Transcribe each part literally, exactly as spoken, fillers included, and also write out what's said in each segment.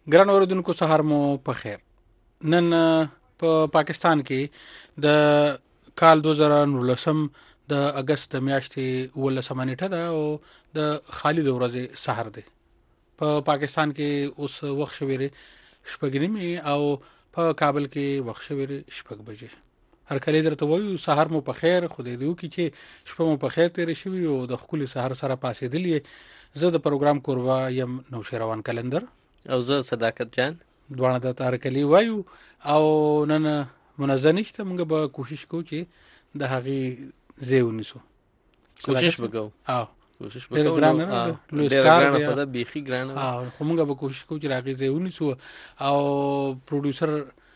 ګران اوردونکو سهار مو په خیر. نن په پا پاکستان کې د کال دوه زره نولسم د اگست د میاشتې ولسمه نیټه ده او د خالد ورځې سهار دی. په پا پاکستان کې اوس وخت شویری شپږ نیمې او په کابل کې وخت شویری شپږ بجې. هر کله درته وایو سهار مو په خیر، خدای دې وکړي چې شپه مو په خیر تیر شي او د خپل سهار سره پاسېدلې. زه د پروګرام کوروا یم نوشیروان کلندر او زه صداقت جان دوانه د تارکلی وایو او نن منځ نشته. موږ به کوشش کوو چې د هغې زیو نیسو. کوشش وکړو او کوشش ډېر وکړو ګران نو نه آه، لوی ډېر سټار ګرانه دی په ده بیخي ګرانه او خو موږ به کوشش کوو چې هغې زیو نیسو. او پروډوسر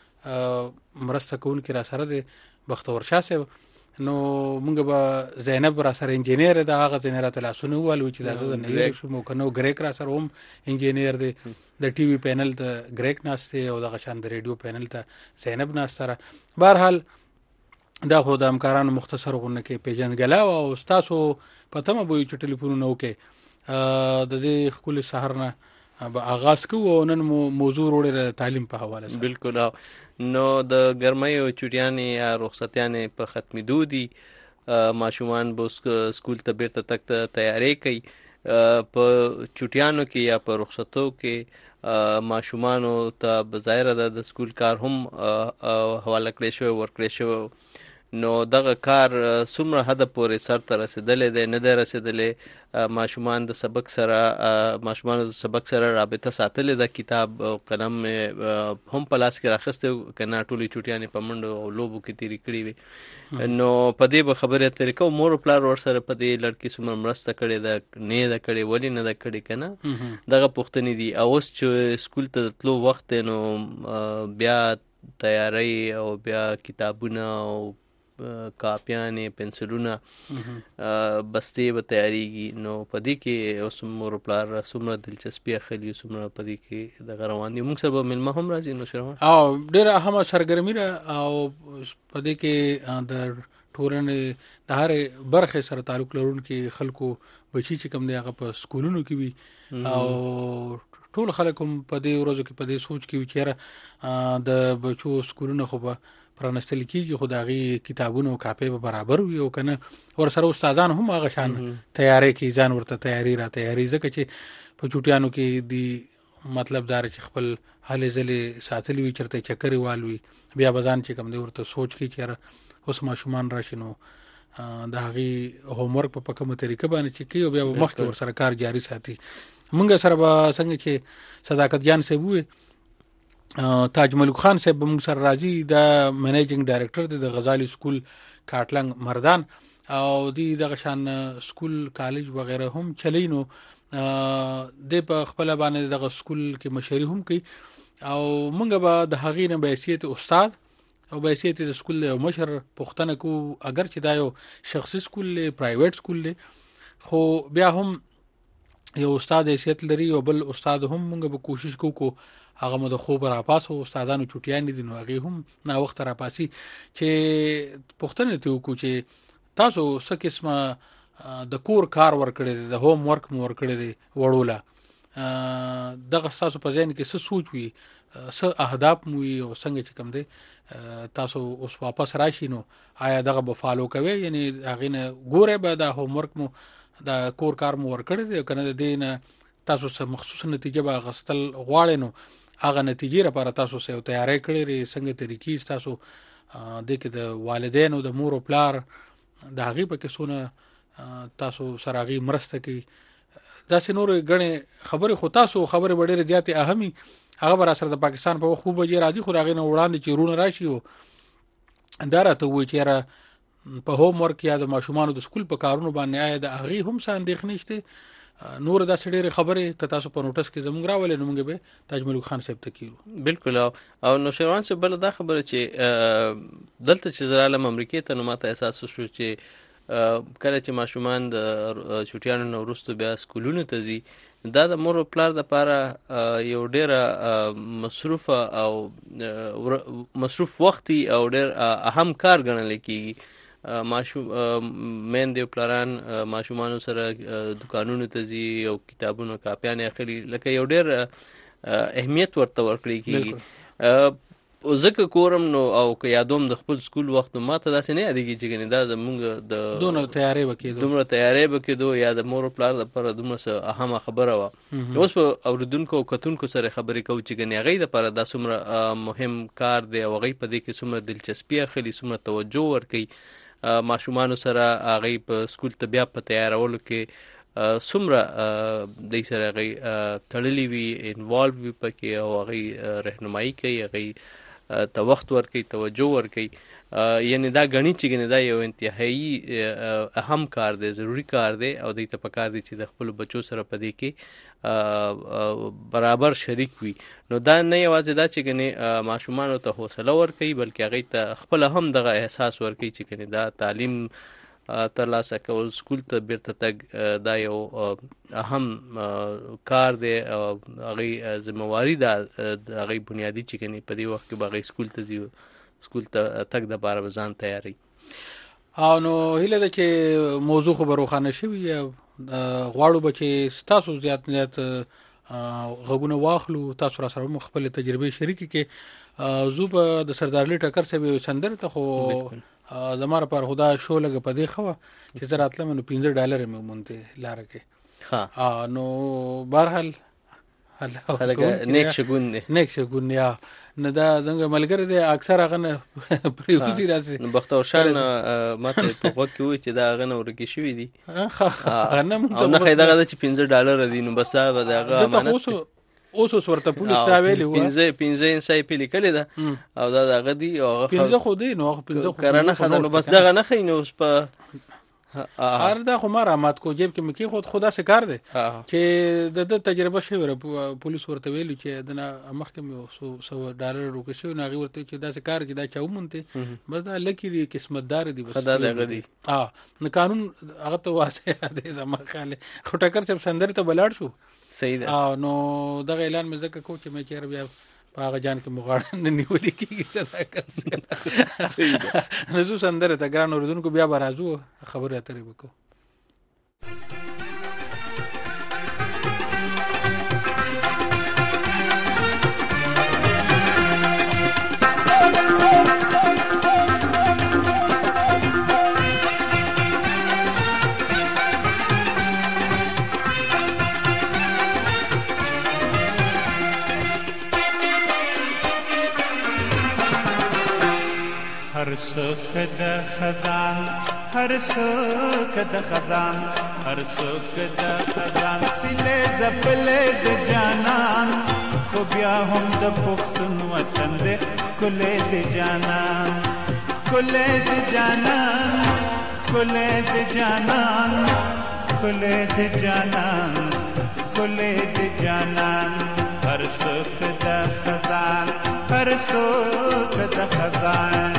مرسته کوونکی را سره دی بختور شاه صاحب. نو موږ به زینب را سره انجینیر ده، هغه زینب را تلاسونه ووالو چې دا زه نه یې شو کنو ګریک را سره هم انجینیر دی. د ټي وي پینل ته ګریک ناشته او دغه شان د ریډیو پینل ته زینب ناشته. بهر حال دا خو د همکارانو مختصر غونه کې پیژندګلا او تاسو پته مې بوي چې ټلیفون نو کې د دې خپل سحر نه به آغاز کوو. نن مو موضوع وروړي تعلیم په حواله سره. بالکل. نو د ګرمۍ او چټیانې یا رخصتیانې په ختمېدو دي، ماشومان به سکول ته بیرته تګ ته تیاری کوي. په چټیانو کې یا په رخصتو کې ماشومانو ته بظاهره ده د سکول کار هم حواله کړی شوی ورکړی شوی. نو دغه کار څومره حده پورې سر ته رسېدلی دی نه دی رسېدلی. ماشومان د سبق سره ماشومانو د سبق سره رابطه ساتلې ده، کتاب او قلم هم په لاس کې راخستی که نه ټولې چوټیانې په منډو او لوبو کې تېرې کړي وي. نو په دې به خبرې اترې کوو. مور او پلار ورسره په دې لړ کې څومره مرسته کړې ده، نه یې ده کړې، ولې نه ده کړې که نه، دغه پوښتنې دي. او اوس چې سکول ته د تلو وخت دی نو بیا تیاری او بیا کتابونه او کاپیانې پنسلونه بستې به تیاریږي. نو په دې کې اوس مور او پلار څومره دلچسپي اخلي، څومره په دې کې دغه روان دي. موږ سره به میلمه هم راځي نو شروان او ډېره اهمه سرګرمي ده او په دې کې د ټولنې د هرې برخې سره تعلق لرونکي خلکو بچي چې کوم دی هغه په سکولونو کې وي او ټول خلک هم په دې ورځو کې په دې سوچ کې وي چې د بچو سکولونه خو به پرانستل کېږي، خو د هغې کتابونه او کاپۍ به برابر وي او که نه ورسره استادان هم هغه شان تیاری کوي، ځان ورته تیاری را تیاری. ځکه چې په چوټیانو کې دی مطلب دا چې خپل هلې ځلې ساتلي وي، چېرته چکرې والوي، بیا به ځان چې کوم دی ورته سوچ کوي چې اوس ماشومان راشي نو د هغې هومورک په کومه طریقه باندې چې کوي او بیا به مخکې ورسره کار جاري ساتي. موږ سره به څنګه چې صداقت جان صاحب ووی، تاج ملک خان صاحب به موږ سره راځي، د منیجنګ ډایرکټر دی د غزالی سکول کاټلنګ مردان او دی دغه شان سکول کالج وغیره هم چلی. نو د په خپل باندې دغه سکول کې مشري هم کوي او موږ به د هغې نه به حیثیت استاد او به حیثیت د سکول یو مشر پوښتنه کوو. اگر چې دا یو شخصي سکول دی، پرایویټ سکول دی، خو بیا هم یو استاد حیثیت لري او بل استاد هم موږ به کوشش کوو کو هغه مو د خوب را پاسو. استادانو چوټیانې دي نو هغې هم نا وخت را پاسي چې پوښتنې ته وکړو چې تاسو څه قسمه د کور کار ورکړی دی، د هوم ورک مو ورکړی دی وړوله، دغه ستاسو په ذهن کې څه سوچ وي، څه اهداف مو وي او څنګه چې کوم دی تاسو اوس واپس راشي نو آیا دغه به فالو کوئ، یعنی هغې نه ګورئ به دا هوم ورک مو د کور کار مو ورکړی دی که نه د دې نه تاسو څه مخصوص نتیجه به اخیستل غواړئ نو هغه نتیجې لپاره تاسو څه یو تیاری کړی لري، څنګه طریقې تاسو دې کې د والدینو د مور او پلار د هغې پکې څونه تاسو سره هغې مرسته کوي. داسې نورې ګڼې خبرې، خو تاسو خبرې به ډېرې زیاتې اهمي هغه به را سره د پاکستان په وخت خوب بجې راځي، خو د هغې نه وړاندې چې رونه راشي او دا راته ووایي چې یاره په هوم ورک یا د ماشومانو د سکول په کارونو باندې آیا د هغې هم څه اندېښنې شته. نور داسې ډېرې خبرې که تاسو په نوټس کې زموږ راولئ نو موږ به تاج ملک خان صاحب ته کیږو. بالکل. او نوشیروان صاحب بله دا خبره چې دلته چې زه رالم امریکې ته نو ماته احساس وشو چې کله چې ماشومان د چوټیانو نه وروستو بیا سکولونو ته ځي، دا د مور او پلار دپاره یو ډېره مصروفه او مصروف وختي او ډېر اهم کار ګڼلی کېږي. ماشوم میندې او پلاران ماشومانو سره دکانونو ته ځي او کتابونه کاپیانې اخلي. لکه یو ډېر اهمیت ورته ورکړی کېږي. ځکه کورم نو او که یادوم د خپل سکول وخت نو ماته داسې نه یادېږي چې ګنې دا زمونږ د دومره تیاری به کېدو دومره تیاری به کېدو یا د مور و پلار دپاره دومره څه اهمه خبره وه. اوس په اورېدونکو او کتونکو سره خبرې کوو چې ګنې هغوی دپاره دا څومره مهم کار دی او هغوی په دې کې څومره دلچسپي اخلي، څومره توجه ورکوي ماشومانو سره هغوی په سکول ته بیا په تیارولو کې څومره دوی سره هغوی تړلي وي، انوالو وي پکې او هغوی رهنمایي کوي، هغوی ته وخت ورکوي، توجه ورکوي. یعنې دا ګڼي چې ګنې دا یو انتهایی اهم کار دی، ضروري کار دی او دوی ته پکار دی چې د خپلو بچو سره په دې کې برابر شریک وي. نو دا نه یوازې دا چې ګنې ماشومانو ته حوصله ورکوي بلکې هغوی ته خپله هم دغه احساس ورکوي چې ګنې دا تعلیم ترلاسه کول، سکول ته بیرته تګ دا یو اهم کار دی او هغوی ذمهواري ده د هغوی بنیادي چې ګنې په دې وخت کې به هغوی سکول ته ځي، سکول ته تګ دپاره به ځان تیاروي. او نو هیله ده چې موضوع خو به روښانه شوي، غواړو به چې ستاسو زیات زیات غږونه واخلو، تاسو را سره هم خپلې تجربې شریکې کړئ. زه به د سردار علي ټکر صاحب یو سندره ته خو زما لپاره خو دا شو لږه په دې ښه وه چې زه راتلم نو پنځه ډالره مې وموندې لاره کې. نو بهرحال نیک شګون دی نیک شګون یا نه دا زنګ ملګری دی اکثر هغه نه پریوزي راځي نو بختور شاه نه ماته په وخت کې وي چې دا هغه نه ورکې شوي دي نه او نه خیدا غدا چې پنځه ډالر دي نو بس هغه دغه امانت اوس اوس ورته پولیس دا ویلی و پنځه پنځه انسای په لیکل ده او دا دغه دی او هغه پنځه خو دی نو هغه پنځه خو کرانه خدانو بس دغه نه خینو اوس په هر دا خو ما رحمت کو جیب کې مکی خود خدا سے کار دی چې د تجربه شوی پولیس ورته ویلو چې دنا مخکې مې سو ډالر روکه شو نه غي ورته چې دا سے کار کې دا چاو مونته بس دا لکه قسمت دار دی بس خدا دغه دی ها نو قانون هغه ته واسه دی زما خاله خو ټکر صاحب سندر ته بلاړ شو صحیح ده نو دغه اعلان مې ځکه کو چې مې چیر بیا پاغه جان کې مغاړه نه نیولې کیږي صدا صحیح ده نو زو سندره ته ګران اوردونکو بیا برازو خبره اترې وکړو. हर सुख द खजान हर सुख द खजान हर सुख द खजान सिले जपले द जानन को बिया हम द पुख्तन वतन दे कुले द जानन कुले द जानन कुले द जानन कुले द जानन कुले द जानन हर सुख द खजान हर सुख द खजान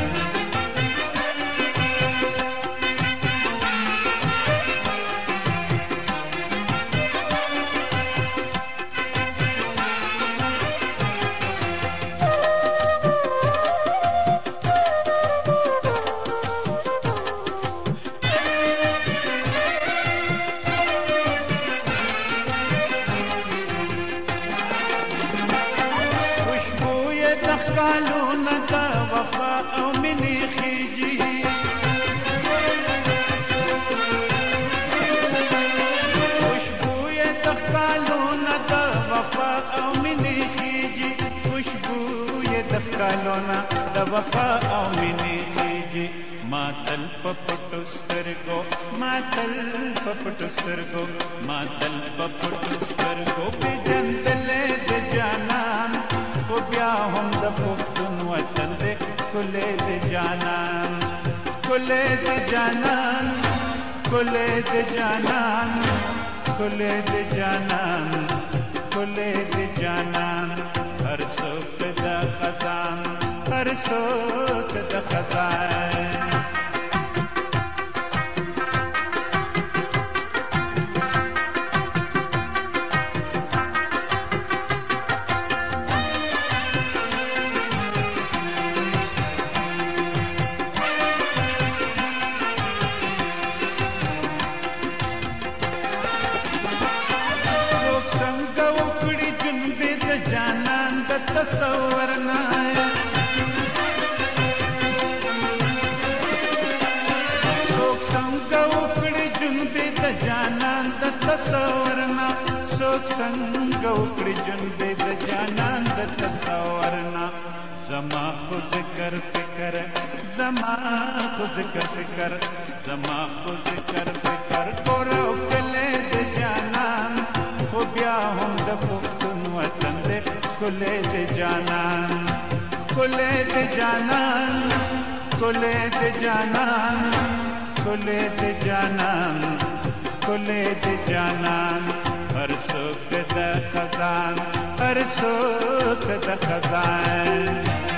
वफा او مینې کیږي ماتل پپټو سترګو ماتل پپټو سترګو ماتل پپټو سترګو په جنتلې د جانان او بیا هم د پښتون وطن دې کولې د جانان کولې د جانان کولې د جانان کولې د جانان کولې د جانان هر څوک د خزان हर सोच द खजान लोग संग उकड़ी जुनबे تصور نه څوک څنګه وکړي جنبې د جانان د تصور نه څوک څنګه وکړي جنبې د جانان د تصور نه زما خو ذکر فکر زما خو ذکر فکر زما خو ذکر فکر کورو کله د جانان خو بیا هم د پښتون وطن د کله د جانان کله د جانان کله د جانان کله د جانان کله د جانان هر څوک د خزان هر څوک د خزان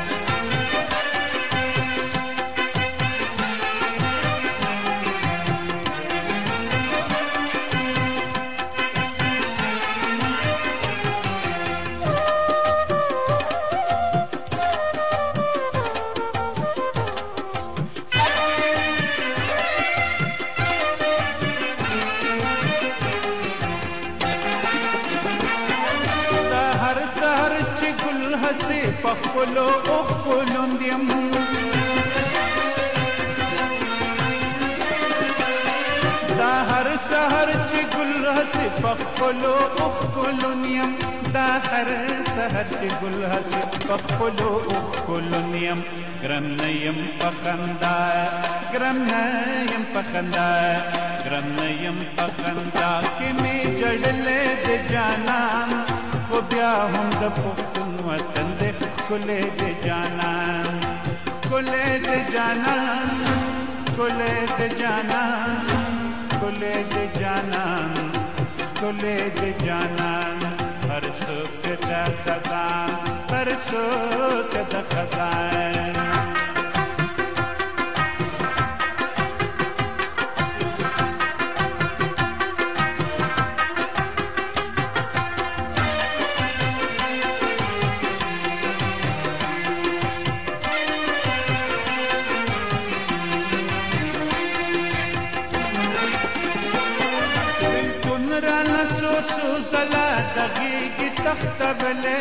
پخپلو اخپلوندیم دا هر سحر چې ګل هسي پخپلو اخپلونیم دا هر سحر چې ګل هسي پخپلو اخپلونیم ګرم نیم پخندا ګرم نیم پخندا ګرم نیم پخندا کې می جړلې د جانان خو بیا هم د پښتون وطن د کله د جانان کله د جانان کله د جانان کله د جانان کله د جانان هر څوک د خزان هر څوک د خزان سوزلا دغیگی تخت بلے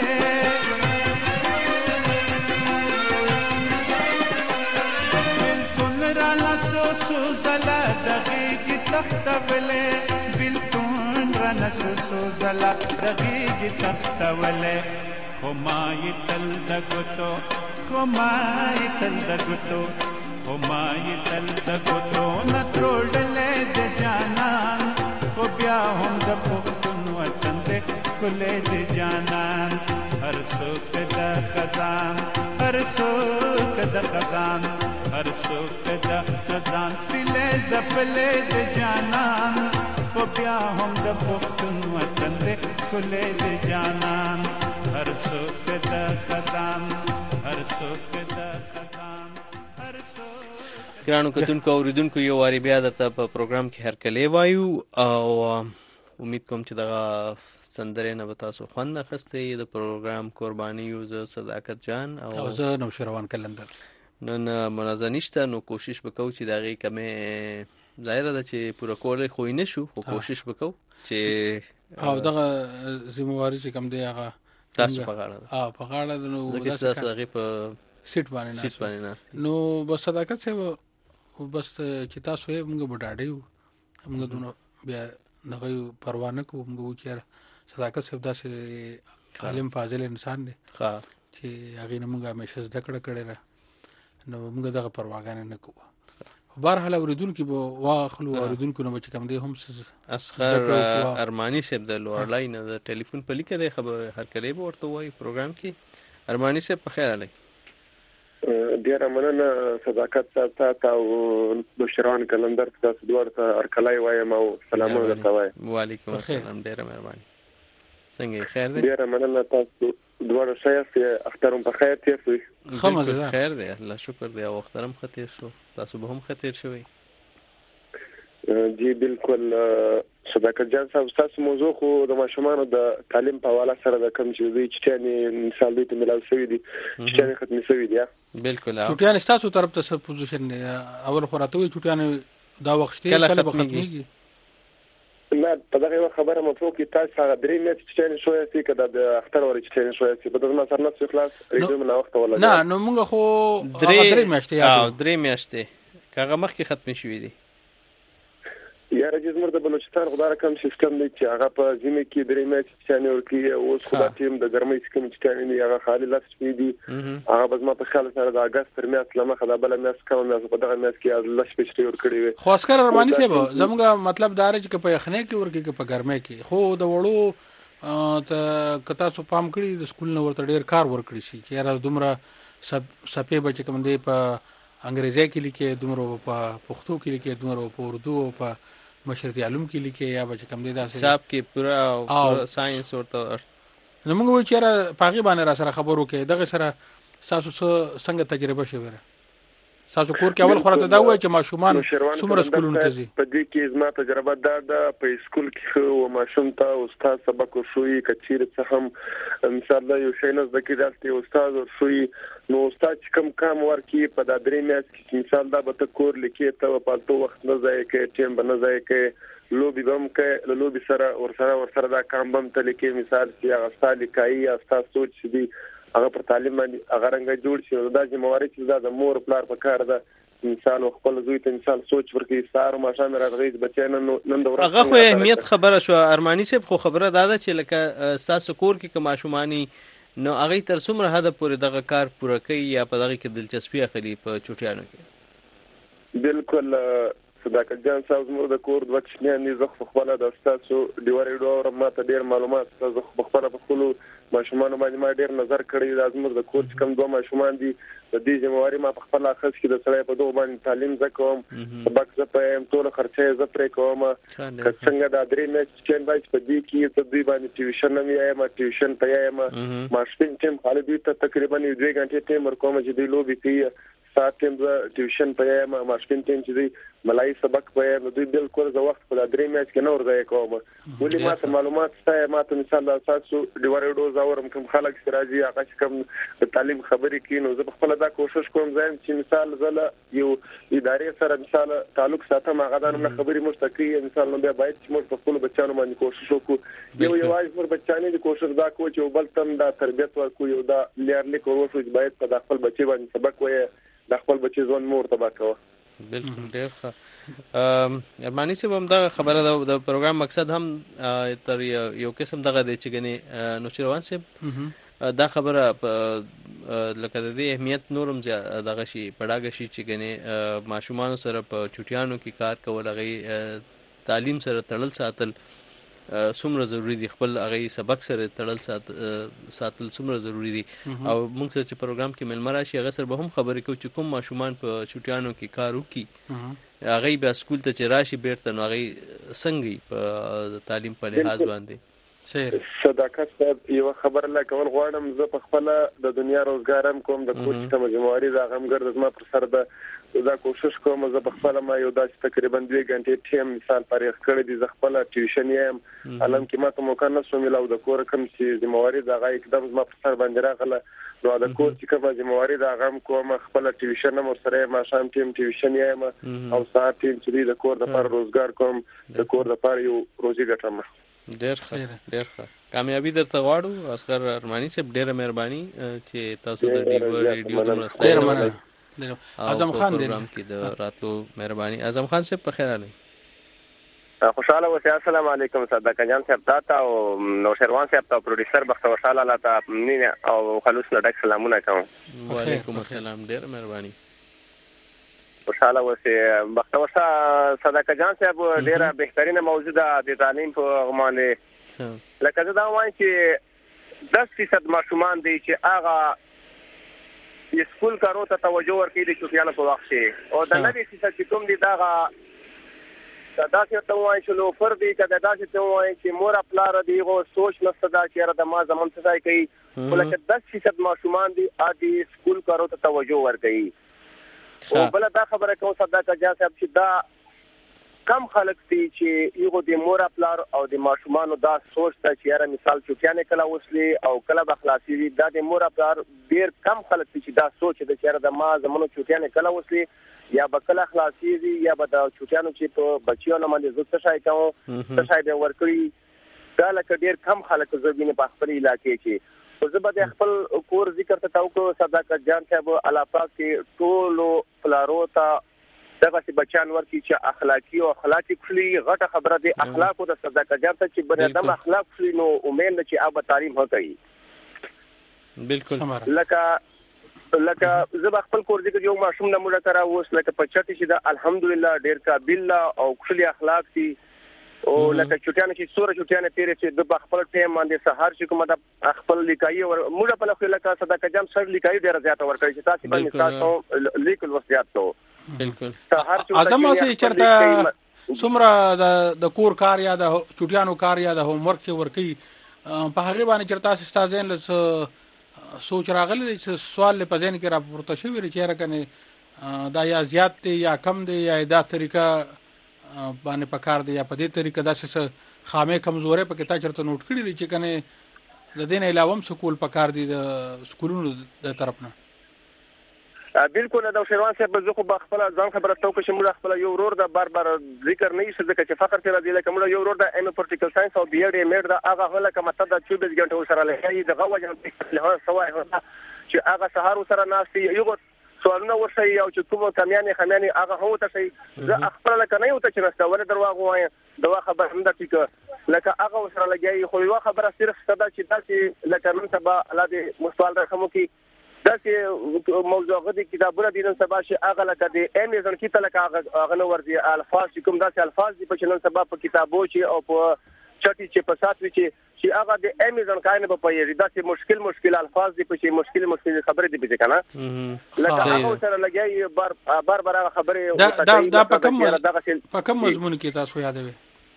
بلکن رانا سو سوزلا دغیگی تخت بلے بلکن رانا سو سوزلا دغیگی تخت بلے خمائی تل دگتو خمائی تل دگتو خمائی تل دگتو نتروڑلے د جانان خو بیا هم د پښتون وطن د کله د جانان هر څوک د خزان هر څوک د خزان هر څوک د خزان سله زپلې د جانان خو بیا هم د پښتون وطن د کله د جانان هر څوک د خزان هر څوک د خزان هر څوک ګرانو کتونکو اوریدونکو یو واری بیا درته په پروګرام کې هرکلی وایو او امید کوم چې دغه سندرې نه به تاسو خوند اخیستی د پروګرام قرباني یو زه صداقت جان او زه نوشیروان کلندر نن منازع نشته نو کوشش وکړو چې د هغې کمې ظاهره ده چې پوره کولی خو نه شو خو کوشش وکړو چې او دغه ذمہواري چې کوم دی هغه تاسو په غاړه ده ها په غاړه ده نو تاسو هغې په سیټ باندې سیټ باندې ناست نو بس صداقت صاحب بس چې تاسو یې موږ به ډاډه یو موږ دونه بیا دغه پروا نه کوو موږ وایو چې صداقت صاحب داسې عالم فاضل انسان دی چې هغې نه موږ همیشه زده کړه کړې ده نو موږ دغه پرواګانې نه کوو بهرحال اورېدونکي به واخلو اورېدونکو نه به چې کوم دی هم اصغر ارماني صاحب د لوړلای نه د ټلیفون په لیکه دی خبره هرکلی به ورته وایي پروګرام کې ارماني صاحب په خیر علی ډیره مننه صداقت تاسو او بشران کلندر تاسو دوه ته هرکلی وایم او سلامونه درته وایم وعلیکم السلام ډیره مهرباني څنګه خیر دی ډیره مننه تاسو دوه شایف اخترم په خیر تیر شوي خمه خیر دی الله شکر دی او اخترم خطیر شو تاسو به هم خطیر شوي جی بالکل صداقت جان صاحب تاسو موضوع خو د ماشومانو د تعلیم په حواله سره د کم چې دوی چټیانې مثال دوی ته ملاو شوي دي چټیانې ختمې شوي دي بالکل چټیانې ستاسو طرف ته څه پوزیشن دی اول خو راته وایي چټیانې دا وخت کله به ختمېږي نه په دغه یو خبره مفهوم کې تاسو هغه درې میاشتې چې شوې سي کده د اختر ورې چې شوې سي په دغه سره نه خلاص ریډیوم نه وخت ولا نه نو موږ خو درې میاشتې یادو درې میاشتې کاغه مخکې ختم شوې دي یا رجز مرده بلوچستان خدای کوم سیستم دی چې هغه په ځینې کې درې میاشتې چې ورکی اوس خدای ټیم د ګرمۍ سکم چې نه هغه خالي لاس شوې دي هغه بس ما په خیال سره د اگست تر میاشت لمه خدای بل میاشت کوم میاشت په دغه میاشت کې لاس پېشتي ور کړی وي خو اسکر ارمانی صاحب زموږه مطلب دار چې په یخنۍ کې ورکی کې په ګرمۍ کې خو د وړو ته کتا څو پام کړی د سکول نو ورته ډیر کار ور کړی شي چې را دومره سپې بچ کوم دی په انګریزي کې لیکي دومره په پښتو کې لیکي دومره په اردو او په مشرتي علوم کې لیکي یا بچ کم دی داسې حساب کې پورا او ساينس ورته نو موږ وایو چې را پاغي باندې را سره خبرو کې دغه سره تاسو څنګه تجربه شوه تاسو کور کې اول خورته دا وایي چې ماشومان څومره سکولونو ته ځي په دې کې زما تجربه دا ده په سکول کې او ماشوم ته استاد سبق ورشوي کچیر څه هم مثال یو شی نه ذکر راځي استاد ورشوي نو استاد کوم کام ورکی په د درې میاشت کې مثال دا به کور لیکي ته په پالتو وخت نه ځای کې ټیم بنه ځای کې لوبي بم کې لوبي سره ور سره ور سره دا کام بم ته لیکي مثال چې هغه استاد لیکي استاد سوچ دي هغه پر تعلیم باندې هغه رنګ جوړ شي دا چې موارد چې د مور پلار په کار ده مثال خپل زوی ته مثال سوچ ورکړي سار ما شان راغیز بچنه نن د ورځ هغه خو اهمیت خبره شو ارمانی صاحب خو خبره داده چې لکه تاسو کور کې کوم ماشومانی نو هغه تر څومره حد پورې دغه کار پوره کوي یا په دغه کې دلچسپي اخلي په چوټیانو کې بالکل صداقت جان صاحب زموږ د کور د وښنیانې زخ خپل د تاسو ډیوري ډور ماته ډیر معلومات تاسو خپل په خپل ماشومان باندې ما ډیر نظر کړی د زموږ د کور کم دوه ماشومان دي د دې ځمواري ما په خپل اخص کې د سړی په دوه باندې تعلیم زکوم سبق زه په ټول خرچه زه پرې کوم څنګه د درې میاشتې چې باید په دې کې ته دوی باندې ټیوشن نه وایم ټیوشن ته یم ماشین ټیم خالد ته تقریبا یو دوه غنټې ټیم ورکوم چې دی لوبي کوي سات ټیم ټیوشن په یم ماشین ټیم چې دی ملای سبق په نو دوی بالکل د وخت په درې میاشتې کې نور ځای کوم ولې ما ته معلومات ستای ما ته مثال تاسو ډیوره ډوز اورم کوم خلک راځي هغه کوم تعلیم خبرې کوي نو زه خپل دا کوشش کوم زم چې مثال زله یو ادارې سره مثال تعلق ساتم هغه دا نه خبرې مستقي مثال نو بیا باید چې موږ په خپل بچانو باندې کوشش وکړو یو یو واځ پر بچانو د کوشش دا کوو چې بل تم دا تربیت ورکو یو دا لرلې کوو چې باید په خپل بچي باندې سبق وایي د خپل بچي ځون مور تبا کوه بالکل ډیر ښه ارمانی صاحب هم دا خبره د پروګرام مقصد هم تر یو قسم دغه دی چې غني نوشیروان صاحب دا خبره لکه د دې اهمیت نورم دغه شي پړاګه شي چې غني ماشومان سره په چټیانو کې کار کول غي تعلیم سره تړل ساتل څومره ضروری دي خپل هغه سبق سره تړل ساتل څومره ضروری دي او موږ سره چې پروګرام کې ملمر شي هغه سره به هم خبرې کوو چې کوم ماشومان په چټیانو کې کار وکړي هغه به سکول ته چې راشي بیرته نو هغه څنګه په تعلیم په لحاظ باندې سیر صداقت صاحب یو خبر لا کول غواړم زه په خپل د دنیا روزګارم کوم د کوچ ته مجموعي دا غمګر د ما پر سر ده دا کوشش کوم زه په خپل ما یو داسې تقریبا دوه غنټې ټیم مثال پرېخ کړی دي زه خپل ټیوشن یم علم کې ماته موقع نه سو ملاو د کور کم چې ذمہواری دا غا एकदम ما پر سر باندې راغله نو دا کور چې کومه ذمہواری دا غم کوم خپل ټیوشن مو سره ما شام ټیم ټیوشن یم او ساعت ټیم چې د کور د پر روزګار کوم د کور د پر یو روزي ګټم ډیر ښه ډیر ښه کامیابی درته غواړو اسکر ارمانی صاحب ډیره مهرباني چې تاسو د ډیو ریډیو د مرسته اعظم خان دی پروګرام کې د راتلو مهرباني اعظم خان صاحب په خیر علي خوشاله اوسئ السلام علیکم صدق جان صاحب تاسو او نوشیروان صاحب ته پروډوسر بختور شاه الله ته او خلوص لډک سلامونه کوم وعلیکم السلام ډیر مهرباني خوشاله اوسئ بختور شاه صدق جان صاحب ډیره بهترینه موضوع ده د تعلیم په غمانه لکه دا وایم چې دس فیصد ماشومان دي چې هغه سکول کارو ته توجه ورکړي د چوټیانو په وخت کې او د نوي فیصد چې کوم دي دغه دا چې ته وایي چې نو پر دې کده دا چې ته وایي چې مور خپل دی غو سوچ نشته دا چې را د ما زمون څه ځای کوي ولکه دس فیصد ماشومان دي ادي سکول کارو ته توجه ورکړي او بل دا خبره کوم صدق جان صاحب چې دا کم خلک دي چې یو د مور خپل او د ماشومان دا سوچ ته چې یاره مثال چوکیانه کله وسلي او کله بخلاصي دي دا د مور خپل ډیر کم خلک دي چې دا سوچ د چې د ما زمونو چوکیانه کله وسلي یا به کله خلاصي دي یا به د چوکیانو چې په بچیانو باندې زړه شای کوم څه شای به ورکړي دا لکه ډیر کم خلک زبینه په خپل علاقې کې او زه به خپل کور ذکر ته تاو کو صداقت جان صاحب الله پاک کې ټولو فلارو ته دغه چې بچان ورکی چې اخلاقی او اخلاقی کلی غټه خبره دي اخلاق او د صداقت جان ته چې بنی ادم اخلاق کلی نو امید چې اب تعلیم هکړي بالکل لکه لکه زه خپل کور ذکر یو ماشوم نمونه کرا اوس لکه پچاټی چې دا الحمدلله ډیر قابل او کلی اخلاق دي او لکه چټیانه چې سوره چټیانه تیرې چې د خپل ټیم باندې سهار چې کومه د خپل لیکایي او موږ په لخوا لکه صدقه جام سر لیکایي ډیر زیات ورکړي چې تاسو باندې تاسو لیکل وصیت ته بالکل اعظم سي چرته څومره د د کور کار یا د چټیانو کار یا د هوم ورک ورکی په هغه باندې چرته استادین له سوچ راغلی چې سوال په ذهن کې راپورته شوی چې راکنه دا یا زیات دی یا کم دی یا دا طریقه باندې پکار دی یا په دې طریقه داسې خامې کمزورې په کې تا چرته نوٹ کړی دي چې کنه د دین علاوه هم سکول پکار دي د سکولونو د طرف نه بالکل دا شروان صاحب زه خو خپل ځان خبره تو چې موږ خپل یو ورور د بار بار ذکر نه شي ځکه چې فخر ته راځي لکه موږ یو ورور د ایم پرټیکل ساينس او بي اډ ایم دا هغه هله کومه ته د چوبیس غنټه سره لګي د غوجه له سوای چې هغه سهار سره ناشتي یو سوالونه ورشي او چې کومه کمیانې خمیانې هغه هو ته شي زه خپل لکه نه یو ته چې نشته ولې درواغ وایم دا خبر هم د ټیک لکه هغه سره لګي خو یو خبره صرف ستدا چې تاسو لکه نن سبا الله دې مستوال رحمو کې داسې موضوع غدي کتابونه دي نن سبا چې هغه لکه د امیزون کې تلکه هغه نو ورځي الفاظ چې کوم داسې الفاظ دي په نن سبا په کتابو چې او په چټي چې په سات وی چې چې هغه د امیزون کاینه په پیری داسې مشکل مشکل الفاظ دي په چې مشکل مشکل خبره دي به کنه لکه هغه سره لګي بار بار بار خبره دا دا دا په کوم په کوم مضمون کې تاسو یادوي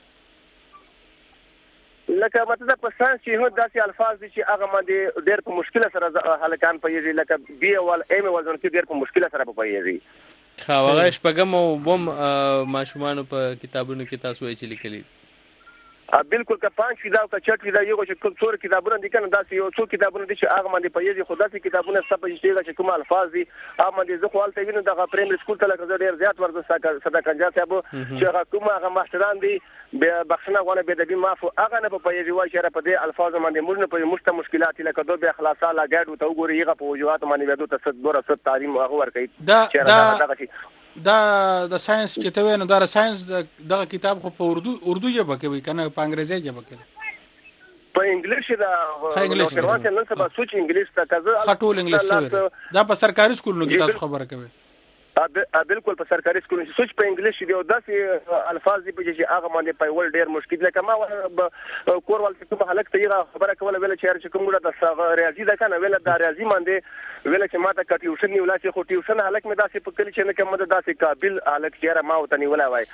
لکه مطلب په ساينس کې هو داسې الفاظ دي چې هغه باندې ډېر په مشکل سره هلکان پیږي لکه بي او ام وزن کې ډېر په مشکل سره پیږي خو هغه شپږم او بم ماشومان په کتابونو کې تاسو یې لیکلي بالکل که پنځ کتاب کا چټ کتاب یو چې کوم څور کتابونه دي کنه داسې یو څو کتابونه دي چې هغه باندې پیږي خو داسې کتابونه سبا چې کوم الفاظ دي هغه باندې زه خو الته وینم د پرایمري سکول ته لکه ډېر زیات ورته صدقه جات صاحب چې هغه کوم هغه ماستران دي به بخښنه غواړم به د دې معفو هغه نه په پیږي وای چې په دې الفاظ باندې موږ نه په مشته مشکلات لکه دوه به خلاصا لا ګاډو ته وګوري هغه په وجوهات باندې ودو ته صد دوره صد تعلیم هغه ور کوي دا دا د ساينس چې ته وینې دا ساينس دغه کتاب خو په اردو اردو ژبه کې وي کنه په انګریزي ژبه کې په انګلیش دا نو نن سبا سوچ انګلیش ته کزه خټول انګلیش دا په سرکاري سکولونو کې تاسو خبره کوي بالکل په سرکاري سکول کې سوچ په انګلیش دی او داسې الفاظ دي چې هغه باندې په ول ډیر مشکل لکه ما کور ول کوم حالت ته خبره کوله ویل چې کوم ګړه د ریاضي دا کنه ویل د ریاضي باندې ویل چې ما ته کټیوشن نیولا چې خو ټیوشن حالت مې داسې په کلی چې نه کوم داسې قابل حالت چې ما وته نیولا وای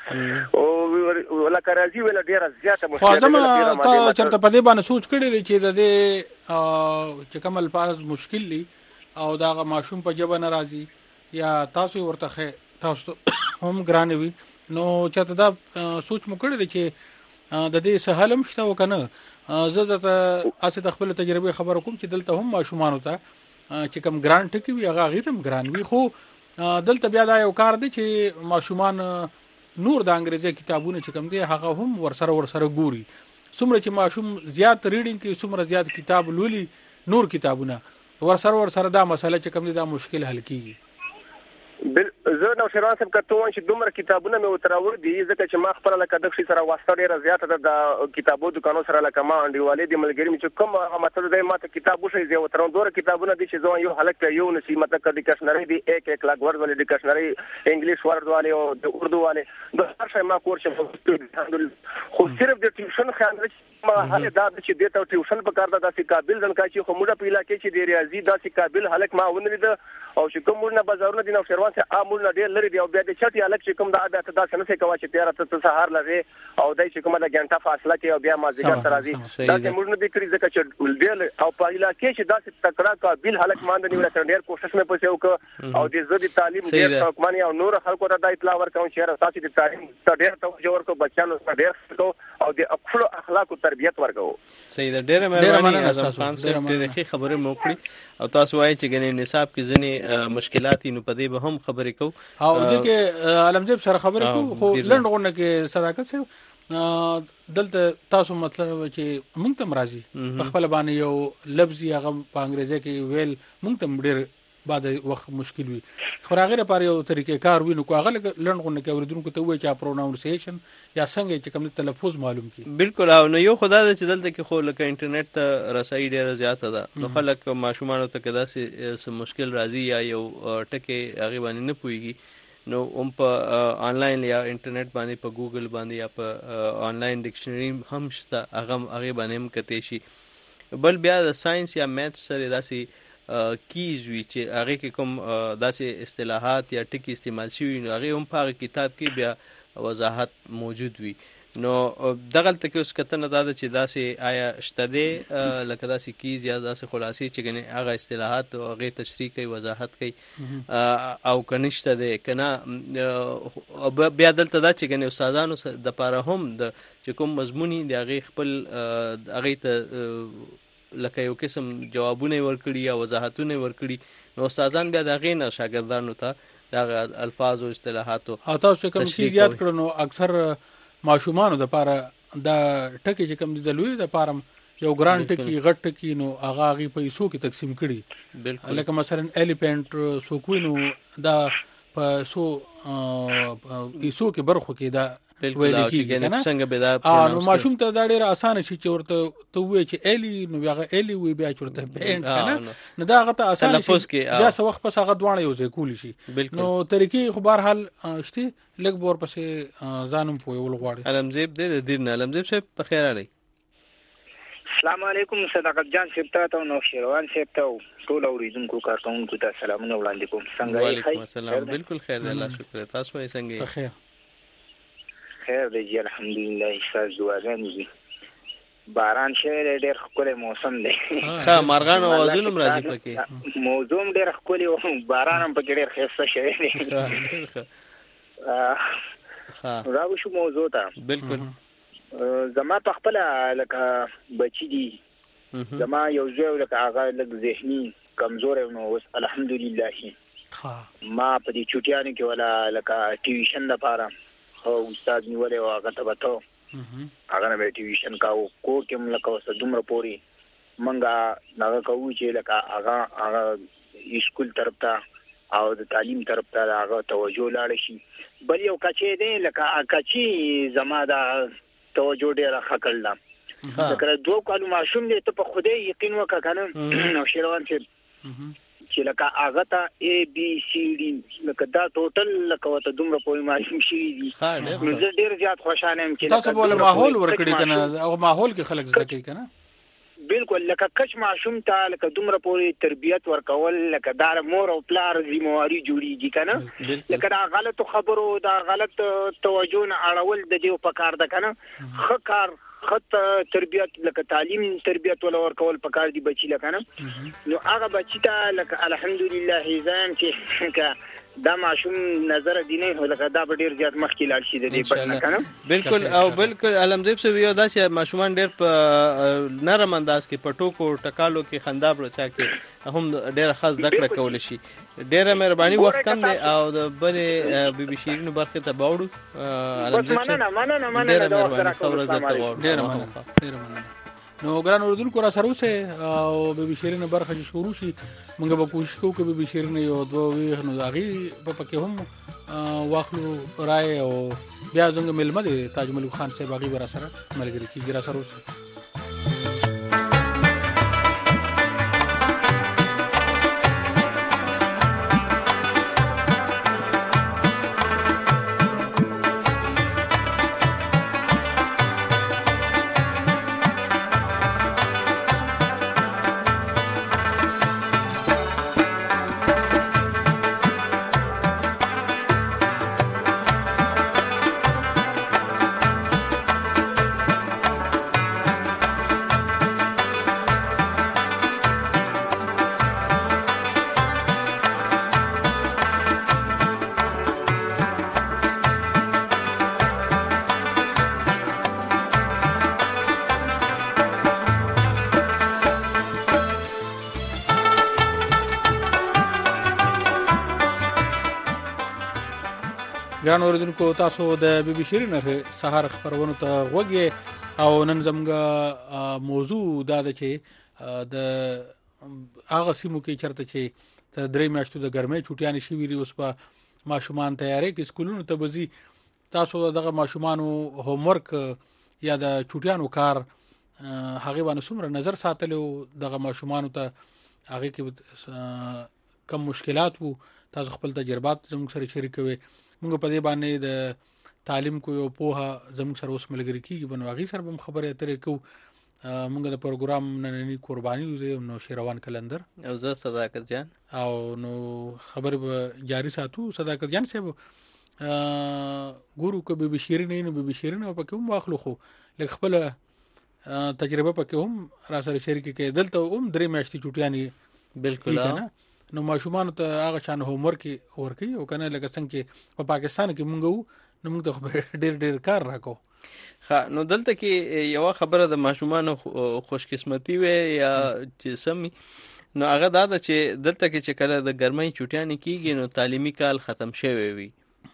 او لکه ریاضي ویل ډیر زیاته مشکل خو زما ته چرته په دې باندې سوچ کړی چې د دې چې کوم الفاظ مشکل دي او دا ماشوم په جبه ناراضي یا تاسو ورته تاسو هم ګرانه وي نو چاته دا سوچ مو کړی چې د دې سهالم شته وکنه زه د اسه د خپل تجربه خبر کوم چې دلته هم ماشومان وته چې کوم ګرانټ کې وي هغه غیتم ګران وي خو دلته بیا دا یو کار دی چې ماشومان نور د انګریزي کتابونه چې کوم دي هغه هم ورسره ورسره ګوري څومره چې ماشوم زیات ریډینګ کوي څومره زیات کتاب لولي نور کتابونه ورسره ورسره دا مسله چې کوم دي دا مشکل حل کیږي بل زه نو شروان صاحب کته وان چې دومره کتابونه مې وتراور دي ځکه چې ما خپل لکه د شي سره واسطه ډیره زیاته د کتابو دکانو سره لکه ما انډیوالې د ملګری چې کوم هغه مطلب دی ما ته کتاب وشي زه وترون دوره کتابونه دي چې زه یو حلقه یو نسی مطلب د ډکشنری دی یک یک لاک ورډ ولې ډکشنری انګلیش ورډ والے او د اردو والے د هر شي ما کور چې خو صرف د ټیوشن خیال ما هله دا چې د ته ټیوشن په کار دا داسې قابل ځن کا چې خو موږ په علاقې کې د ریاضي داسې قابل حلق ما ونرید او چې کوم موږ نه بازارونه دي نو شروان ته امور نه نه ډیر لري دی او بیا د چټي الګ چې کوم دا بیا ته دا څنګه کوي چې تیر ته سهار لږه او دای چې کومه د غنټه فاصله کې او بیا مازیګر تر راځي دا چې موږ نه بکړي ځکه چې ډیر او په علاقې چې دا چې تکړه قابل حالت مان د نیول ډیر کوشش مې پسې وکړ او د زدي تعلیم ډیر حکماني او نور خلکو ته د اطلاع ورکوم چې تاسو د تعلیم ډیر توجه ورکو بچانو ته ډیر څه او د خپل اخلاق او تربيت ورکو صحیح ده ډیر مهرباني اعظم خان صاحب ډیره خبره مو کړې او تاسو وایي چې ګنې نصاب کې ځنې مشکلات نو پدې به هم خبرې کو او د کې علمجب سره خبرې کو خو لنډغونه کې صداقت سره دلته تاسو مطلب چې مونږ تم راځي په خپل باندې یو لفظ هغه په انګریزي کې ویل مونږ تم ډیر بعد وخت مشکل وي خو هغه لپاره یو طریقې کار وینو کو هغه لنډغونه کې اوریدونکو ته وایي چې پروناونسیشن یا څنګه چې کوم تلفظ معلوم کی بالکل او نو یو خدای چې دلته کې خو لکه انټرنیټ ته رسایي ډیره زیاته ده نو خلک ماشومان ته کدا سه مشکل راځي یا یو ټکي هغه باندې نه پويږي نو هم په آنلاین یا انټرنیټ باندې په ګوګل باندې یا په آنلاین ډکشنری هم شته هغه هغه باندې هم کته شي بل بیا د ساينس یا میث سره داسي کیز وی چې هغه کې کوم داسې اصطلاحات یا ټکی استعمال شوي نو هغه هم په کتاب کې بیا وضاحت موجود وي نو دغه تل کې اوس کته نه دا چې داسې آیا شته دی لکه داسې کیز یا داسې خلاصي چې ګنې هغه اصطلاحات او هغه تشریح کوي وضاحت کوي او کنيشته دی کنه بیا دلته دا چې ګنې استادانو د پاره هم د چې کوم مضمونی دی هغه خپل هغه ته لکه یو قسم جوابونه ورکړي یا وضاحتونه ورکړي نو استادان بیا دغه نه شاګردانو ته دغه الفاظ او اصطلاحات او تاسو کوم چیز یاد کړو نو اکثر ماشومان د پاره د ټکی چې کوم د لوی د پاره یو ګرانټ کی غټ کی نو هغه غي پیسو کې تقسیم کړي بالکل لکه مثلا الیفنٹ سوکوینو دا په سو ایسو کې برخو کې دا بالکل او چې ګنې څنګه به دا نو ماشوم ته دا ډیره اسانه شي چې ورته ته وې چې الی نو هغه الی وې بیا چورته پینټ کنه نو دا هغه ته اسانه شي بیا څه وخت پس هغه دوانه یو ځای کول شي نو طریقې خو بهر حال شته لګ بور پسې ځانم پوي ول غواړي علمزیب دې د دین علمزیب صاحب په خیر علي السلام علیکم صدقت جان صاحب ته نو شیروان صاحب ته ټول اوریدونکو کارکونکو ته سلامونه وړاندې کوم څنګه یې وعلیکم السلام بالکل خیر دی الله شکر تاسو یې څنګه یې خیر خیر دی الحمدلله استاد دعاګانې باران شهر ډېر ښکلی موسم دی ښه مارغان اوازونه هم راځي پکې موضوع هم ډېر ښکلی و باران هم پکې ډېر ښایسته شوی دی راوړو شو موضوع ته بالکل زما په خپله لکه بچي دي زما یو زوی لکه هغه لږ ذهني کمزوری نو اوس الحمدلله ما په دې چوټیانو کې ولا لکه ټیویشن لپاره خو استاد نیولې و هغه ته بتاو هغه نه به ټیویشن کاو کو کوم لکه اوس دومره پوري منګه هغه کوو چې لکه هغه هغه اسکول طرف ته او د تعلیم طرف ته هغه توجه لاړ شي بل یو کچې دی لکه کچې زما دا توجه ډېره ښه کړله ځکه دوه کالو ماشوم دی ته په خدای یقین وکړه کنه نو شیروان صاحب چې لکه هغه ته ا بي سي ډي لکه دا ټوټل لکه وته دومره پوي ماشوم شي دي نو زه ډېر زیات خوشاله یم چې تاسو بوله ماحول ورکړي کنه او ماحول کې خلک زده کوي کنه بالکل لکه کچ معصوم ته لکه دومره پوری تربیت ورکول لکه دار مور او پلار ذمہواری جوړیږي کنه لکه دا غلط خبرو دا غلط توجه نه اړول د دې په کار ده کنه خ کار خط تربیت لکه تعلیم تربیت ول ورکول په کار دی بچی لکه نه نو هغه بچی ته لکه الحمدلله ځان چې دا معصوم نظر دینه لکه دا ډیر زیات مخکې لاړ شي د دې په کنه بالکل او بالکل علمزیب صاحب یو دا چې معصومان ډیر په نرم انداز کې پټو کو ټکالو کې خندا برچا کې هم ډیر خاص ذکر کول شي ډیره مهرباني وخت کم دی او د بل بي بي شیرین برخه ته باوړو علمزیب صاحب مننه مننه مننه ډیره مهرباني خبره زته باوړو ډیره مننه ډیره مننه نو ګران اوردونکو را سره اوسه او بي بي شیرین برخه شروع شي موږ به کوشش کوو چې بي بي شیرین یو دوه وی نو داغي په پکې هم واخلو رائے او بیا څنګه ملمه دي تاج ملک خان صاحب باغی ورا سره ملګری کیږي را سره اوسه ګران اوریدونکو تاسو د بي بي شيرین سهار خبرونو ته غوږی او نن زموږ موضوع دا ده چې د هغه سیمو کې چرته چې د درې میاشتو د ګرمۍ چټیانې شي ویری اوس په ماشومان تیاری کې سکولونو ته بزي تاسو دغه ماشومانو هومورک یا د چټیانو کار هغه باندې څومره نظر ساتلو دغه ماشومانو ته هغه کې کم مشکلات وو تاسو خپل تجربات زموږ سره شریکوي موږ په دې باندې د تعلیم کو یو په زموږ سره اوس ملګری کیږي بنواغي سره هم خبره اترې کو موږ د پروګرام نننی قرباني نو شیروان کلندر او زه صداقت جان او نو خبر به جاری ساتو صداقت جان صاحب ګورو کو به بشیرین نه به بشیرین او پکې هم واخلو خو لکه خپل تجربه پکې هم را سره شریک کې دلته هم درې میاشتې چټیانی بالکل نو ماشومان ته هغه شان هومورک ورکي او کنه لکه څنګه چې په پاکستان کې مونږ نو موږ ته ډېر ډېر کار راکو خا نو دلته کې یو خبره د ماشومان خوش قسمتي وي یا چې سمي نو هغه دا ده چې دلته کې چې کله د ګرمۍ چټیانې کیږي نو تعلیمي کال ختم شوی وي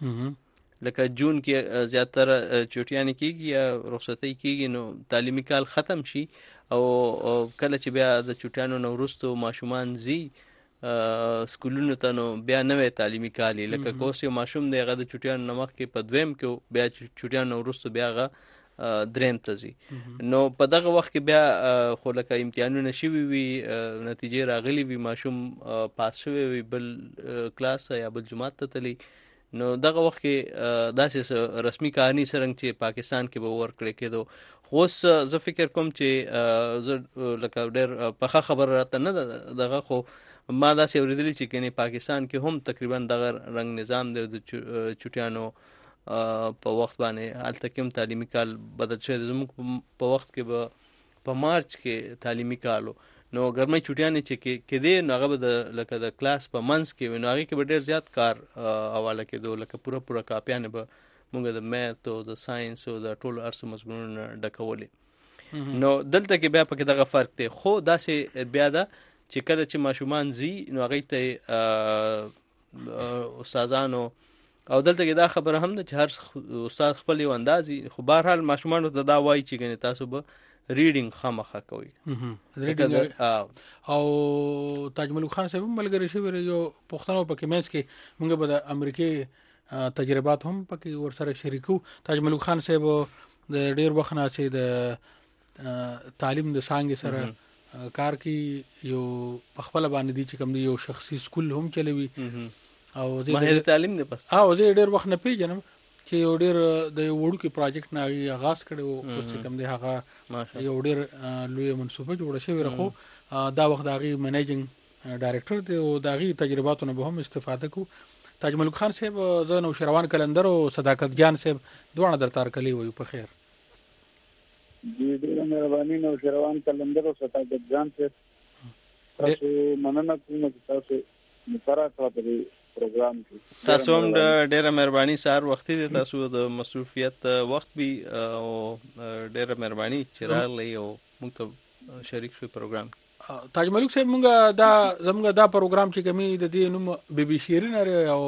لکه جون کې زیاتره چټیانې کیږي یا رخصتي کیږي نو تعلیمي کال ختم شي او کله چې بیا د چټیانو نو وروسته ماشومان زی سکولونو ته نو بیا نوې تعلیمي کال لکه کوس یو ماشوم دی هغه د چټیانو نمخ کې په دویم کې بیا چټیانو وروسته بیا هغه دریم ته ځي نو په دغه وخت کې بیا خو لکه امتحانونه شوي وي نتیجې راغلي وي ماشوم پاس شوی وي بل کلاس یا بل جماعت ته تللی نو دغه وخت کې داسې رسمي کارني څرنګه چې پاکستان کې به ورکړی کېدو خو اوس زه فکر کوم چې زه لکه ډېر پخه خبره راته نه دغه خو ما داسې اورېدلي چې کني پاکستان کې هم تقریبا دغه رنګ نظام دی د چټیانو په وخت باندې هلته کې هم تعلیمي کال بدل شوی زموږ په وخت کې به په مارچ کې تعلیمي کالو نو ګرمۍ چټیانې چې کېدې نو هغه به د لکه د کلاس په منځ کې وي نو هغې کې به ډېر زیات کار حواله کېدو لکه پوره پوره کاپیانې به موږ د میت او د ساینس او د ټولو هر څه مضمونونه ډکولې نو دلته کې بیا پکې دغه فرق دی خو داسې بیا ده چې کله چې ماشومان زی نو هغې ته استادانو او دلته کې دا خبره هم ده چې هر استاد خپل یو اندازي خو بهرحال ماشومانو ته دا وایي چې ګنې تاسو به ریډینګ خامخا کوئ او تاج ملک خان صاحب ملګری شوی یو پښتنو پکې مینس کې موږ به د امریکای تجربات هم پکې ورسره شریکو تاج ملک خان صاحب د ډېر وخت نه چې د تعلیم د څانګې سره کار کی یو خپل باندې دي چې کوم یو شخصي سکول هم چلوي او زه ماهر تعلیم دی بس او زه ډېر وخت نه پیژنم چې یو ډېر د وړو کې پروجیکټ نه آغاز کړو اوس چې کوم دی هغه یو ډېر لوی منصوبه جوړه شوی راخو دا وخت دغه منیجینګ ډایریکټر دی او دغه تجرباتونه به هم استفاده کو تاج ملک خان صاحب زه نو شیروان کلندر او صداقت جان صاحب دوه در تار کلی وي په خیر جی ډیره مهرباني نو شیروان کلندر او صداقت جان صاحب تاسو مننه کوم چې تاسو مقرره کړی پروګرام کې تاسو هم ډیره مهرباني سهار وختي دي تاسو د مصروفیت وخت بي او ډیره مهرباني چې راغلی او موږ ته شریک شوي پروګرام تاج ملک صاحب موږ دا زموږ دا پروګرام چې کومي د دې نوم بي بي شيرین او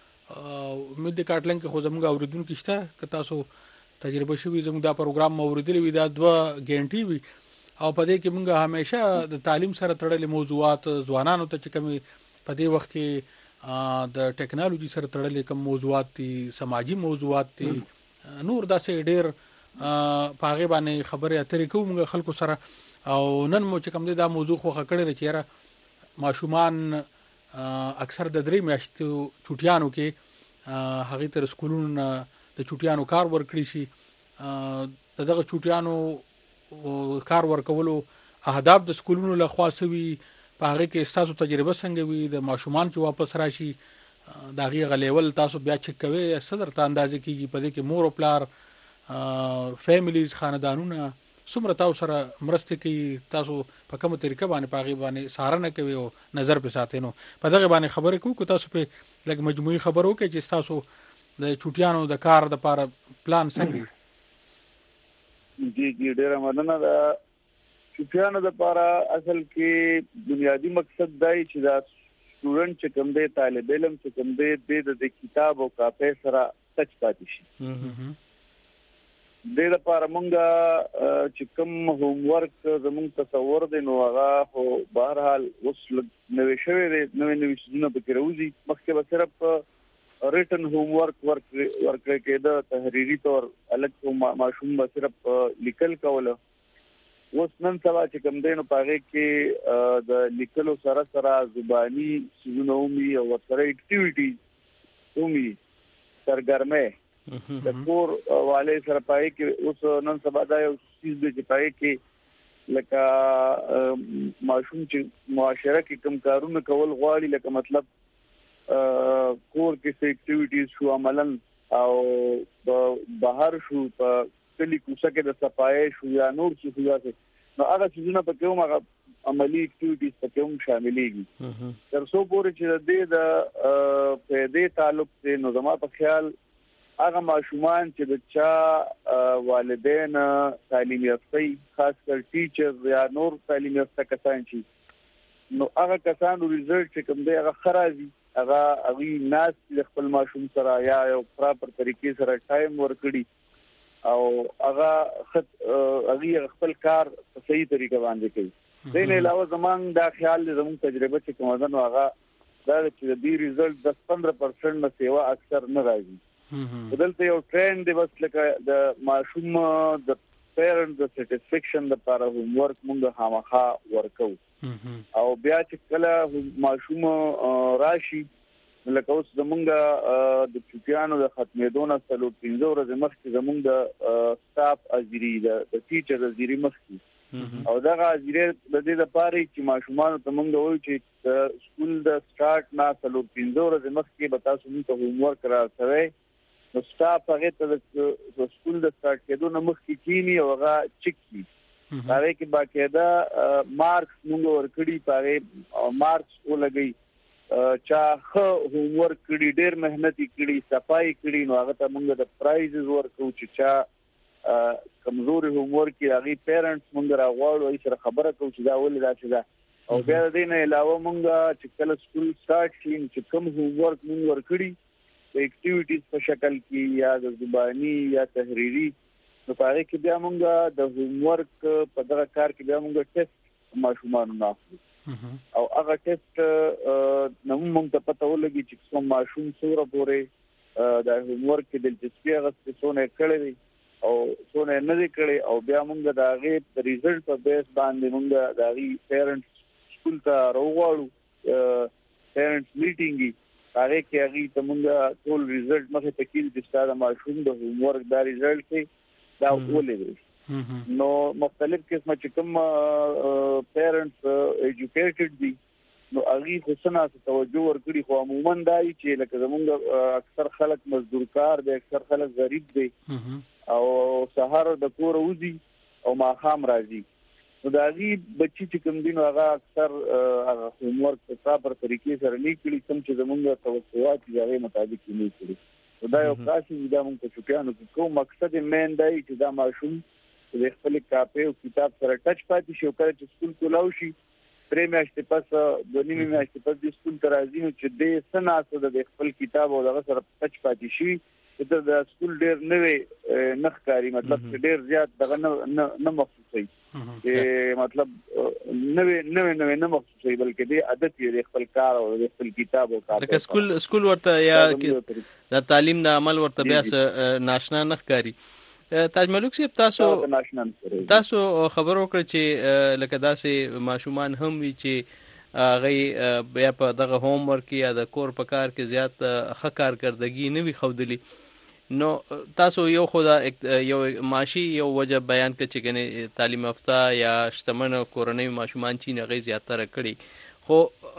مد کاټلنګ خو زموږ اوریدونکو شته که تاسو تجربه شوی زموږ دا پروګرام موریدلی وي دا دوه غنټې وي او په دې کې موږ همیشه د تعلیم سره تړلې موضوعات ځوانانو ته چې کومي په دې وخت کې د ټیکنالوژي سره تړلې کوم موضوعات دي سماجی موضوعات دي نور داسې ډېر په هغه باندې خبرې اترې کوو موږ خلکو سره او نن مو چې کوم دی دا موضوع خو خکړې چې ماشومان اکثر د درې میاشتو چټیانو کې هغه تر سکولونو د چټیانو کار ورکړي شي دغه چټیانو کار ورکولو اهداف د سکولونو له خوا سوي په هغه کې تاسو تجربه څنګه وي د ماشومان چې واپس راشي دا غي غلیول تاسو بیا چک کوي صدر ته اندازې کیږي په دې کې مور او پلار فیملیز خاندانونه څومره تاسو سره مرسته کوي تاسو په کومه طریقه باندې پاغي باندې سارنه کوي او نظر په ساتینو په دغه باندې خبرې کوو کو تاسو په لګ مجموعي خبرو کې چې تاسو د چټیانو د کار د لپاره پلان څنګه جی جی ډیره مننه دا چټیانو د لپاره اصل کې بنیادی مقصد دی چې دا سټوډنټ چې کوم دی طالب علم چې کوم دی د کتاب او کاپي سره ټچ پاتې شي. د دې لپاره مونږه چې کوم هوم ورک زموږ تصور دی نو هغه خو بهرحال اوس نوې شوی دی، نوې نوې څیزونه پکې راوځي. مخکې به صرف ریټن هوم ورک ورکړی کېده، تحریري طور الګ ماشوم به صرف لیکل کوله. اوس نن سبا چې کوم دی نو په هغې کې د لیکلو سره سره زباني څیزونه ومي او ورسره اکټیویټیز ومي، سرګرمۍ د کور والي سره پای کې. اوس نن سبا دا یو چیز دی چې پای کې لکه ماشوم چې معاشره کې کوم کارونه کول غواړي، لکه مطلب کور کې څه اکټیویټیز شو عملاً، او بهر شو په کلی کوڅه کې د صفایي شو یا نور څه شو، نو هغه څیزونه پکې هم هغه عملی اکټیویټیز پکې هم شاملېږي. تر څو پورې چې د دې د پیدې تعلق دی نو زما په خیال هغه ماشومان چې د چا والدین تعلیم یافته، خاص کر ټیچر یا نور تعلیم یافته کسان چې نو هغه کسانو ریزلټ چې کوم دی هغه خرابي، هغه هغه ناس د خپل ماشوم سره یا یو پراپر طریقې سره ټایم ورکړي او هغه خط هغه خپل کار په صحیح طریقه باندې کوي. دین علاوه زمونږ دا خیال دی، زموږ تجربه چې کومه ده نو هغه دا چې د دې ریزلټ د پندرہ پرسنټ نه سیوا اکثر نه راځي. دلته یو ټرند دی بس لکه د ماشوم د پیرنټ د سټیسفیکشن لپاره هوم ورک مونږ خامخا ورکو، او بیا چې کله ماشوم راشي لکه اوس زمونږ د چوټیانو د ختمېدو نه څلور پنځه ورځې مخکې زمونږ د سټاف اجري د ټیچر اجري مخکې، او دغه اجري د دې لپاره چې ماشومانو ته مونږ وایو چې د سکول د سٹارټ نه څلور پنځه ورځې مخکې به تاسو موږ ته هوم ورک راکوئ. نو سټاف هغه ته د سکول د سٹارټ کېدو نه مخکې کینی او هغه چک کی هغه کې باقاعده مارکس موږ ورکړي، پاره مارکس ولګي چا خو هوم ورک کړي، ډېر مهنت کړي، صفای کړي، نو هغه ته موږ د پرایزز ورکو چې چا کمزوري هوم ورک کړي هغه پیرنټس موږ راغواړو ای سره خبره کوو چې دا ولې راځي دا. او بیا د دې نه علاوه موږ چې کله سکول سٹارټ شي چې کوم هوم ورک موږ ورکړي د اکټیویټیز په شکل کې یا د زبانی یا تحریری، نو پاره کې بیا موږ د هوم ورک په دغه کار کې بیا موږ ټیسټ ماشومان نه اخلو، او هغه ټیسټ نو موږ ته پته ولګي چې کوم ماشوم څوره پورې د هوم ورک کې دلچسپي هغه څونه کړی او څونه نه کړی، او بیا موږ د هغه په ریزلټ په بیس باندې موږ د هغه پیرنټس سکول ته راوړو، پیرنټس میټینګ هغه کې هغه ته موږ ټول ریزلټ مخه تکیل چې ستاسو ماشوم د هوم ورک دا ریزلټ کې دا ولې نو مختلف قسمه چې کوم پیرنټس ایجوکیټډ دي نو هغه خصنا توجه ورکړي، خو عموما دا چې لکه زمونږ اکثر خلک مزدور کار دي، اکثر خلک غریب دي او سهار د کور وځي او ماخام راځي، نو دا غي بچی چې کوم دین هغه اکثر هغه هوم ورک په صبر طریقې سره نه کړي، کوم چې زمونږ توقعات یې مطابق نه کړي. دا یو کاشي دا موږ ته چوکانو کوم مقصد مین دی چې دا ماشوم د خپل کاپي او کتاب سره ټچ پاتې شي، او کله چې سکول ته لاړ شي درې میاشتې پس د نیمه میاشتې پس د سکول ته راځي نو چې د سناسو د خپل کتاب او دغه سره ټچ پاتې شي، د سکول ډېر نوې نخکاری مطلب ډېر زیات دغه نه نه مخصوصي مطلب نوې نوې نوې نه مخصوصي بلکې د عادت یې خپل کار او خپل کتاب او کار لکه سکول سکول ورته یا د تعلیم د عمل ورته بیا ناشنا نخکاری. تاج ملک صاحب تاسو تاسو خبر وکړه چې لکه داسې ماشومان هم وي چې هغه بیا په دغه هوم ورک یا د کور په کار کې زیات ښه کارکردګي نه وي ښودلي، نو تاسو یو خدا یو معاشي یو وجه بیان کړ چې ګنې تعلیم یافته یا شتمن کورنۍ ماشومان چې هغه زیاتره کړي، خو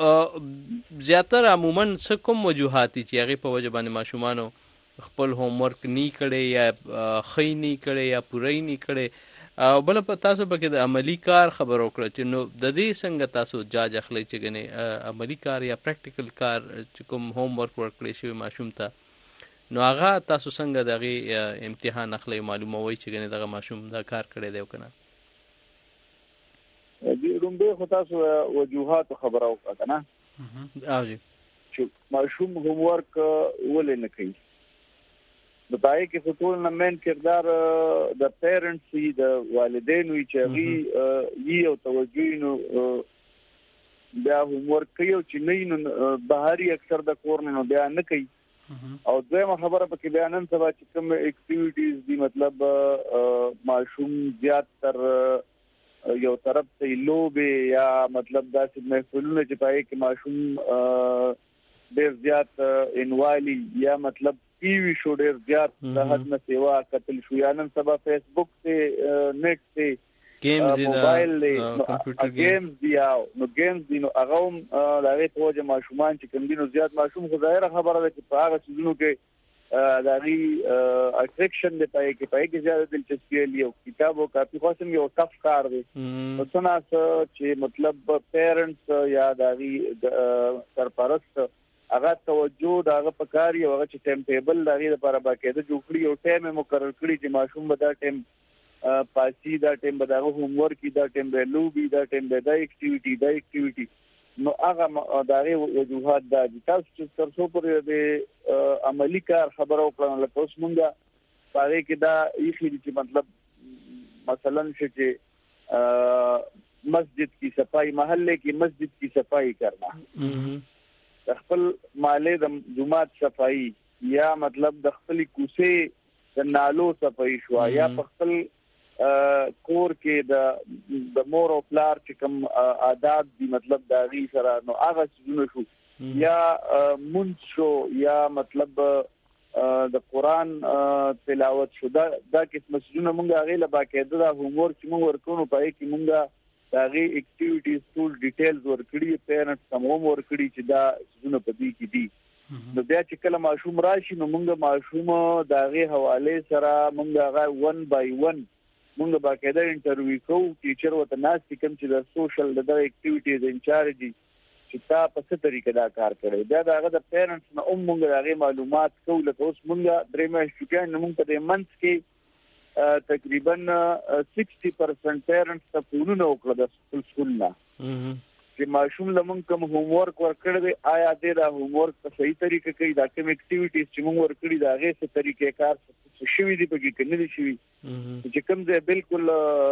زیاتره عموما څه کوم وجوهات چې هغه په وجه باندې ماشومانو خپل هوم ورک نه کړي یا خې نه کړي یا پوره نه کړي، او بل په تاسو پکې د عملی کار خبر وکړه چې نو د دې څنګه تاسو جاج اخلي چې ګنې عملی کار یا پریکټیکل کار چې کوم هوم ورک ورکړي شوی ماشوم ته نو هغه تاسو څنګه دغه امتحان اخلي معلوموي چې ګنې دغه ماشوم دا کار کړی دی کنه؟ دې رومبه خو تاسو وجوهات خبره وکړه کنه او جی چې ماشوم هوم ورک ولې نه کوي. د پای کې خطول نه مین کردار د پیرنټس وي د والدینو چې هغه یي او توجه نو بیا هم ورکوي او چې نه نو بهاري اکثر د کور نه بیا نه کوي او دویمه خبره پکې بیا نن سبا چې کوم اکټیویټیز دي مطلب ماشوم زیات تر یو طرف ته لوبه یا مطلب داسې محفلونه چې پای کې ماشوم ډېر زیات انوالي یا مطلب ټي وي شو ډېر زیات د حد نه سیوا قتل شو یا نن سبا فیسبوک ته نیټ ته گیمز دي موبایل له کمپیوټر گیمز دي او نو گیمز دي نو هغه هم دغه توجه ماشومان چې کوم دي نو زیات ماشوم خو ظاهره خبره ده چې په هغه څیزونو کې دغه اټریکشن دی پای کې پای کې زیات دلچسپي لري او کتاب او کاپي خاصم یو ټف کار دی نو څنګه چې مطلب پیرنټس یا دغه سرپرست هغه توجه دغه پکاري او هغه چې ټایم ټیبل دغه لپاره باقاعده جوړ کړی او ټایم مقرر کړی چې ماشوم به دا ټایم پاسي دا ټایم به دغه هوم ورک دا ټایم به لوبي دا ټایم به دا اکټیویټي دا اکټیویټي نو هغه دغه وجوهات د تاسو چې تر څو پر د عملی کار خبرو کړل لکه اوس مونږه پاره کې دا یخي چې مطلب مثلا چې مسجد کی صفائی محلے کی مسجد کی صفائی کرنا خپل محلے د جمعات صفائی یا مطلب د خپل کوسه د نالو صفائی شو یا خپل کور کې د د مور او پلار چې کوم عادت دي مطلب دا غي سره نو هغه څه شو یا مونږ شو یا مطلب د قران تلاوت شو دا دا کې مسجدونه مونږه غي له باقاعده د هوم ورک چې مونږ ورکونو پای کې مونږه دا غي اکټیویټیز ټول ډیټیلز ورکړي پیرنټس هم ورکړي چې دا څونه پدې کې دي نو بیا چې کله ماشوم راشي نو مونږه ماشوم دا غي حواله سره مونږه غا ون بای ون مونږ باقاعده انټرویو کوو ټیچر وته ناس کوم چې د سوشل د اکټیویټیز انچارج دي چې تا په څه طریقه دا کار کړی دا دغه د پیرنټس نه هم مونږ هغه معلومات کوو لکه اوس مونږ درې مې شوکان مونږ په دې منځ کې تقریبا sixty percent پیرنټس ته فونونه وکړه د سکول سکول نه چې ماشوم لمون کوم هوم ورک ورکړی دی آیا دې دا هوم ورک په صحیح طریقه کوي دا کوم اکټیویټیز چې مونږ ورکړي دا هغه څه طریقې کار څه شوی دی په کې کنه دي شوی چې کوم ځای بالکل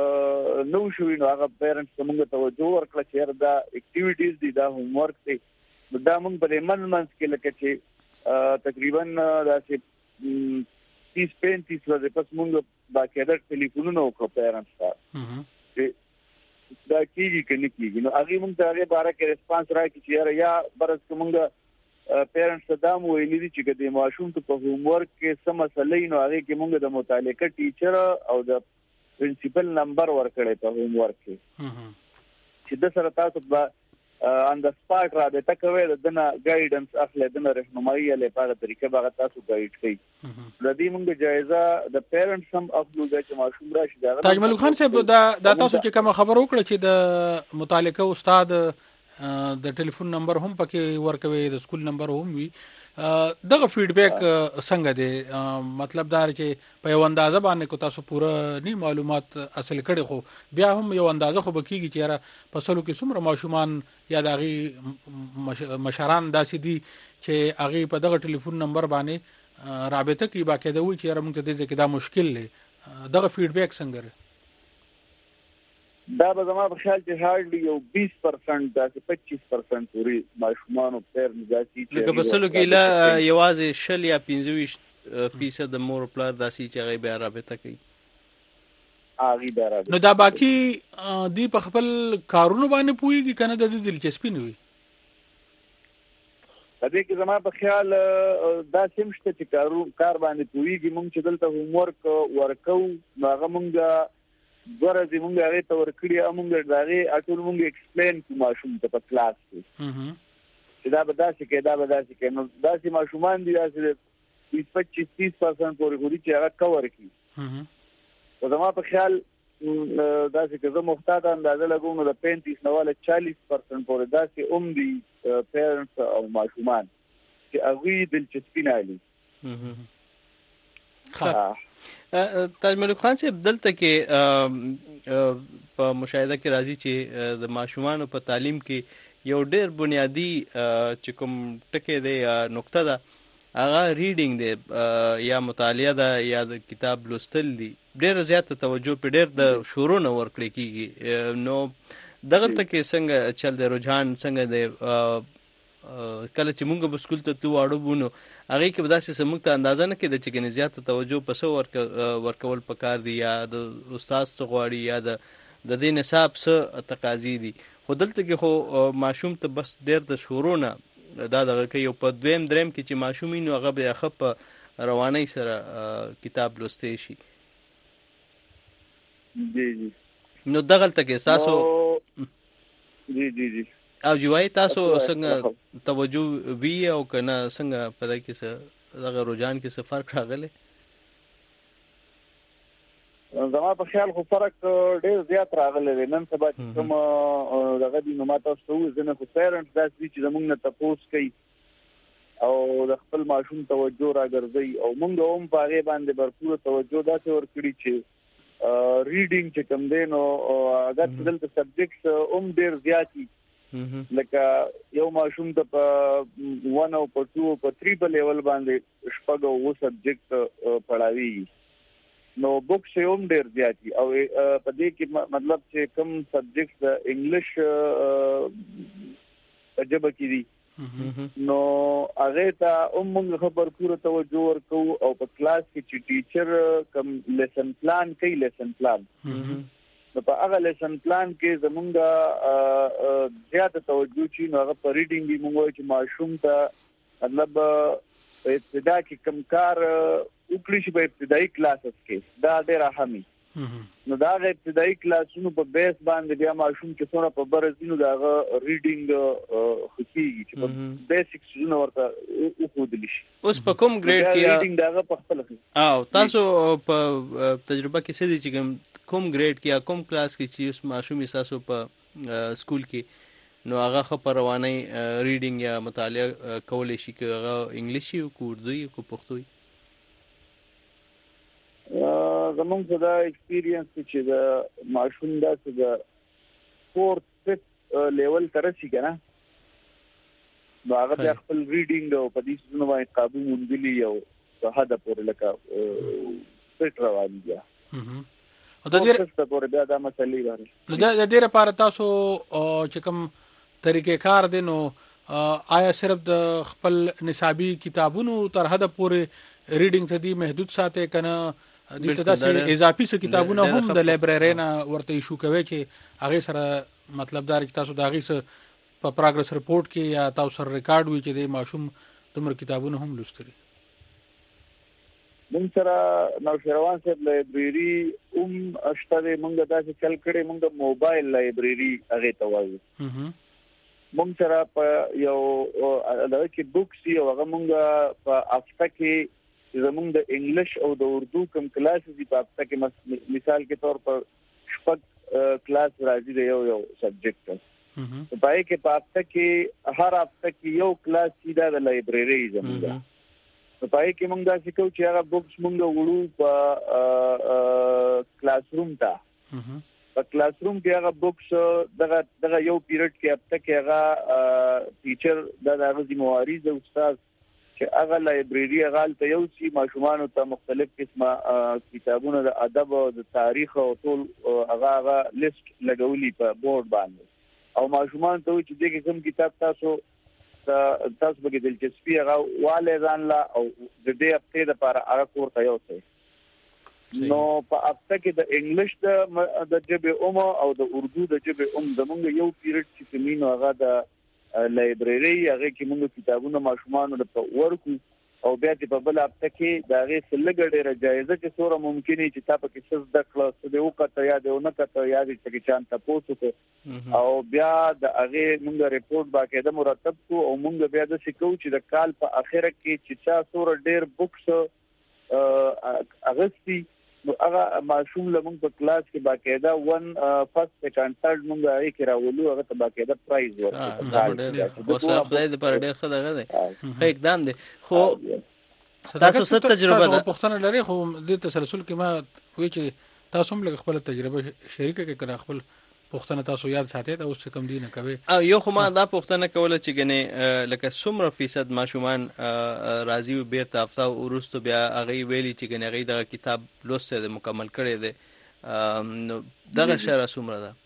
نو شوی نو هغه پیرنټس موږ توجه ورکړه چې دا اکټیویټیز دي دا هوم ورک دی دا موږ په من منځ کې لکه چې تقریبا دا چې thirty twenty ورځې پس موږ باقاعده ټلیفونونه وکړو پیرنټس ته دا کیږي کنه کیږي نو هغه موږ ته هغه باره کې ریسپانس راکړي چې یا برس کومه پیرنټس ته مو ویلي چې د ماشوم ته په هوم ورک کې سم مسلې نو هغه کې موږ د متعلقه ټیچر او د پرنسپل نمبر ورکړی په هوم ورک کې چې د سره تاسو به ان د سپاټ را به تکوي دنه ګایډنس اخلي دنه رهنمایي له پاره طریقې باغ تاسو ګایډ کوي د دې موږ جایزه د پیرنټس هم اخلو چې ماشوم راشي دا تاج ملک خان صاحب دا د تاسو چې کوم خبر وکړه چې د متعلقه استاد د ټلیفون نمبر هم پکې ورکوي د سکول نمبر هم وي دغه فیډبیک څنګه دی مطلب دا چې په یو اندازه باندې کو تاسو پوره نی معلومات حاصل کړي خو بیا هم یو اندازه خو بکیږي چې را پسلو کې څومره ماشومان یا دغه مشران داسې دي چې هغه په دغه ټلیفون نمبر باندې رابطه کوي باقاعده وي چې را موږ ته دې کې دا مشکل لري دغه فیډبیک څنګه دا به زما په خیال چې هارډلی یو twenty percent دا چې twenty percent پوری ماشومان او پیر نزاسي چې لکه بسلو کې لا یوازې شل یا fifty فیصد د مور پلار داسي چې هغه بیا رابطه کوي هغه بیا رابطه نو دا باقي دی په خپل کارونو باندې پويږي کنه د دلچسپي نه وي دې کې زما په خیال دا سمشته چې کارو کار باندې پويږي مونږ چې دلته هوم ورک ورکو هغه مونږه ورته مونږ هغه ته ورکړی مونږ دغه اټول مونږ ایکسپلین کوم ماشوم ته په کلاس کې چې دا به داسې کې دا به داسې کې نو داسې ماشومان دي داسې twenty to thirty percent پورې غوړي چې هغه کور کړي او زما په خیال داسې کې زه محتاط اندازه لګوم د پینتیس نواله forty percent پورې داسې اوم دي پیرنټس او ماشومان چې هغه دلچسپي نه لري ها تاج ملک خان صاحب دلته کې په مشاهده کې راځي چې د ماشومان په تعلیم کې یو ډېر بنیادی چې کوم ټکی دی نقطه ده هغه ریډینګ دی یا مطالعه ده یا د کتاب لوستل دي، ډېره زیاته توجه په ډېر د شروع نه ورکړی کېږي. نو دغلته کې څنګه چل دی، رجحان څنګه دی؟ کله چې مونږ به سکول ته تلو واړه وو نو هغې کې به داسې څه مونږ ته اندازه نه کېده چې ګنې زیاته توجه په څه ورکول پکار دي، یا د استاد څه غواړي، یا د د دې نصاب څه تقاضي دي. خو دلته کې خو ماشوم ته بس ډېر د شروع نه دا دغه کوي، او په دویم دریم کې چې ماشوم وي نو هغه بیا ښه په روانۍ سره کتاب لوستی شي. جی جی نو دغلته کې ستاسو جی جی جی او جوای تاسو څنګه توجه وی او کنه څنګه په دې کې څه دغه رجحان کې څه فرق راغلی؟ زما په خیال خو فرق ډېر زیات راغلی دی. نن سبا چې کوم دغه دي نو ما تاسو ته ووایي ځینې خو پیرنټس داسې دي چې زموږ نه تپوس کوي او د خپل ماشوم توجه راګرځوي، او موږ هم په هغې باندې بھرپوره توجه داسې ورکړي چې ریډینګ چې کوم دی نو اگر چې دلته سبجیکټس هم ډېر زیات دي، لکه یو ماشوم ته په ون او په ټو او په تھری په لیول باندې شپږ او اووه سبجیکټ پړاویږي، نو بکس یې هم ډېر زیات دي. او په دې کې مطلب چې کوم سبجیکټ د انګلیش په ژبه کې دي نو هغې ته هم موږ ښه بھرپوره توجه ورکوو، او په کلاس کې چې ټیچر کوم لیسن پلان کوي لیسن پلان نو په هغه لیسن پلان کې زمونږ زیاته توجه چې نو هغه په ریډینګ وي. موږ وایو چې ماشوم ته مطلب په ابتدا کې کوم کار وکړي شي په ابتدایي کلاسز کې دا ډېر اهم وي. نو دا هغه ابتدایي کلاسونو په بیس باندې بیا ماشوم چې څومره په بره ځي نو د هغه ریډینګ ښه کېږي چې په بیسک څیزونه ورته وښودلی شي. اوس په کوم ګریډ کې ریډینګ د هغه په خپله او تاسو په تجربه کې څه دي چې کوم ګریډ کې یا کوم کلاس کې چې اوس ماشوم یې ستاسو په سکول کې نو هغه ښه په روانۍ ریډینګ یا مطالعه کولی شي، که هغه انګلیش وي که اردو وي که پښتو وي؟ زمونږ په دا ایکسپیرینس چې د ماشوم داسې د فورت ففت لیول ته رسي که نه نو هغه بیا خپل ریډینګ او په دې څیزونو باندې قابو موندلي او په حده پورې لکه فټ روان دي. او د دې پورې بیا دا مسلې باندې نو د دې لپاره تاسو چې کوم طریقې کار دی نو آیا صرف د خپل نصابي کتابونو تر حده پورې ریډینګ ته دی محدود ساتي کنه د تاسو اضافي څه کتابونه هم د لایبرری نه ورته ایشو کوي چې هغه سره مطلب دار چې تاسو د هغه سره په پروګرس رپورټ کې یا تاسو سره ریکارډ وي چې د ماشوم دمر کتابونه هم لوستري؟ موږ سره نو شروان صاحب لایبرری هم اشته موږ داسې چل کړي، موږ موبایل لایبرری هغه ته وایو. موږ سره په یو دغه کې بوکس یو هغه موږ په هفته کې زمونږ د انګلیش او د اردو کوم کلاسز دي په هفته کې مثال کې طور پر شپږ کلاس راځي د یو یو سبجیکټ په پای کې په هفته کې هر هفته کې یو کلاس سیده د لایبرری زمونږ په پای کې موږ دا سکو چې هغه بوکس موږ وړو په کلاس روم ته په کلاس روم کې هغه بوکس دغه دغه یو پیریډ کې هفته کې هغه ټیچر د هغه ذمہواری د استاد چې هغه لایبرری هغه ته یو سی ماشومان ته مختلف قسمه کتابونه د ادب او د تاریخ او ټول هغه هغه لیست لګولي په بورډ باندې او ماشومان ته چې دغه کوم کتاب تاسو تاسو به دلچسپي هغه والي ځان لا او د دې هفته لپاره هغه کوړه یو څه نو په هفته کې د انګلیش د د جبه اوم او د اردو د جبه اوم زمونږ یو پیریډ چې کمینو هغه د لایبرری هغه کې موږ کتابونه ماشومان ته ورکو او بیا چې په بل هفته کې دا غي سلګ ډیره جایزه چې سوره ممکنه چې تاسو کې څه د کلاس د وکړه یا د نه کته یا چې چان تاسو ته او بیا د هغه موږ ریپورت باقاعده مرتب کو او موږ بیا د سکو چې د کال په اخره کې چې چا سوره ډیر بوکس اغستی نو هغه ماشوم لمون په کلاس کې باقاعده ون فرست سیکنډ ثرد موږ یې کراولو هغه ته باقاعده پرایز ورکړو. خو خدای دې پر ډېر ښه دغه دی ښه اقدام دی. خو تاسو څه تجربه ده پښتنه لري؟ خو د تسلسل کې ما وی چې تاسو هم خپل تجربه شریکه کړئ خپل پوښتنه تاسو یاد ساتئ دا اوس کوم دي نه کوي. او یو خو ما دا پوښتنه کوله چې ګنې لکه څومره فیصد ماشومان راضي او بیرته افتا ورستو بیا هغه ویلي چې ګنې هغه دغه کتاب لوسته د مکمل کړي دي نو دغه شرا څومره ده؟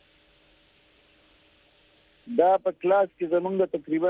دا په کلاس کې زمونږ تقریبا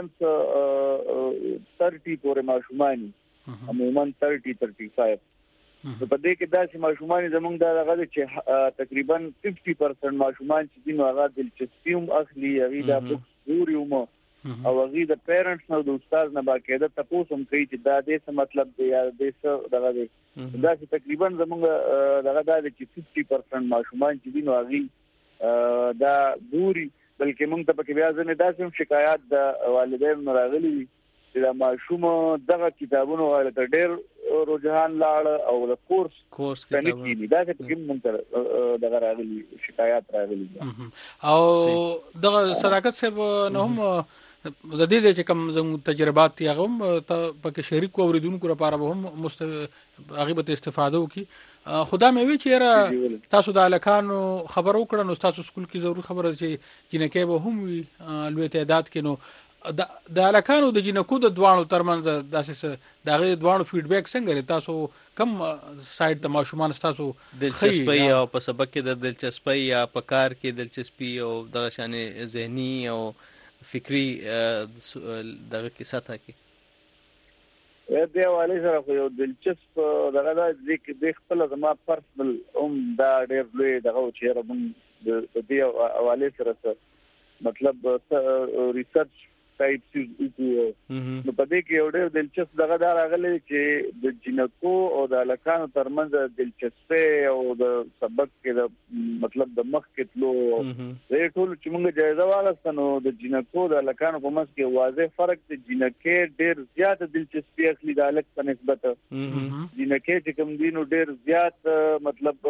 thirty پورې ماشومان عموما thirty thirty-five په دې کې داسې ماشومان زمونږ دا هغه چې تقریبا fifty percent ماشومان چې دین هغه دلچسپي هم اخلي هغه دا ضروري هم او هغه د پیرنټس نو د استاد نه باقاعده تاسو هم کوي چې دا دې څه مطلب دی یا دې څه دغه دی دا چې تقریبا زمونږ دغه دا چې fifty percent ماشومان چې دین هغه دا ګوري بلکې موږ ته پکې بیا ځنه داسې شکایات د والدینو راغلي چې دا ماشوم دغه کتابونو ولته ډېر رجحان لاړ او د کورس کورس کتابونه دا چې موږ ته دغه راغلي شکایات راغلي او دغه صداقت صاحب نو هم د دې چې کوم زموږ تجربات دي هغه هم پکې شریک اوریدونکو لپاره به هم مست هغه به استفاده وکي. خدا مې وی چې تاسو د الکانو خبر وکړه نو تاسو سکول کې ضروري خبره چې جنکه به هم وي لوی تعداد کې نو د الکانو د جنکو د دوانو ترمنځ داسې دغه دوانو فیډبیک څنګه لري تاسو کم سایت د ماشومان تاسو دلچسپي او په سبق کې د دلچسپي یا په کار کې دلچسپي او د شانې ذهني او فکری دغه کې ساته کې دې حواله سره خو یو دلچسپ دغه د خپل زما پرسنل هم دا ډېر لوی دغه چې موږ د دې حواله سره مطلب ریسرچ ټایپ نو په دې کې یو ډېر دلچسپ دغه دا راغلی چې د جنکو او د الکانو ترمنځ دلچسپي او د سبق کې د مطلب د مخ کې تلو زه ټول چې موږ جایزه واغستنو د جنکو د الکانو په منځ کې واضح فرق دی. جنکې ډېر زیات دلچسپي اخلي د الک په نسبت جنکې چې کوم دینو ډېر زیات مطلب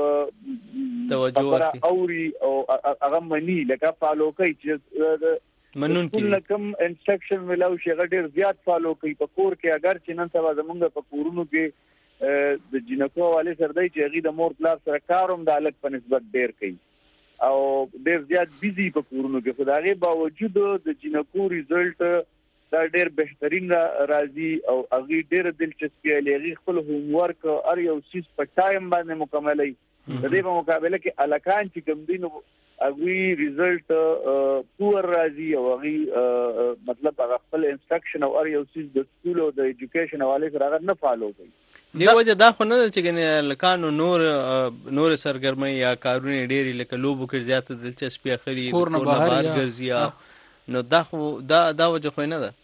توجه اوري او هغه منی لکه فالو کوي چې منون کې کوم انسټرکشن ملاو شي غډیر زیات فالو کوي په کور کې اگر چې نن سبا زمونږ په کورونو کې د جنکو والي سره دی چې هغه د مور پلار سره کاروم د الګ په نسبت ډیر کوي او ډیر زیات بیزي په کورونو کې خدای باوجود د جنکو ریزلټ دا ډیر بهترین راځي او هغه ډیر دلچسپي لري خپل هوم ورک ار یو سیس په ټایم باندې مکملای د دې په مقابله کې الکان چې کوم دینو اغوی ریزلټ پور راځي او اغوی مطلب هغه خپل انسټرکشن او ار یو سیس د سکول او د ایجوکیشن حواله سره هغه نه فالو کوي. دی وجه دا خو نه چې ګنې لکانو نور نور سرګرمي یا کارونه ډېری لکه لوبو کې زیاته دلچسپي اخلي کور نه بهر ګرځي نو دا خو دا دا وجه خو نه ده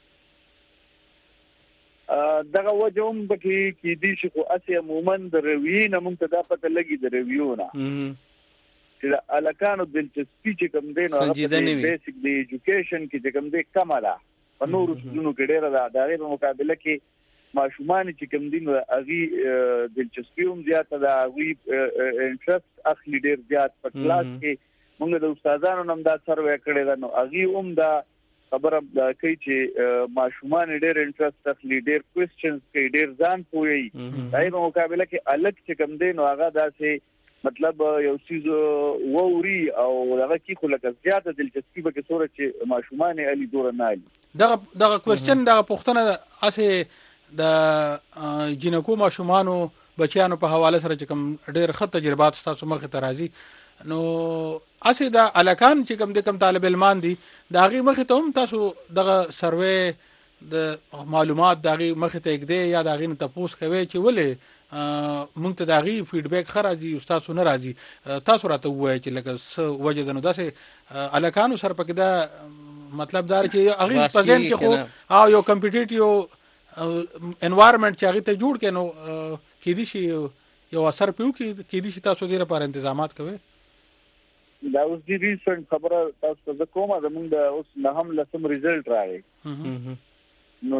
دغه وجه هم بکی کې دي چې خو اسی عموما د رویې نه مونږ ته دا پته لګي د رویو نه چې الکانو دلچسپي چې کوم دی نو هغه بیسیک دی ایجوکیشن کې چې کوم دی کم ده په نورو سکولونو کې ډېره ده د هغې په مقابله کې ماشومان چې کوم دي نو هغې دلچسپي هم زیاته ده هغوی انټرست اخلي ډېر زیات په کلاس کې مونږ د استادانو نه هم دا سروې کړې ده نو هغې هم دا خبره کوي چې ماشومان ډېر انټرست اخلي ډېر کوېسچنز کوي ډېر ځان پوهوي د هغې په مقابله کې الګ چې کوم دی نو هغه داسې مطلب یو چیز ووري او هغه کې خو لکه زیاته دلچسپي به کې سوره چې ماشومان علي دور نه علي دغه دغه کوېسچن دغه پوښتنه اسه د جنکو ماشومانو بچیانو په حواله سره چې کوم ډېر ښه تجربات تاسو مخې ته راځي نو اسه د الکان چې کوم د کوم طالب علمان دي د هغې مخې ته هم تاسو دغه سروې د معلومات د هغې مخې ته اږدئ یا د هغې نه تپوس کوئ چې ولې مونږ ته د هغې فیډبیک ښه راځي ستاسو نه راځي تاسو راته ووایئ چې لکه څه وجه ده نو داسې الکانو سره پکې دا مطلب دا چې هغې په ذهن کې خو او یو کمپیټیټیو انوایرمنټ چې هغې ته جوړ کړي نو کیدای شي یو اثر پې وکړي کیدای شي تاسو دې لپاره انتظامات کوئ دا اوس دې ریسنټ خبره تاسو ته زه کومه زمونږ د اوس نهم لسم ریزلټ راغی نو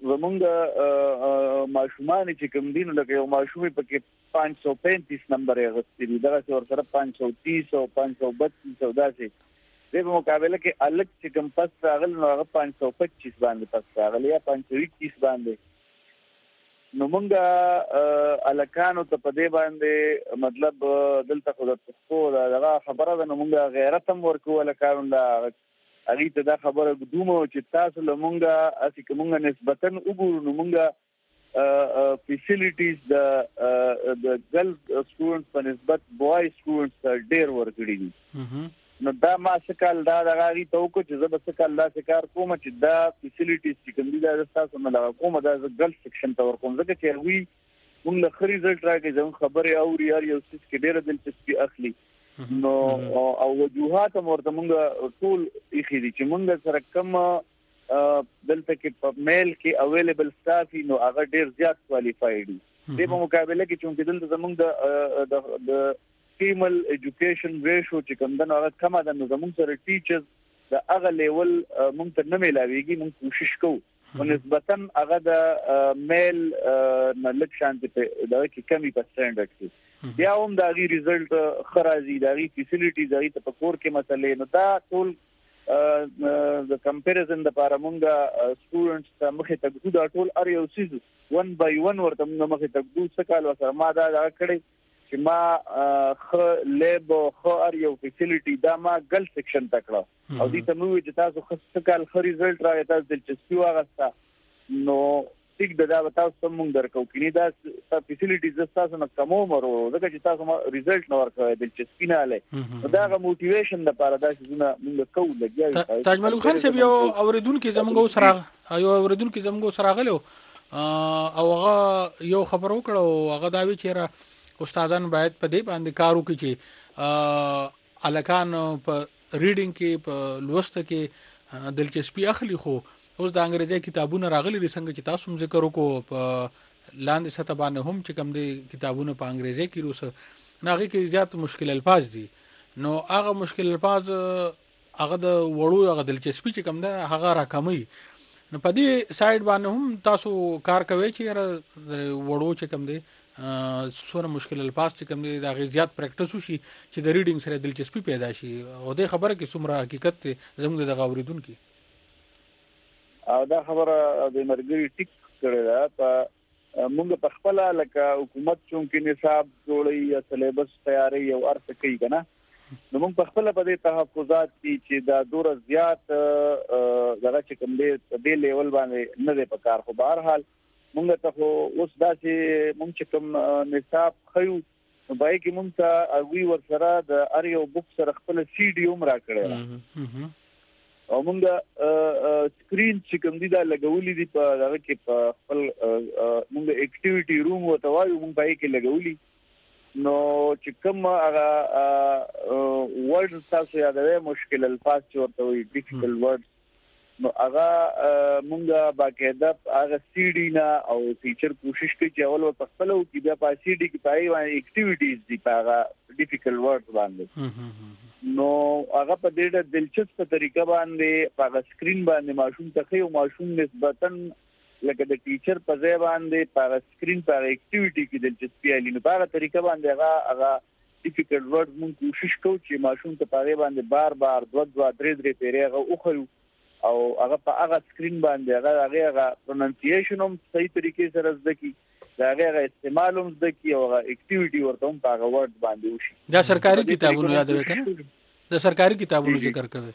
زمونږ ماشومان چې کوم دي نو لکه یو ماشومې پکې پانچ سو پینتیس نمبر یې اخیستی دي دغسې ورسره پانچ سو تیس او پانچ سو بتیس او داسې دې په مقابله کې الګ چې کوم پس راغلی نو هغه پانچ سو پچیس باندې پس راغلی یا پانچ سو اکیس باندې نو مونږه الکانو ته په دې باندې مطلب دلته خو د پښتو دغه خبره ده، نو مونږه غیرت هم ورکو الکانو لا هغه ته دا خبره ګدومو چې تاسو له مونږه اسی کومه نسبتاً وګورو، نو مونږه فیسیلیټیز د د ګرل سټوډنټس په نسبت بوای سټوډنټس ډیر ورکړي دي. نو دا ما سکال دا دغه غي ته وکړو چې زه به سکال دا کار کوم چې دا فیسیلیټیز چې کوم دي دا تاسو نه لا کوم دا ګرل سیکشن ته ورکوم، ځکه چې وی موږ له خري رزلټ راکې زموږ خبره اوري یار یو څه کې ډېر دلچسپي اخلي. نو او وجوهات مرته موږ ټول اخی دي چې موږ سره کم دلته کې په میل کې اویلیبل سټافي نو هغه ډېر زیات کوالیفاید دي. د په مقابله کې چې دلته زموږ د د فیمل ایجوکیشن ریشو چې کوم د هغه کم ده، نو زموږ سره ټیچرز د هغه لیول موږ ته نه ملاويږي. موږ کوشش کوو نسبتاً هغه د میل نه لږ شانتي په دغه کې کمی پرسنټ کې بیا هم د غي رزلټ خرازي د غي فیسیلیټیز غي ته په کور کې مسلې، نو دا ټول د کمپیریزن د لپاره موږ سټوډنټس ته مخه تګو دا ټول ار یو سیز ون بای ون ورته موږ مخه تګو سکال وسره ما دا کړی چې ما خ لیب خو ار یو فیسیلیټی دا ما ګل سیکشن تکړه او دې ته موږ چې تاسو خصه کال خ رزلټ راغی تاسو دلچسپي واغستا، نو ټیک دا تاسو موږ درکو کینی دا فیسیلیټیز تاسو نه کومو مرو ځکه چې تاسو رزلټ نه ورکوي دلچسپي نه لای دا غو موټیویشن لپاره دا چې موږ کوو لګیا. تاج ملک خان صاحب یو اوریدونکو زموږ سره یو اوریدونکو زموږ سره غلو او هغه یو خبر وکړو، هغه دا وی چې استادان باید په دې باندې کار وکړي چې الکان په ریډینګ کې په لوست کې دلچسپي اخلي. خو اوس د انګریزي کتابونه راغلي دي څنګه چې تاسو هم ذکر وکړو په لاندې سطح باندې هم چې کوم دي کتابونه په انګریزي کې روسه ناغي کې زیات مشکل الفاظ دي، نو هغه مشکل الفاظ هغه د وړو هغه دلچسپي چې کوم ده هغه راکمي. نو په دې سایډ باندې هم تاسو کار کوي چې وړو چې کوم دي سونه مشکل الفاظ چې کوم دي دا غي زیات پریکټیس وشي چې د ریډینګ سره دلچسپي پیدا شي. او د خبره کې څومره حقیقت زموږ د غوریدونکو او دا خبره د مرګري ټیک کړی دا په موږ په خپل لکه حکومت چې نصاب جوړي یا سلیبس تیاری او ارڅ کوي کنه، نو موږ په خپل په دې تحفظات چې دا دور زیات دغه چې کوم دی په لیول باندې نه دی په کار. خو بهر حال مونږ ته خو اوس دا چې مونږ چې کوم نصاب خیو نو بای کې مونږ ته اوی ور سره د ار یو بوک سره خپل سی ډي هم را کړی او مونږ سکرین چې کوم دی دا لګولې دي په هغه کې په خپل مونږ اکټیویټي روم وته وایو مونږ بای کې لګولې، نو چې کوم هغه ورډ تاسو یادوي مشکل الفاظ چې ورته وي ډیفیکلټ ورډ، نو هغه مونږه باقاعده هغه سی ډي نه او ټیچر کوشش کوي چې اول په خپل او کې بیا په سی ډي کې پای باندې اکټیویټیز دي په هغه ډیفیکلټ ورډز باندې، نو هغه په ډېر دلچسپ طریقه باندې په هغه سکرین باندې ماشوم ته خو ماشوم نسبتاً لکه د ټیچر په ځای باندې په هغه سکرین په اکټیویټي کې دلچسپي لري، نو په هغه طریقه باندې هغه هغه ډیفیکلټ ورډز مونږ کوشش کوو چې ماشوم ته په هغه باندې بار بار دوه دوه درې درې پیری هغه وخیو او هغه په هغه سکرین باندې هغه هغه پرونانسییشن هم صحیح طریقې سره زده کی، دا هغه استعمال هم زده کی او هغه اکټیویټي ورته هم په هغه ورډ باندې وشي. دا سرکاري کتابونه یادوي کنه، د سرکاري کتابونو ذکر کوي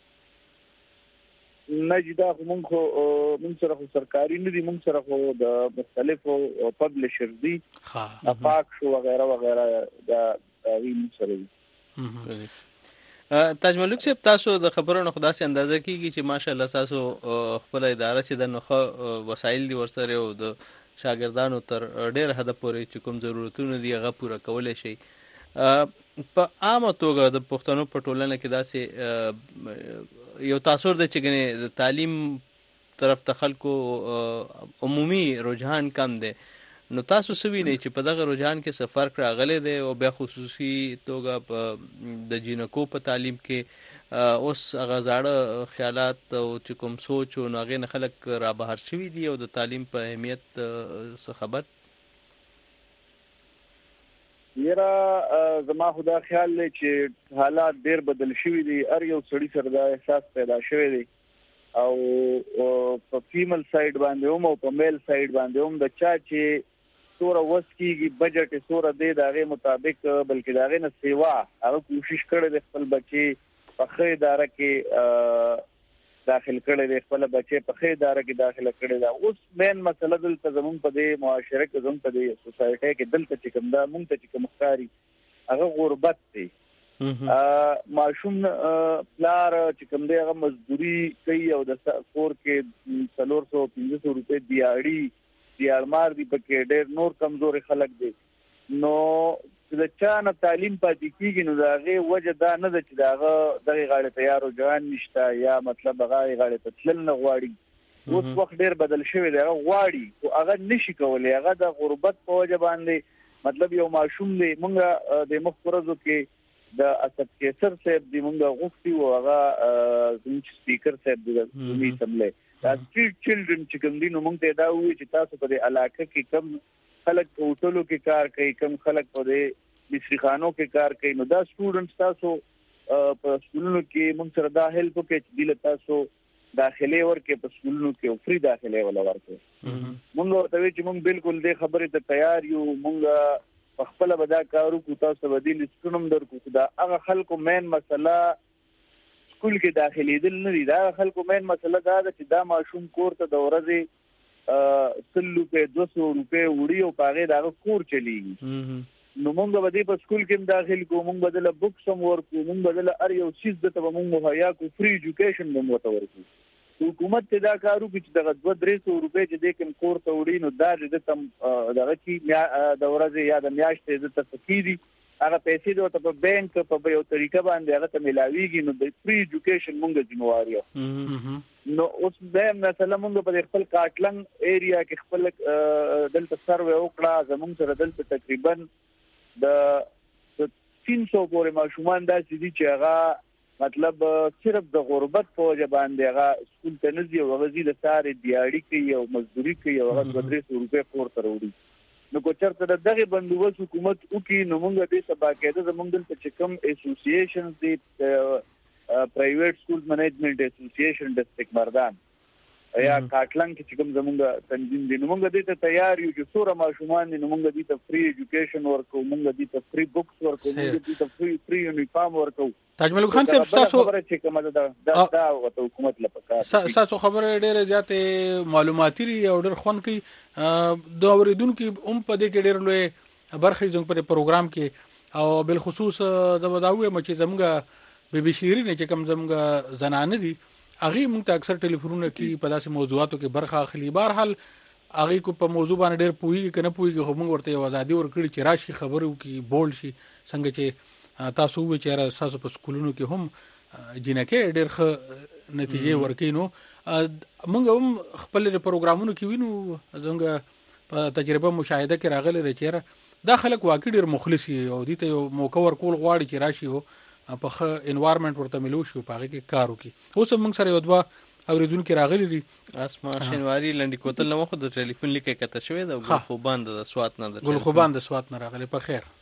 نه جدا موږ خو موږ سره خو سرکاري نه دي، موږ سره خو د مختلفو پبلشر دي ها پاک شو وغیرہ وغیرہ دا وی موږ سره دي. تاج ملک صاحب تاسو د خبرونو خداسي اندازه کیږي چې ماشاءالله تاسو خپل اداره چې د نوخه وسایل دي ورسره او د شاګردانو تر ډېر حد پورې چې کوم ضرورتونه دي هغه پوره کولای شي. په عامه توګه د پښتنو په ټولنه کې داسې یو تاثر دی چې ګنې د تعلیم طرف ته خلکو عمومي رجحان کم دی، نو تاسو سوي نه چې په دغه رجحان کې څه فرق راغلی دی او بیا خصوصي توګه په د جینکو په تعلیم کې اوس هغه زاړه خیالات او چې کوم سوچ او هغې نه خلک را بهر شوي دي او د تعلیم په اهمیت څه خبر؟ یاره زما خو دا خیال دی چې حالات ډېر بدل شوي دي، هر یو سړي سره دا احساس پیدا شوی دی او په فیمل سایډ باندې هم او په میل سایډ باندې هم د چا چې سوره وسکیږي بجټ سوره دی دغه مطابق بلکې دغه نه سیوا هغه کوشش کړي د خپل بچي په خې اداره کې داخل کړي د خپل بچي په خې اداره کې داخله کړي دا اوس مین مسله دلته زمون په دې معاشره کې زمون په دې سوسایټي کې دلته چې کوم دا مونږ ته چې کوم ښکاری هغه غربت دی ماشوم پلار چې کوم دی هغه مزدوري کوي او د کور کې څلور سوه پنځه سوه روپۍ دیاړي دیارمار دی پکې ډېر نور کمزوري خلک دي نو د چا نه تعلیم پاتې کیږي نو دغه وجه دا نه ده چې دغه دغه غاړه تیارو ځوان نشته یا مطلب هغه غاړه ته تلل نه غواړي اوس وخت ډېر بدل شوی دی هغه غواړي او هغه نشي کولای هغه د غربت په وجه باندې مطلب یو ماشوم دی مونږ د مخفرزو کې د اسد کیسر صاحب دی مونږ غوښتي او هغه زموږ سپیکر صاحب دی د می سملې دا سټریټ چلډرن چې کوم دي نو مونږ ته دا وایي چې تاسو په دې علاقه کې کم خلک په هوټلو کې کار کوي کم خلک په دې مصریخانو کې کار کوي نو دا سټوډنټس تاسو په سکولونو کې مونږ سره دا هیلپ کوي چې دله تاسو داخلي ورکې په سکولونو کې فری داخلي ولا ورکې مونږ ورته وی چې مونږ بالکل دې خبرې ته تیار یو مونږ په خپل بدا کارو کو تاسو بدیل سکونم درکو دا هغه خلکو مین مسله سکول کې داخلي دل نه دي دا خلکو مین مسله دا چې دا ماشوم کور ته د ورځې سلو په دوه سوه روپۍ وړي او پاغه دا کور چلیږي نو مونږ به دې په سکول کې داخل کو مونږ بدله بوکس هم ورکو مونږ بدله ار یو چیز د ته مونږ مهیا کو فری ایجوکیشن هم ورکو حکومت ته دا کارو چې دغه دوه درې سوه روپۍ چې د کوم کور ته وړي نو دا د تم دغه کې د ورځې یا د میاشتې د تفکیری هغه پیسې د ته په بانک په یو طریقه باندې هغه ته ملاويږي نو د فری ایجوکیشن مونږ ذمہوار یو نو اوس به مثلا مونږ په خپل کاټلنګ ایریا کې خپل دلته سروې وکړه زمونږ سره دلته تقریبا د تین سوه پورې ماشومان داسې دي چې هغه مطلب صرف د غربت په وجه باندې هغه سکول ته نه ځي او هغه ځي د ساري دیاړي کوي او مزدوري کوي او هغه دوه درې سوه روپۍ کور ته راوړي نو کو چېرته د دغه بندوبست حکومت وکړي نو موږ دې سبا کېده زموږ دلته چې کوم اسوسییشن دي پرایویټ سکول منیجمنت اسوسییشن ډسټریکټ مردان یا کاټلنګ کې چې کوم زموږ تنظیم دي نو موږ دې ته تیار یو چې څوره ماشومان دي نو موږ دې ته فری ایجوکیشن ورکو موږ دې ته فری بوکس ورکو موږ دې ته فری فری یونیفارم ورکو تاج ملک خان صاحب تاسو خبره چې کومه ده دا دا حکومت لپاره تاسو خبره ډیره زیاته معلوماتي او ډیر خوند کوي د اوریدونکو هم په دې کې ډیر لوی برخه زنګ پر پروګرام کې او بل خصوص د وداوي مچ زمګه بي بي شيرين چې کوم زمګه زنانه دي اغه مونږ ته اکثر ټلیفونونه کې په داسې موضوعاتو کې برخه اخلي بهر حال اغه کو په موضوع باندې ډیر پوي کنه پوي خو مونږ ورته یو ازادي ورکړي چې راشي خبرو کې بول شي څنګه چې تاسو و چې را تاسو په سکولونو کې هم جنکه ډیر ښه نتیجې ورکینو مونږ هم خپل پروګرامونو کې وینو څنګه په تجربه مشاهده کې راغلي رچېره دا خلک واقع ډیر مخلص او دي ته یو موقع ورکول غواړي چې راشي او په ښه انوایرنمنت ورته ملو شي په هغه کې کار وکړي اوس موږ سره یو دوا اوریدونکو راغلي دي اسما شینواری لنډی کوتل نو خو د ټلیفون لیکه کته شوې د ګل خوبان د سوات نه ګل خوبان د سوات نه راغلي په خیر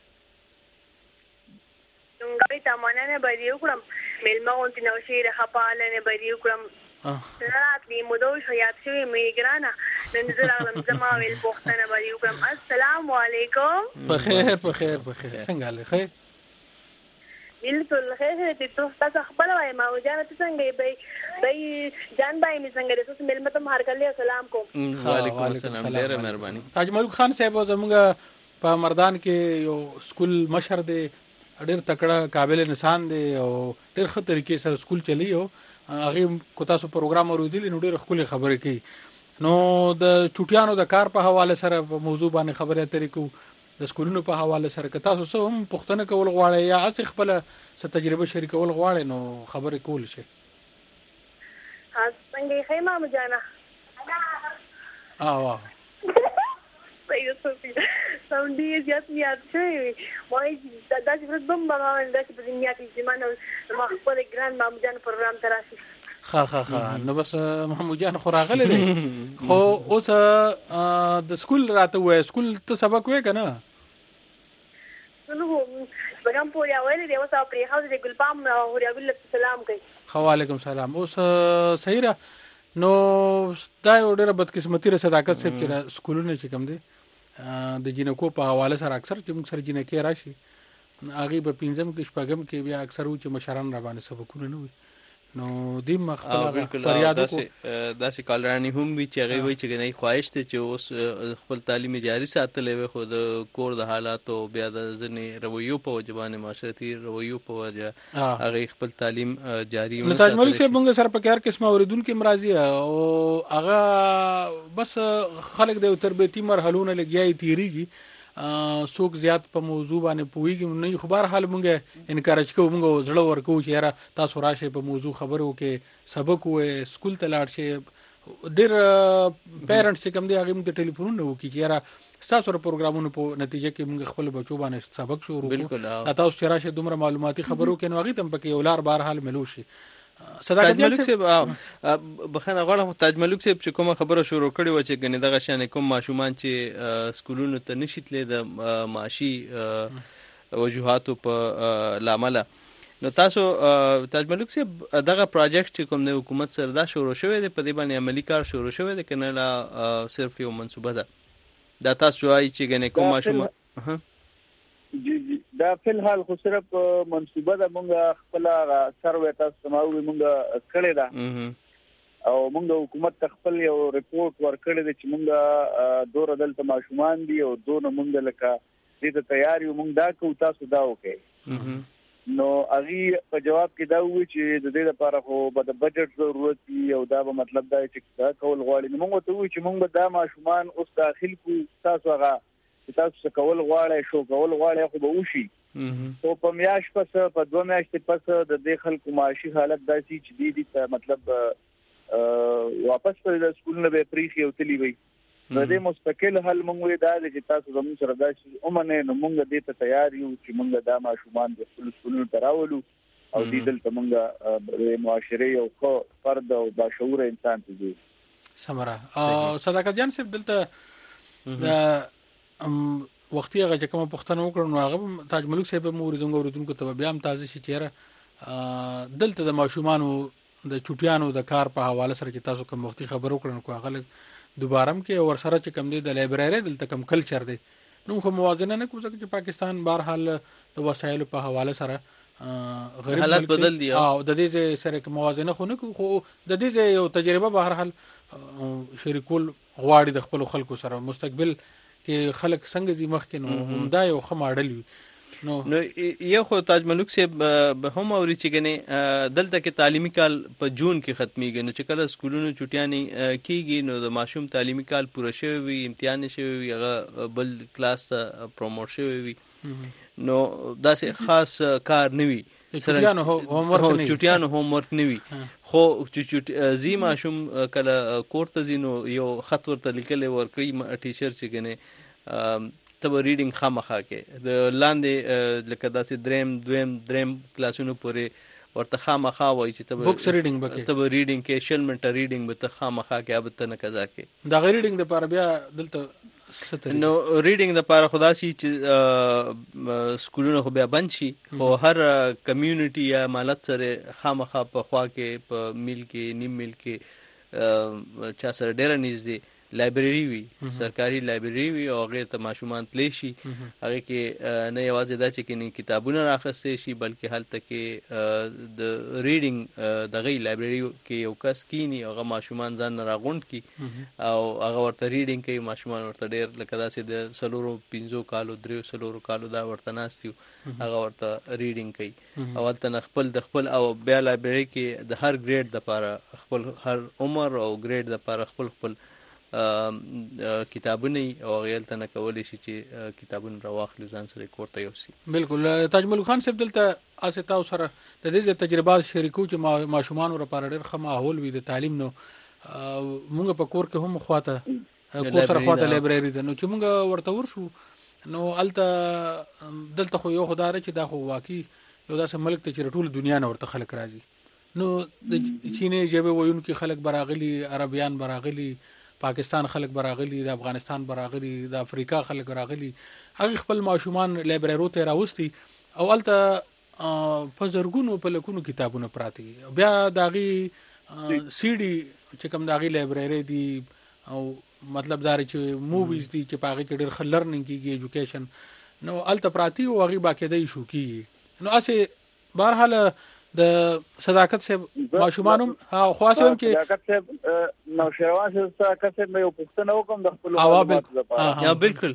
څنګه ته مونږ نه بریو کوم ملما اونتی نو شي رخپاله نه بریو کوم راتلی مودو شو یاد شوی میګرانا نن زه راغلم زما ویل پوښتنه بریو کوم السلام علیکم په خیر په خیر په خیر څنګه له خیر بالکل خیر دې تاسو خپل وای ما وجانه څنګه به به جان بای می څنګه تاسو ملما ته مهار کړی السلام کوم وعلیکم السلام ډیره مهرباني تاج ملک خان صاحب زموږ په مردان کې یو سکول مشر دی ډېر تکړه قابل انسان دی او ډېر ښه طریقې سره سکول چلی او هغه کو تاسو پروګرام ورودلی نو ډېر خپل خبرې کوي نو د چټیانو د کار په حواله سره په موضوع باندې خبره اترې کو د سکولونو په حواله سره که تاسو سم پښتنه کول غواړئ یا اس خپل څه تجربه شریکول غواړئ نو خبرې کول شي ها څنګه خیمه مجانا اه واه سم دې زیات میات شي وای دا چې پر بم باندې دا چې په دنیا کې زمانه ما خپل ګران ما مجانا پروګرام تراشي خا خا خا نو بس محمود جان خو راغله دي خو اوس د سکول راته وای سکول ته سبق وای کنه نو بګم پوریا ویل دی اوس پرې هاوس د ګلبام هوریا ګل سلام کوي. وعلیکم سلام. اوس صحیح را نو دا یو ډېره بدقسمتي را صداقت صاحب چې سکولونه چې کوم دي د جنکو په حواله سره اکثر چې موږ سره جنکې راشي هغې به پنځم کې شپږم کې بیا اکثر و چې مشران را باندې سبقونه نه وي نو دې مخکې فریاد وکړو. داسې کالرانې هم وي چې هغې وایي چې ګنې خواهش دی چې اوس خپل تعلیم جاري ساتلی وي خو د کور د حالاتو بیا د ځینې رویو په وجه باندې معاشرتي رویو په وجه هغې خپل تعلیم جاري نو تاج ملک صاحب موږ سره پکې هر قسمه اورېدونکي هم راځي او هغه بس خلک د یو تربیتي مرحلو نه لګیا یې تېرېږي څوک زیات په موضوع باندې پوهېږي نه خو بهرحال موږ انکارج کوو موږ زړه ورکوو چې یاره تاسو راشئ په موضوع خبرو کې سبق ووایئ سکول ته لاړ شئ. ډېر پیرنټس چې کوم دی هغې موږ ته ټلیفونونه وکړي چې یاره ستاسو د پروګرامونو په نتیجه کې موږ خپل بچو باندې سبق شروع کړو تاسو چې راشئ دومره معلوماتي خبرو کې نو هغې ته هم پکې یو لار بهرحال ملو شي. تاج ملک صاحب بخښنه غواړم تاج ملک صاحب چې کومه خبره شروع کړې وه چې ګنې دغه شانې کوم ماشومان چې سکولونو ته نشي تللی د معاشي وجوهاتو په لامله نو تاسو تاج ملک صاحب دغه پروجیکټ چې کوم د حکومت سره دا شروع شوی دی په دې باندې عملي کار شروع شوی دی که نه لا صرف یو منصوبه ده دا تاسو وایي چې ګنې کوم ماشومان جی جی دا فی الحال خو صرف منصوبه ده مونږ خپل سروې تاسو سماوي مونږ کړې ده او مونږ حکومت ته خپل یو ریپورت ورکړی دی چې مونږ دوره دلته ماشومان دي او دونه مونږ لکه دې ته تیار یو مونږ دا کوو تاسو دا وکړئ نو هغې په جواب کې دا ووایي چې د دې لپاره خو به د بجټ ضرورت وي او دا به مطلب دا چې دا کول غواړي نو مونږ ورته ووایو چې مونږ به دا ماشومان اوس داخل کړو تاسو هغه تاسو څه کول غواړئ شو کول غواړئ خو به وشي خو په میاشت پس په دوه میاشتې پس د دې خلکو معاشي حالت داسې چې دې دې ته مطلب واپس پر د سکولونه به پریښي او تلي وي نو دې مستقل حل مونږ وایي دا دی چې تاسو زموږ سره داسې ومنئ نو مونږ دې ته تیار یو چې مونږ دا ماشومان د خپلو سکولونو ته راولو او دې دلته مونږ د معاشرې یو ښه فرد او باشعوره انسان ته ځو. سمره صداقت جان صاحب دلته د وختي هغه چې کومه پوښتنه وکړو نو هغه تاج ملک صاحب هم اورېدونکو اورېدونکو ته بیا هم تازه شي چې یاره دلته د ماشومانو د چوټیانو د کار په حواله سره چې تاسو کوم وختي خبر وکړو نو هغه لږ دوباره هم کې ورسره چې کوم دی د لایبرری دلته کوم کلچر دی نو خو موازنه نه کوو ځکه چې پاکستان بهرحال د وسایلو په حواله سره غریب حالات بدل دي او د دې سره موازنه خو نه کوو خو د دې یو تجربه بهرحال شریکول غواړي د خپل خلکو سره مستقبل کې خلک څنګه زی مخ کې نو همدا یو ښه ماډل وي نو نو یو خو تاج ملک صاحب به هم اوري چې ګنې دلته کې تعلیمي کال په جون کې ختميږي نو چې کله سکولونو چټیانې کیږي نو د ماشوم تعلیمي کال پوره شوی وي امتحان شوی وي هغه بل کلاس ته پروموټ شوی وي نو داسې خاص کار نه وي چټیانو هوم ورک نه چټیانو هوم ورک نه وي خو چې زی ماشوم کله کور ته ځي نو یو خط ورته لیکلی ورکوي ټیچر چې ګنې ته به ریډینګ خامخا کې د لاندې لکه داسې دریم دویم دریم کلاسونو پورې ورته خامخا وایي چې ته به بکس ریډینګ به ته به ریډینګ کې شل منټه ریډینګ به ته خامخا کې اب ته نه قضا کې دا ریډینګ دپاره بیا دلته نو ریډینګ دپاره خو داسې چې سکولونه خو بیا بند شي خو هر کمیونټي یا مالت سره خامخا په خوا کې په میل کې نیم میل کې چا سره ډېره نږدې لایبرری وي سرکاري لایبرری وي او هغې ته ماشومان تلی شي هغې کې نه یوازې دا چې کې کتابونه راخستی شي بلکې هلته کې د ریډینګ دغې لایبرری کې یو کس کینی هغه ماشومان ځان نه راغونډ کړي او هغه ورته ریډینګ کوي ماشومان ورته ډېر لکه داسې د څلورو پنځو کالو دریو څلورو کالو دا ورته ناست یو هغه ورته ریډینګ کوي او هلته نه خپل د خپل او بیا لایبرری کې د هر ګریډ دپاره خپل هر عمر او ګریډ دپاره خپل خپل کتابونه او غیلته نه کولی شي چې کتابونه راواخلي ځان سره کور ته یوسي. بالکل تاج ملک خان صاحب دلته اسې تاسو سره د دې تجربات شریکو چې ماشومان لپاره ډېر ښه ماحول وي د تعلیم نو موږ په کور کې هم خواته کور سره خواته لایبرری ده نو چې موږ ورته ورشو نو الته دلته خو یو خدای چې دا خو واقعي یو داسې ملک ته چې ټول دنیا نه ورته خلک راځي نو د چینې ژبې ویونکي خلک براغلي عربیان براغلي پاکستان خلک براغلي د افغانستان براغلي د افریقا خلک براغلي هغه خپل ماشومان لایبرری ته راوستي او الته په زرګونو په لکونو کتابونه پراته دي بیا داغي سی ډي چې کوم داغي لایبرری دي او مطلب دا چې موویز دي چې پاغه کې ډېر خل لرنینګ کیږي ایجوکیشن نو الته پراتی او هغه باقاعده شو کیږي نو اسه بهرحال د صداقت صاحب ماشومانم ها خاصه هم کې صداقت صاحب نو شروان صداقت صاحب مې پوښتنه وکم د خپل معلومات یا بالکل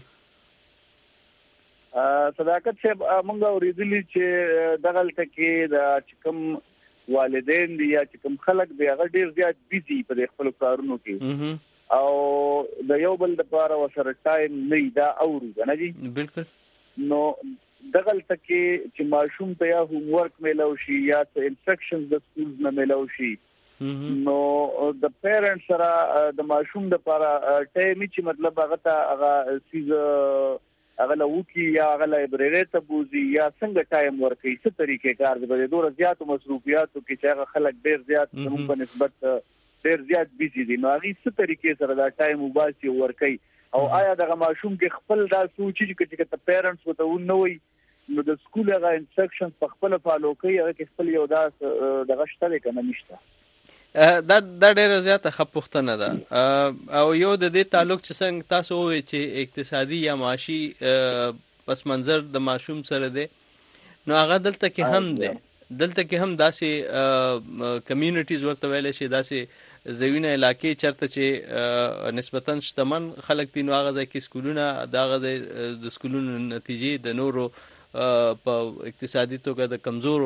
صداقت صاحب موږ اوریدلی چې دغه تکي د چکم والدین دي یا چکم خلک دی هغه ډیر زیات بیزي په خپل کارونو کې او د یو بل لپاره وسره ټایم نه دا اوري نه جی بالکل نو دغه تکي چې ماشوم ته یا هوم ورک ملو شي یا ته انسټرکشنز د سکولز نه ملو شي نو د پیرنټس سره د ماشوم لپاره ټایم چې مطلب هغه ته هغه سیز هغه لوکي یا هغه لایبرری ته بوزي یا څنګه ټایم ورکړي څه طریقې کار دی د ډیر زیات مصروفیاتو کې چې هغه خلک ډیر زیات زموږ په نسبت ډیر زیات بیزي دي نو هغه څه طریقې سره دا ټایم وباسي ورکړي او آیا دغه ماشوم کې خپل دا سوچي چې ته پیرنټس وته ونوي نو د سکول هغه انسټرکشنز په خپل فالو کوي هغه کې خپل یو داس دغه شته کنه نشته دا دا ډیره زیاته خپوختنه ده او یو د دې تعلق چې څنګه تاسو وایي چې اقتصادي یا معاشي پس منظر د ماشوم سره دی نو هغه دلته کې هم دی دلته کې هم داسې کمیونټیز ورته ویل شي داسې زوینه علاقې چرته چې نسبتاً شتمن خلک دي نو هغه ځای کې سکولونه دغه د سکولونو نتیجې د نورو په اقتصادي توګه د کمزورو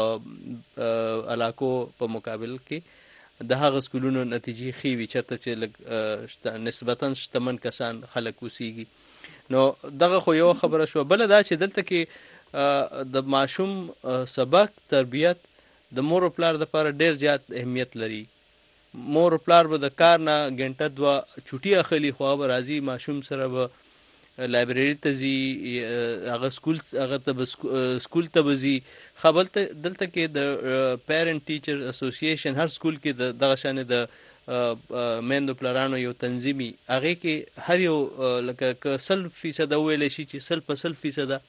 علاقو په مقابل کې د هغه سکولونو نتیجې ښې وي چرته چې نسبتاً شتمن کسان خلک اوسیږي نو دغه خو یو خبره شو بل دا چې دلته کې د ماشوم سبق تربیت د مور او پلار لپاره ډیر زیات اهمیت لري مور او پلار به د کار نه غنټه دوا چټي اخلي خو به راځي ماشوم سره به لایبرری ته ځي هغه سکول هغه ته سکول ته وځي خپل دلته کې د پیرنټ ټیچر اسوسییشن هر سکول کې دغه شان د میندو پلارانو یو تنظیمي هغه کې هر یو لکه سل فیصد ویل شي چې سل په سل فیصد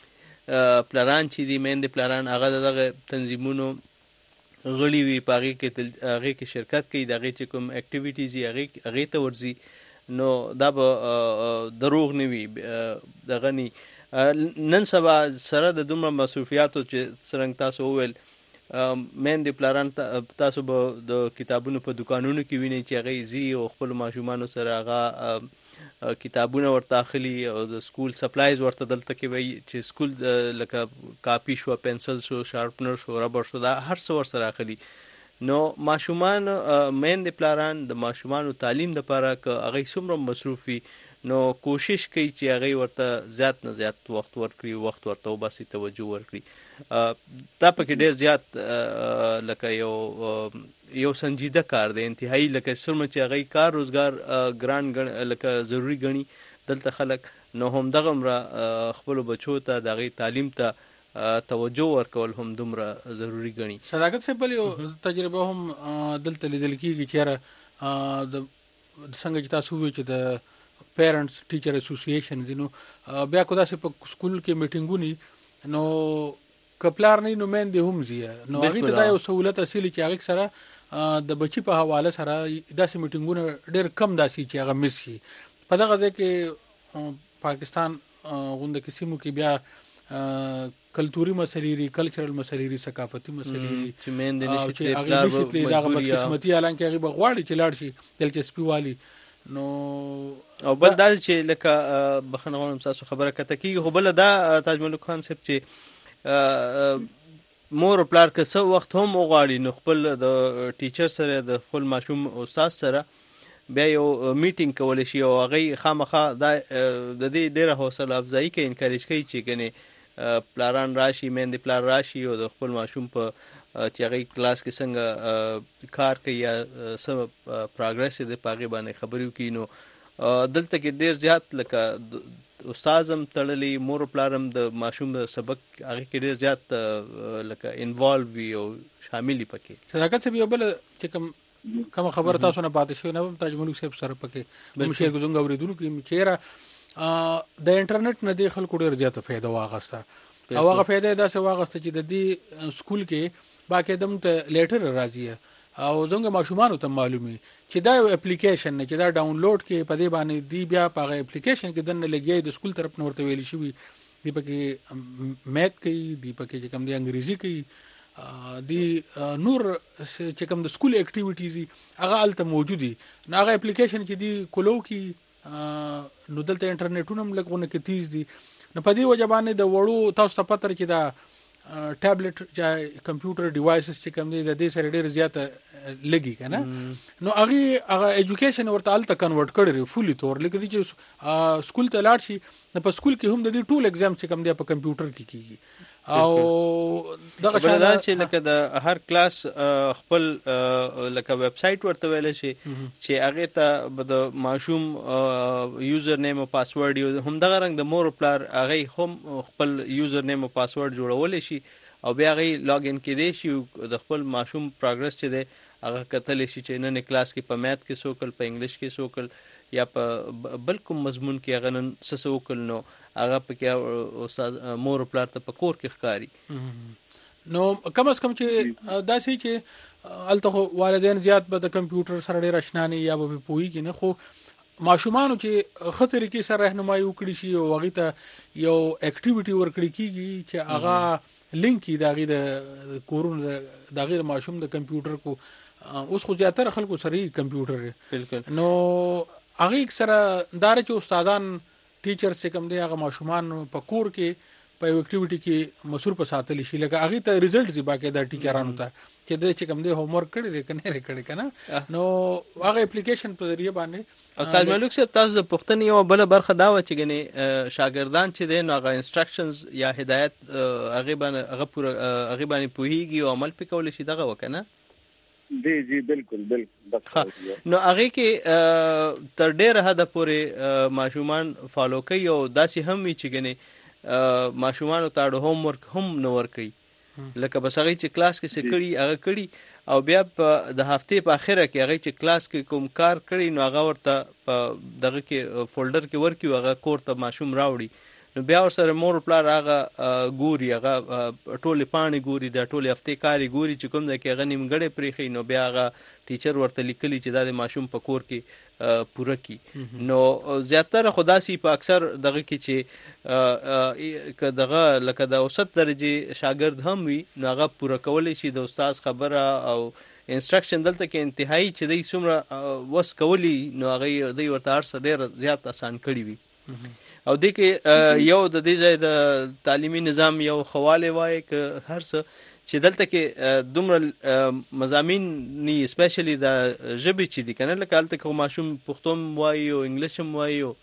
پلاران چې دی میندې پلاران هغه دغه تنظیمونو غړي وي پاغي کې هغه کې شرکت کوي دغه چې کوم اکټیویټیز یې هغه هغه ته ورزي نو دا به دروغ نه وي دغه ني نن سبا سره د دومره مصروفیاتو چې څنګه تاسو وویل میندې پلاران تاسو به د کتابونو په دکانونو کې وینئ چې هغه زی او خپل ماشومانو سره هغه کتابونه ورته اخلي او د سکول سپلایز ورته دلته کې وي چې سکول لکه کاپی شو پنسل شو شارپنر شو ربر شو دا هر څه ور سره اخلي نو ماشومان میندې پلاران د ماشومانو تعلیم لپاره که هغه څومره مصروفي نو کوشش کوي چې هغه ورته زیات نه زیات وخت ورکړي وخت ورته وباسي توجه ورکړي دا پکې ډیر زیات لکه یو یو سنجیده کار دی انتهایی لکه څومره چې هغه کار روزګار ګران لکه ضروری ګڼي دلته خلک نو هم دغه مره خپل بچو ته دغه تعلیم ته توجه ورکول هم دومره ضروری ګڼي صداقت صاحب بل یو تجربه هم دلته لیدل کیږي چې د څنګه چې تاسو وایي چې د پیرنټس ټیچر اسوسییشن دي نو بیا کو داسې په سکول کې میټینګونی نو کپلار نه نو مېندې هم زی نو هغه ته دا یو سہولت اصلي چې هغه سره د بچی په حواله سره داسې میټینګونه ډېر کم داسې چې هغه مس شي په دغه ځای کې پاکستان غونډه کې سیمو کې بیا کلتوري مسلې لري کلچرل مسلې لري ثقافتي مسلې لري چې مېندې نشي هغه نشي دغه بدقسمتي اعلان کې هغه بغواړي چې لاړ شي دلچسپي والی نو او بل دا چې لکه بخنوم تاسو خبره کته کیږي خو بل دا تاج ملک کانسپټ چې مور پلار که څو وخت هم وغواړي نو خپل د ټیچر سره د خپل ماشوم استاد سره بیا یو میټینګ کول شي او هغه خامخا د دې ډیره حوصله افزایی کوي انکریج کوي چې کنه پلاران راشي مېندې پلار راشي او د خپل ماشوم په چې هغه کلاس کې څنګه کار کوي یا سم پروګرس د پاغي باندې خبرو کوي نو دلته کې ډیر زیات لکه استادم تړلې مور پلارم د ماشوم سبق هغه کې ډیر زیات لکه انوالو وي او شامل پکې صداقت څه یو بل چې کوم کوم خبر تاسو نه پاتې شوی نه تاج ملک صاحب سره پکې موږ شیر ګزنګ اوریدونکو کې چیرې د انټرنیټ نه د خلکو ډیر زیات فائدہ واغسته او هغه فائدې دا څه واغسته چې د دې سکول کې باقاعده ته لیټر راځي او څنګه ماشومان ته معلومي چې دا یو اپلیکیشن نه چې دا ډاونلوډ کې په دې باندې دی بیا په هغه اپلیکیشن کې دنه لګي د سکول طرف نور ته ویل شي دی پکې میت کوي دی پکې چې کوم دی انګریزي کوي دی نور چې کوم د سکول اکټیویټیز هغه الته موجودي نو هغه اپلیکیشن چې دی کولو کې نو دلته انټرنیټونه هم لګونه کې تیز دي نو په دې وجه باندې د وړو تاسو ته پته چې دا ټابلټ چې کمپیوټر ډیوایسز چې کوم دي د دې سره ډېر زیات لګي کنه نو هغه هغه ایجوکیشن ورته الته کنورټ کړی فولي تور لکه دي چې سکول ته لاړ شي په سکول کې هم د دې ټول ایگزام چې کوم دی په کمپیوټر کې کیږي او دغه شاده چې لکه د هر کلاس خپل لکه ویب سټ ورته ویل شي چې هغه ته د ماشوم یوزر نیم او پاسورډ یو هم دغه رنګ د مور پلار هغه هم خپل یوزر نیم او پاسورډ جوړول شي او بیا هغه لاګ ان کېدی شي د خپل ماشوم پروګرس چې دی هغه کتل شي چې نن کلاس کې په میث کې سوکل په انګلیش کې سوکل یا په بل کوم مضمون کې هغه نن څه وکړ نو هغه پکې استاد مور پلار ته په کور کې ښکاری نو کم از کم چې دا سي چې الته والدین زیات به د کمپیوټر سره ډېر آشنا نه یا به پوي کې نه خو ماشومان چې خطر کې سره راهنمایي وکړي شي او هغه ته یو اکټیویټي ورکړي کیږي چې هغه لینک دا غي د کورون دا غیر ماشوم د کمپیوټر کو اوس خو زیاتره خلکو سره کمپیوټر بالکل نو هغه سره دار چې استادان ټیچر څخه کوم دی هغه ماشومان په کور کې په یو اکټیویټي کې مصروف ساتل شي لکه هغه ته ریزلټ زی باقي د ټیچرانو ته چې د چې کوم دی هوم ورک کړی دی کنه لري کړی کنه نو هغه اپلیکیشن په ذریعہ باندې او تاج ملک صاحب تاسو د پښتني یو بل برخه دا و چې غني شاګردان چې دی نو هغه انسټرکشنز یا هدایت هغه باندې هغه پوره هغه باندې پوهیږي او عمل پکول شي دغه وکنه جی جی بالکل بالکل نو هغه کې تر ډېر حد پورې ماشومان فالو کوي او داسې هم وي چې غني ماشومان ته هوم ورک هم نو ور کوي لکه بس هغه چې کلاس کې څه کړي هغه کړي او بیا په د هفته په اخره کې هغه چې کلاس کې کوم کار کړي نو هغه ورته په دغه کې فولډر کې ورکي هغه کور ته ماشوم راوړي نو بیا ور سره مور پلار هغه ګوري هغه ټوله پانی ګوري د ټوله هفته کاری ګوري چې کوم د کې هغه نیمګړې پریخي نو بیا هغه ټیچر ورته لیکلي چې د ماشوم په کور کې پوره کی نو زیاتره خداسي په اکثر دغه کې چې ک دغه لکه د اوسط درجه شاګرد هم وي نو هغه پوره کولای شي د استاد خبره او انسټرکشن دلته کې انتهایی چې د څومره وس کولی نو هغه د ورته هر څه ډیر زیات آسان کړی وي او د کې یو د دې ځای د تعلیمي نظام یو خواله وای ک هر څه چې دلته کې دومره مضامین ني اسپیشلی د ژبې چې دي کنه لکه الته کوم ماشوم پښتون وای او انګلیش هم وای او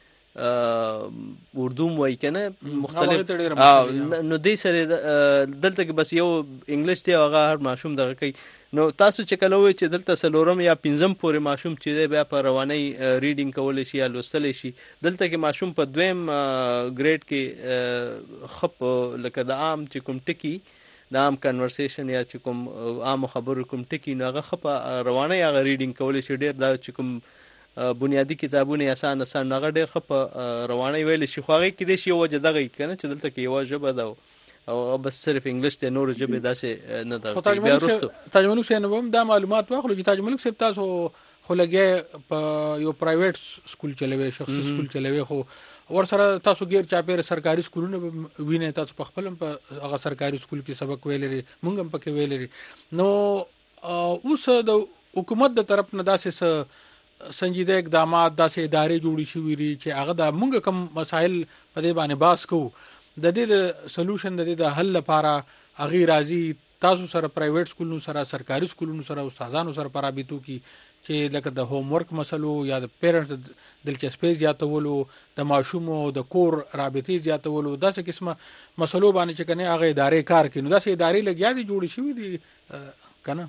اردو وای کنه مختلف نو دې سره دلته کې بس یو انګلیش ته هغه هر ماشوم دغه کوي نو تاسو چې کله وای چې دلته سلورم یا پنځم پورې ماشوم چې دی بیا په رواني ریډینګ کول شي یا لوستل شي دلته کې ماشوم په دویم ګریډ کې خپ لکه د عام چې کوم ټکی د عام کنورسیشن یا چې کوم عام خبرو کوم ټکی نو هغه خپ رواني هغه ریډینګ کول شي ډیر دا چې کوم بنیادی کتابونه آسان آسان هغه ډیر خپ رواني ویل شي خو هغه کې د شی وجه دغه کنه چې دلته کې یو ژبه ده او بس صرف انګلیش ته نور ژبه داسې نه ده بیا وروسته تاج ملک صاحب هم دا معلومات واخلو چې تاج ملک صاحب تاسو خو لګي په یو پرایویټ سکول چلوي شخصي سکول چلوي خو ور سره تاسو غیر چاپیر سرکاري سکولونه وینئ تاسو په خپل په هغه سرکاري سکول کې سبق ویلري مونږ هم پکې ویلري نو اوس د حکومت د طرف نه داسې سنجیده اقدامات داسې ادارې جوړې شوې دي چې هغه د مونږ کوم مسایل په دې باندې باس کوو د دې د سولوشن د دې د حل لپاره هغه راځي تاسو سره پرایویټ سکولونو سره سرکاري سکولونو سره استادانو سره پرابطو کی چې لکه د هوم ورک مسلو یا د پیرنټس دلچسپي زیاتولو د ماشومو د کور رابطې زیاتولو داسې قسمه مسلو باندې چې کنه هغه ادارې کار کوي نو داسې ادارې لګیا دي جوړې شوې دي کنه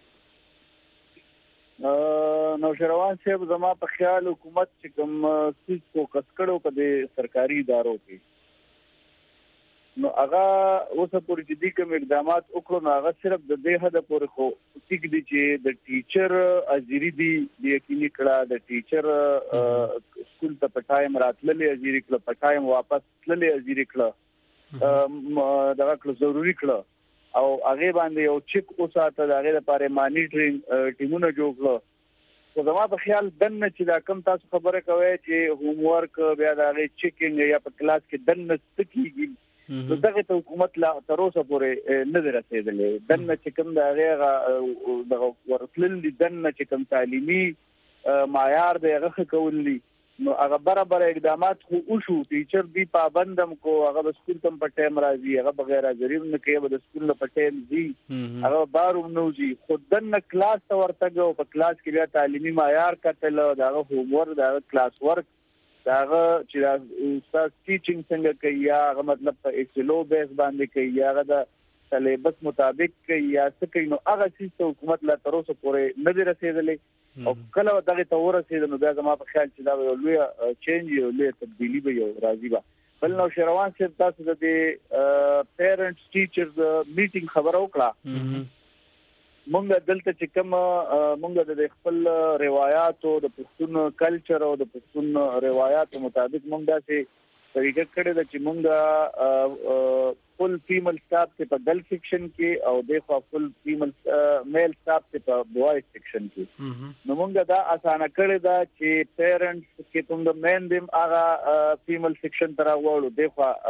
نو شروان صاحب زما په خیال حکومت چې کوم څه کو کسکړو په دې سرکاري ادارو کې نو هغه اوسه پورې چې دي کوم اقدامات وکړو نو هغه صرف د دې حد پورې خو ټیک دي چې د ټیچر اجری دي د یقیني کړه د ټیچر سکول ته په ټایم راتللې اجری کړه په ټایم واپس تللې اجری کړه دغه کړ ضروری کړ او هغه باندې یو چیک اوساته د هغه لپاره مانیټرینګ ټیمونه جوړ کړ. خو زما په خیال دنه چې دا کم تاسو خبره کوي چې هوم ورک بیا د هغه چیکینګ یا په کلاس کې دنه ستکیږي نو دغه ته حکومت لا تر اوسه پورې نه رسیدلې. دنه چې کوم د هغه د ورتلل دنه چې کوم تعلیمي معیار دی هغه کوللی نو هغه برابر اقدامات خو وشو. ټیچر دی پابندم کو هغه د سکول تم په ټایم راځي هغه بغیر حاضرین نه کوي د سکول په ټایم دی هغه بارو نو جی خودن کلاس ته ورتګو په کلاس کې بیا تعلیمي معیار کتل دا هوم ورک دا کلاس ورک دا چې استاد ټیچینګ څنګه کوي هغه مطلب په ایکسلو بیس باندې کوي هغه د سلیبس مطابق کوي یا څه کوي نو هغه چې حکومت لا تر اوسه پورې نه رسیدلې او کله دغه ته ورسېد نو بیا زما په خیال چې دا یو لوی چینج یو لوی تبدیلی به یو راځي به. بل نو شروان صاحب تاسو د پیرنټس ټیچرز میټینګ خبر وکړه مونږ دلته چې کوم مونږ د خپل روایت او د پښتون کلچر او د پښتون روایت مطابق مونږ داسې طریقه کړې ده چې مونږ فل فیمل سټاف ته په ګرل سیکشن کې او د خو فل فیمل میل سټاف ته په بوای سیکشن کې نو مونږ دا اسانه کړی دا چې پیرنټس کې کوم د مین دیم هغه فیمل سیکشن تر راوړو د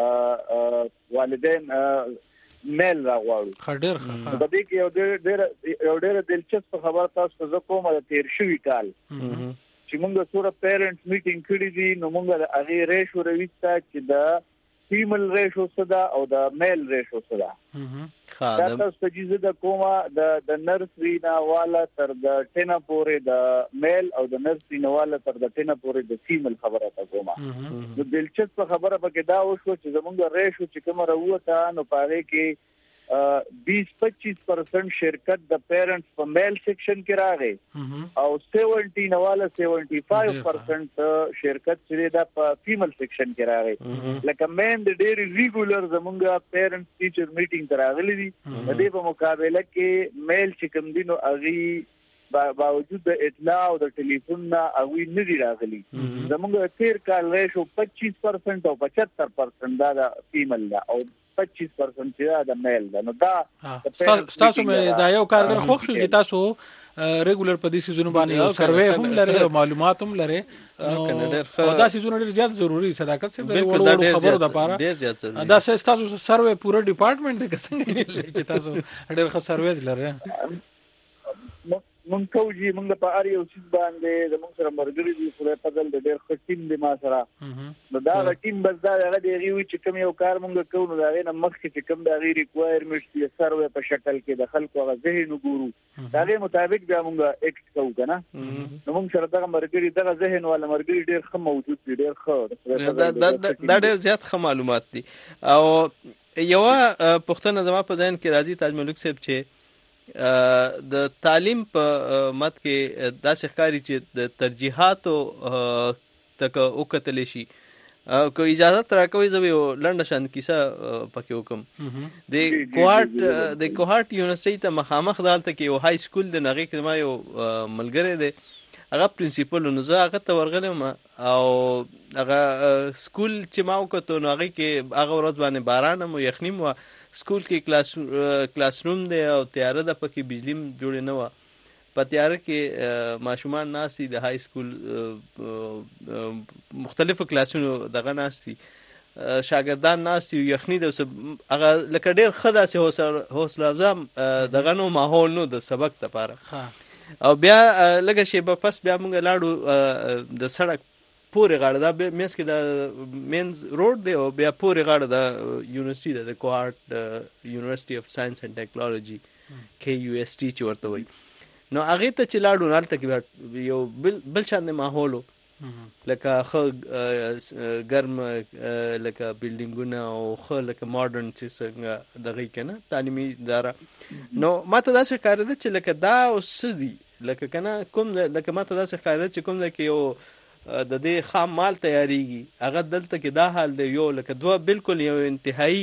خو والدین میل راوړو. خډر خه د دې کې یو ډېر یو ډېر دلچسپ خبر تاسو زه کومه د تیر شوی کال چې مونږ سره پیرنټس میټینګ کړی دي نو مونږ د هغه ریشو رويستا چې د فیمل ریشو صدا او د میل ریشو صدا دا تاسو چې د کومه د د نرسری نا والا تر د ټینا پورې د میل او د نرسری نا والا تر د ټینا پورې د فیمل خبره تا کومه نو دلچسپ خبره پکې دا وشو چې زمونږ ریشو چې کومه راوته نو پاره کې बीस पच्चीस परसेंट شرکت د پیرنټس په میل سیکشن کې راغی او سیونټي نواله سیونټي فایو پرسنٹ شرکت چې د په فیمل سیکشن کې راغی. لکه مین د ډېری ریګولر زمونږ پیرنټس ټیچر میټینګ ته راغلي دي د دې په مقابله کې میل چې کوم دي نو اغي باوجود د اطلاع او د ټلیفون نه اغوی نه دی راغلي. زمونږ تیر کال ریشو پच्चीस परसेंट او पचहत्तर परसेंट دا د فیمل دا او पच्चीस परसेंट د میل دا نو دا تاسو مې دا یو کار ډېر خوښ شو چې تاسو ریګولر په دې سيزون باندې یو سروې هم لري او معلومات هم لري نو دا سيزون ډېر زیات ضروری صداقت سره د وړو خبرو د پاره دا تاسو سروې پوره ډپارټمنټ د څنګه چې تاسو ډېر ښه سروې لري مونږ کوجی مونږ په اړ یو څه باندې د مونږ سره مرګري دي خدای په دل د ډېر ښه ټیم دی ما سره نو دا ټیم بس دا هغه دی چې کوم یو کار مونږ کوو نو دا غي نه مخکې چې کوم دا غي ریکوایرمنټس دي سروې په شکل کې د خلکو هغه ذهن وګورو دا غي مطابق بیا مونږ ایکټ کوو کنه نو مونږ سره دا مرګري دغه ذهن ولا مرګري ډېر ښه موجود دی ډېر ښه دا ډېر زیات ښه معلومات دي. او یو پښتنه زما په ځین کې راځي تاج ملک صاحب چې د تعلیم په مت کې داسې ښکاري چې د ترجیحاتو تک او کتل شي کو اجازه راکوي زه یو لنډه شان کیسه پکې وکم د کوهارت د کوهارت یونیورسيټي ته مخامخ دالته کې یو های سکول د نغې کې ما یو ملګری دی هغه پرنسپل نو زه هغه ته ورغلم او هغه سکول چې ما وکړو نو هغه کې هغه ورځ باندې باران مو یخنی مو سکول کې کلاس کلاس روم دی او تیاره د پکې بجلی جوړ نه و په تیاره کې ماشومان ناشتي د های سکول مختلفو کلاسونو دغه ناشتي شاګردان ناشتي یخنی د هغه لکه ډېر خدا سه حوصله افزا دغه نو ماحول نو د سبق لپاره او بیا لږه شی په پس بیا مونږ لاړو د سړک پورې غاړه دا مېس کې د مین روډ دی او بیا پورې غاړه د یونیورسيټي د کوهارت یونیورسيټي اف ساينس اینڈ ټیکنالوژي کې یو اس ټي چې ورته وایي نو هغه ته چې لاړو نه تل کې یو بل بل شان ماحول لکه خو ګرم لکه بلډینګونه او خو لکه ماډرن چې څنګه دغه کنه تعلیمي اداره نو ماته دا څه کار دی چې لکه دا اوس دي لکه کنه کوم لکه ماته دا څه کار دی چې کوم کې یو د دې خام مال تیاریږي هغه دلته کې دا حال دی یو لکه دوه بالکل یو انتهایی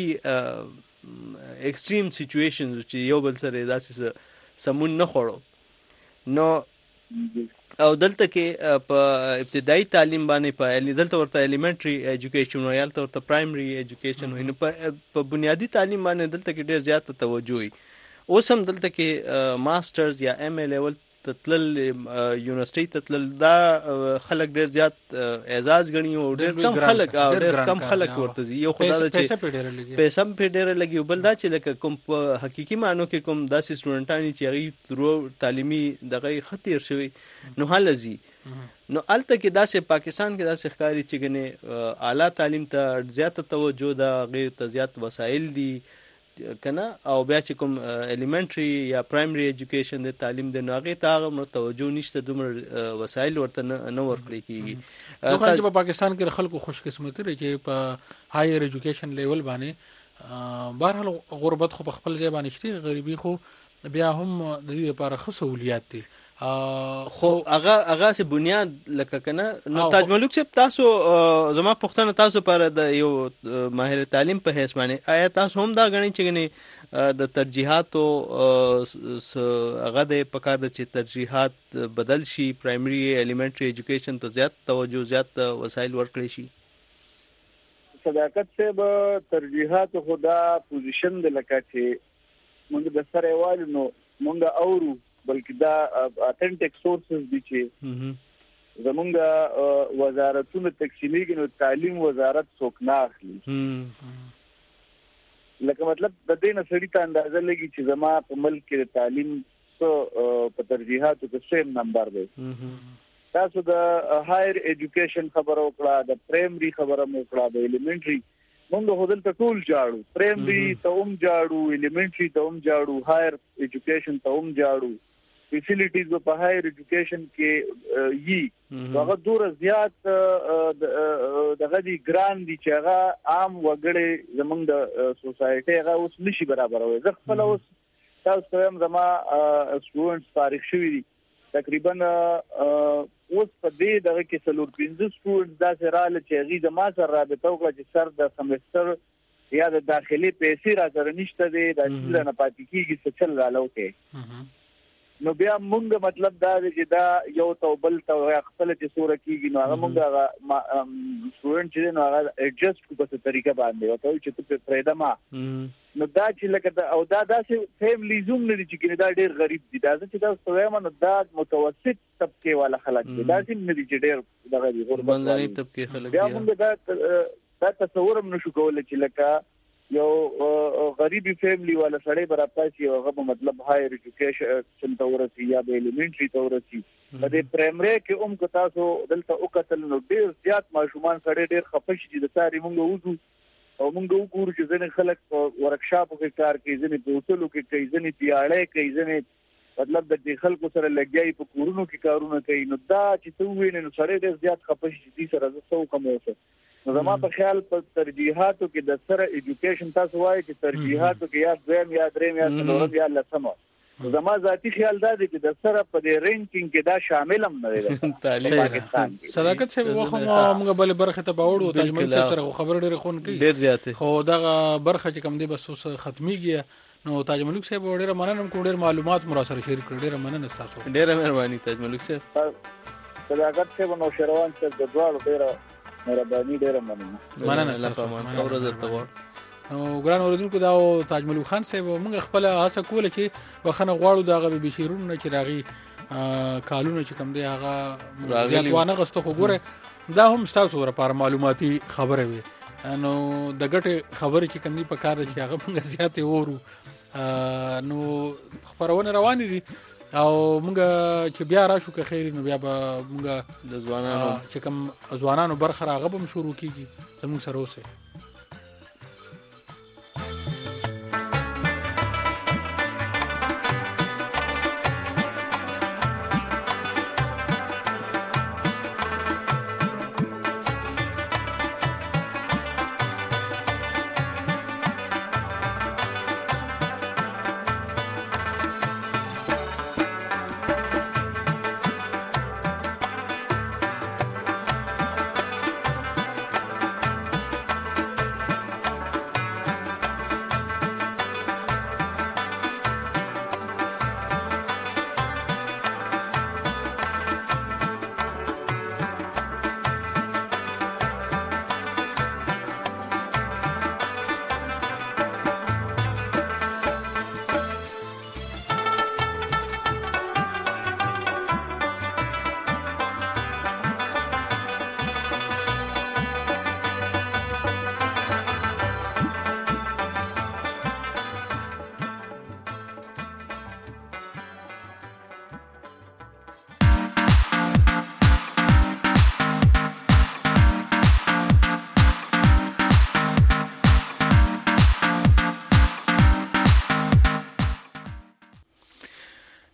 ایکستریم سچويشنز چې یو بل سره داسې سمون نه خوړو نو او دلته کې په ابتدایي تعلیم باندې په دلته ورته الیمنټري ایجوکیشن وایي، هلته ورته پرایمري ایجوکیشن وایي. نو په بنیادي تعلیم باندې دلته کې ډېر زیاته توجه وي. اوس هم دلته کې ماسټرز یا ایم ای لیول ته تلل، یونیورسټۍ ته تلل، دا خلک ډېر زیات اعزاز ګڼي او ډېر کم خلک او ډېر کم خلک ورته ځي. یو خو دا ده چې پیسه هم پرې ډېره لګي، بل دا چې لکه کوم په حقیقي معنو کې کوم داسې سټوډنټان چې هغوی ترو تعلیمي دغه یې ښه تېر شوي نو هله ځي. نو هلته کې داسې پاکستان کې داسې ښکاري چې ګنې اعلی تعلیم ته زیاته توجه ده، هغې ته زیات وسایل دي کنه، او بیا چې کوم الیمنټري یا پرایمري ایجوکیشن د تعلیم دی نو هغې ته هغه توجه نشته، دومره وسایل ورته نه ورکړی کېږي. دوکان چې په پاکستان کې خلکو خوش قسمتي لري چې په هایر ایجوکیشن لیول باندې بهرحال غربت خو په خپل ځای باندې شته، غریبي خو بیا هم د دې لپاره ښه سهولیات دي. خو هغه هغه سه بنیاد لکه کنه. نو تاج ملک صاحب تاسو زما پوښتنه تاسو پر د یو ماهر تعلیم په حیث باندې آیا تاسو هم دا غنئ چې غني د ترجیحاتو هغه د پکار د چې ترجیحات بدل شي، پرایمري الیمنټري ایجوکیشن ته زیات توجه زیات وسایل ورکړي شي؟ صداقت صاحب ترجیحات خدا پوزیشن د لکه چې موږ د سره والو نو موږ اورو، بلکې دا اتنټیک سورسز دي چې زمونږ وزارتونو تقسیمیږي نو تعلیم وزارت څوک نه اخلي. لکه مطلب د دې نه سړي ته اندازه لګي چې زما په ملک کې تعلیم څه په ترجیحاتو کې سیم نمبر دی. تاسو د هایر ایجوکیشن خبره وکړه، د پرایمري خبره مو وکړه، د الیمنټري موږ خو دلته ټول جاړو، پرایمري ته هم جاړو، الیمنټري ته هم جاړو، هایر ایجوکیشن ته هم جاړو. فیسیلیټیز په هایر ایجوکیشن کې یي هغه دوره زیات دغه دي ګران دي چې هغه عام وګړي زمونږ د سوسایټي هغه اوس نشي برابروي. زه خپل اوس تاسو هم زما سټوډنټس تاریخ شوي دي تقریبا اوس په دې دغه کې څلور پنځه سټوډنټس داسې راغله چې هغوی زما سره رابطه وکړه چې سر د سمستر یا د داخلي پیسې را سره نشته دی، دا چیز نه پاتې کېږي، څه چل راله وکړي. نو بیا مونږ مطلب دا دی چې دا یو تو بل ته خپل چې سوره کېږي نو هغه مونږ هغه سټوډنټ چې نو هغه ایڈجسټ کو په طریقه باندې وته چې ته پرېدا ما نو دا چې لکه او دا داسې فیملی زوم نه دي چې دا ډېر غریب دي، دا چې دا سویم نو دا متوسط طبقه والا خلک دي، دا چې نه دي چې ډېر دغه دي غربت باندې طبقه خلک دي. بیا مونږ دا دا تصور هم نشو کولای چې لکه یو غریبی فیملی والا سړی برابرسي او هغه مطلب هایر ایجوکیشن ته ورسي یا د الیمنټري ته ورسي. په دې پرایمري کې هم کو تاسو دلته او کتل نو ډیر زیات ماشومان سړی ډیر خپش دي. د ساري مونږ وځو او مونږ وګورو چې ځنې خلک په ورکشاپ کې کار کوي، ځنې په هوټلو کې کوي، ځنې پیاړې کوي، ځنې مطلب د دې خلکو سره لګیاي په کورونو کې کارونه کوي. نو دا چې ته وینې نو سړی ډیر زیات خپش دي سره زه څو کوم اوسه. نو زما په خیال په ترجیحاتو کې د سره ایجوکیشن تاسو وایي چې ترجیحاتو کې یا دویم یا دریم یا څلورم یا لسم، زما ذاتی خیال دا دی چې د سره په دې رینکینګ کې دا شامل هم نه دی پاکستان کې. صداقت صاحب وخت موږ بل برخه ته باوړو تجمل سره خبر ډېر خون کوي ډېر زیاته، خو دغه برخه چې کوم دی بس اوس ختميږي. نو تاج ملک صاحب ډېر مننه کوم، ډېر معلومات مو سره شریک کړل، ډېر مننه تاسو، ډېر مهرباني تاج ملک صاحب. صداقت صاحب نو شروان صاحب د دوه ډېر مهرباني، ډېر مننه مننه تاسو. نو ګران اوریدونکو دا تاج ملک خان صاحب موږ خپل هڅه کوله چې بخنه غواړو دا غوي بشیرونه چې راغي کالونه چې کم دی هغه زیات وانه غسته خو ګوره دا هم تاسو لپاره معلوماتي خبره وي. نو د ګټه خبره چې کم دی په کار چې هغه موږ زیات اورو. نو خبرونه روان دي او موږ چې بیا راشو که خیر نو بیا به موږ د ځوانانو چې کوم ځوانانو برخه راغه به شروع کیږي زموږ سره اوسه.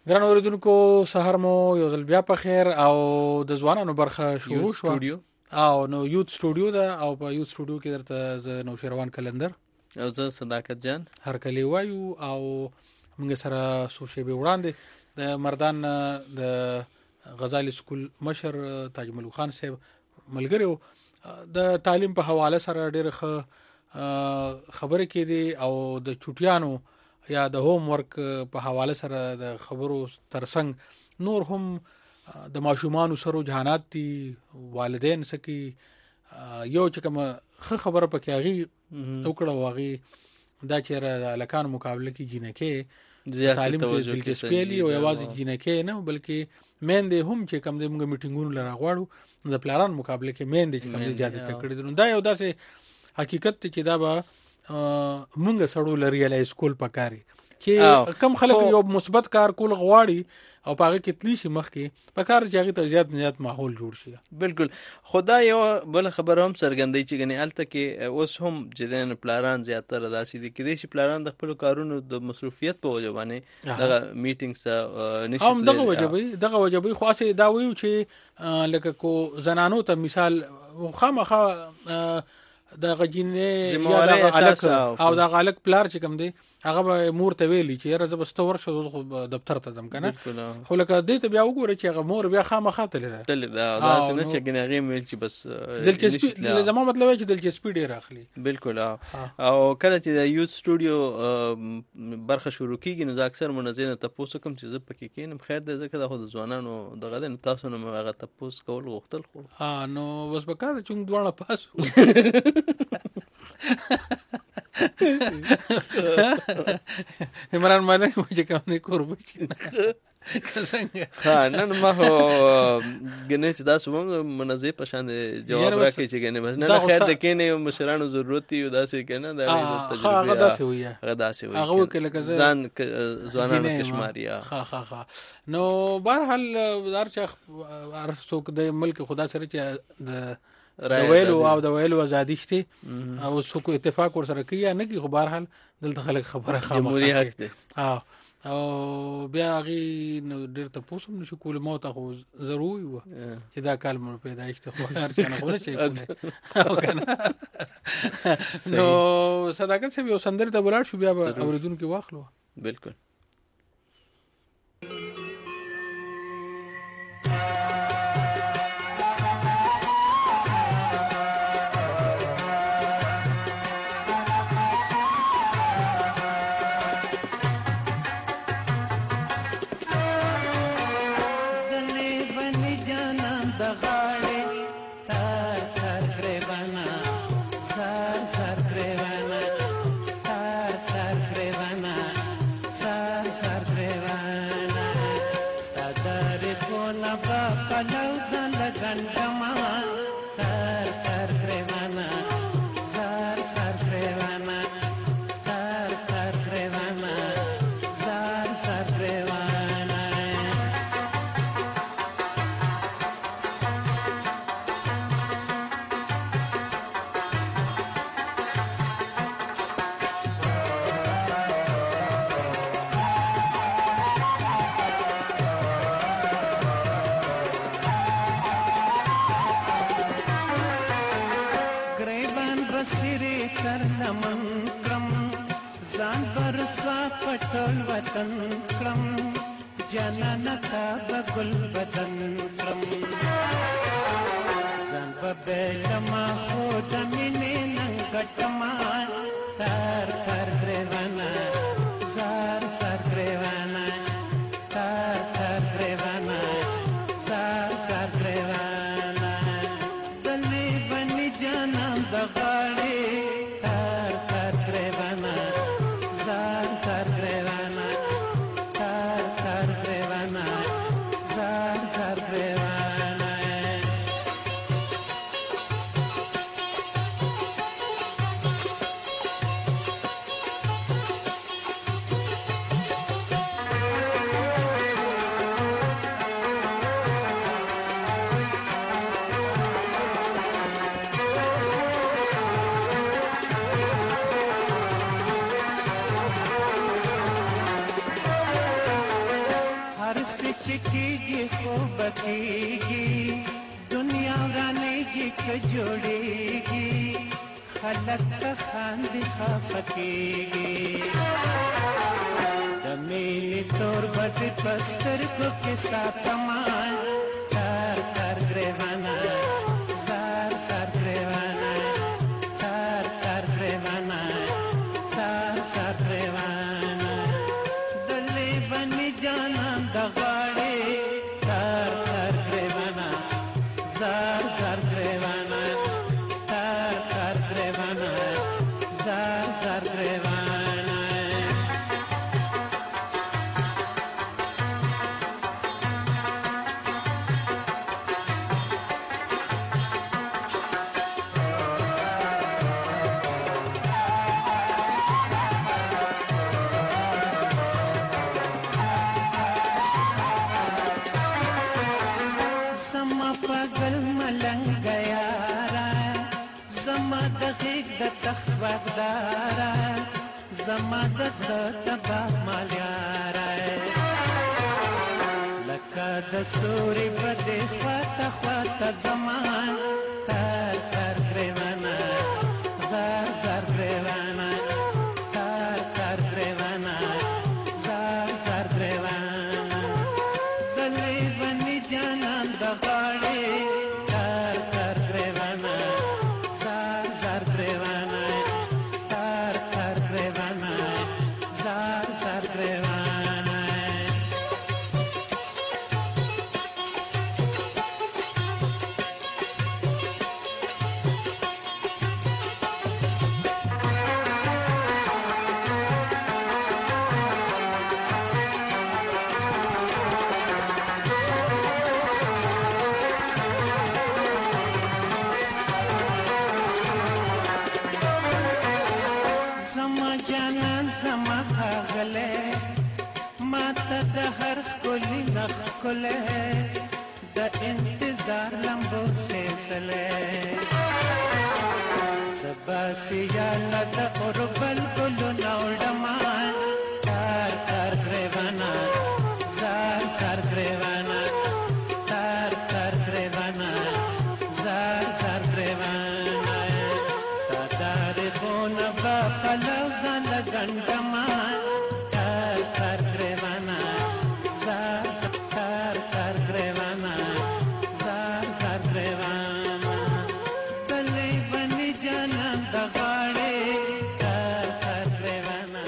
ګران اوریدونکو سحر مو یو ځل بیا په خیر او د ځوانانو برخه شروع شو او نو یوت سټوډیو دا او په یوت سټوډیو کې درته ز نو شروان کلندر او زه صداقت جان هر کلی وایو او موږ سره سوشي به وړاندې د مردان د غزالی سکول مشر تاج ملک خان صاحب ملګریو د تعلیم په حواله سره ډېر ښه خبرې کړي او د چټیانو یا د هوم ورک په حواله سره د خبرو ترڅنګ نور هم د ماشومان سره جهانات دي والدین سکی یو چې کوم خه خبره پکې اغي وکړه واغي دا چې د لکان مقابله کې جنکه تعلیم کې دلچسپي لري او یوازې جنکه نه بلکې مین دي هم چې کوم د موږ میټینګونو لره غواړو د پلانان مقابله کې مین دي چې کوم دي زیاته تکړه دي دا یو داسې حقیقت چې دا به مونږ سړو لریالای سکول پکاري چې کم خلک یو مثبت کار کول غواړي او پاره کې تلی شي مخ کې پکار چې هغه ته زیات زیات ماحول جوړ شي بالکل خدا یو بل خبر هم سرګندې چې غني الته کې اوس هم چې دین پلانان زیاتره داسې دي کې چې پلانان د خپل کارونو د مصروفیت په وجه باندې دغه میټینګز نشي هم دغه وجه دغه وجه خاصه دا ویو چې لکه کو زنانو ته مثال خامخا د غجینې یا د غالک او د غالک پلار چې کوم دی هغه به مور ته ویلی چې یاره زه بسته ورشه دفتر ته ځم کنه خو لکه دې ته بیا وګوره چې هغه مور بیا خامخا تللی تللی دا داسې نه چې ګنې هغې ویل چې بس دلچسپي زما مطلب چې دلچسپي ډېر اخلي بالکل او کله چې د یوت سټوډیو برخه شروع کېږي نو زه اکثر منظر نه تپوس کوم چې زه پکې کښېنم خیر دی ځکه دا خو د ځوانانو دغه دی نو تاسو نه مې هغه تپوس کول غوښتل خو ها نو بس پکار ده چې موږ دواړه پاس عمران مالک چې کوم نه کوربه چې څنګه ها نن ما هو ګنې چې تاسو هم منځي په شان جواب راکړي چې ګنې بس نه خیر د کینې مشرانو ضرورت یو داسې کنه دا تجربه هغه داسې وي هغه داسې وي هغه کله کزه ځان ځوانانو کشماریا ها ها ها نو بهرحال دار چې ارڅوک د ملک خدا سره چې د د ویلو او د ویلو ازادي شته او څوک اتفاق ور سره کوي نه کی خو بهرحال دلته خلک خبره خامخا جمهوریت ده ها او بیا غي نو ډیر ته پوسم نشو کول مو ته خو ضروري و چې دا کال مو پیدایش ته خو هر څنګه خو نه شي او کنه نو صداقت سه یو سندر ته بلار شو بیا اوریدونکو واخلو بالکل پټول وطن کړم جنان تا بګل بدن کړم ځان په بلما خو د مینې نن کټما تر تر روانه سار سار روانه تر تر روانه سار سار روانه دلې بني جانان د غاړې تر تر روانه سار سار روانه تر تر روانه سار سار روانه څه چې کېږي خو به کېږي دنیا ورانېږي که جوړېږي خلک ته خاندي خفه کېږي د مینې تور به دې په سترګو کې ساتمه تار تار ګرېوانه زار زار ګرېوانه تار تار ګرېوانه زار زار ګرېوانه د لیوني جانان د غاړې تار تار ګرېوانه زار زار ګرېوانه تار تار ګرېوانه زار زار ګرېوانه واغدارا زما د ستبا مالیارا لکه د سوري بده خواته خواته زمان تار تار ګرېوانه زار زار ګرېوانه تار تار ګرېوانه زار زار ګرېوانه د لیوني جانان د غاړې تار تار ګرېوانه زار زار ګرېوانه د انتظار لمبو سلسله سبا سیاله د اوربل ګلو نوډما تار تار ګرېوانه زار زار ګرېوانه تار تار ګرېوانه زار زار ګرېوانه ستا تاریخونه به پلو ځان ګنډما تار تار ګرېوانه زار تار تار ګرېوانه زار زار ګرېوانه د لیوني جانان د غاړې تار تار ګرېوانه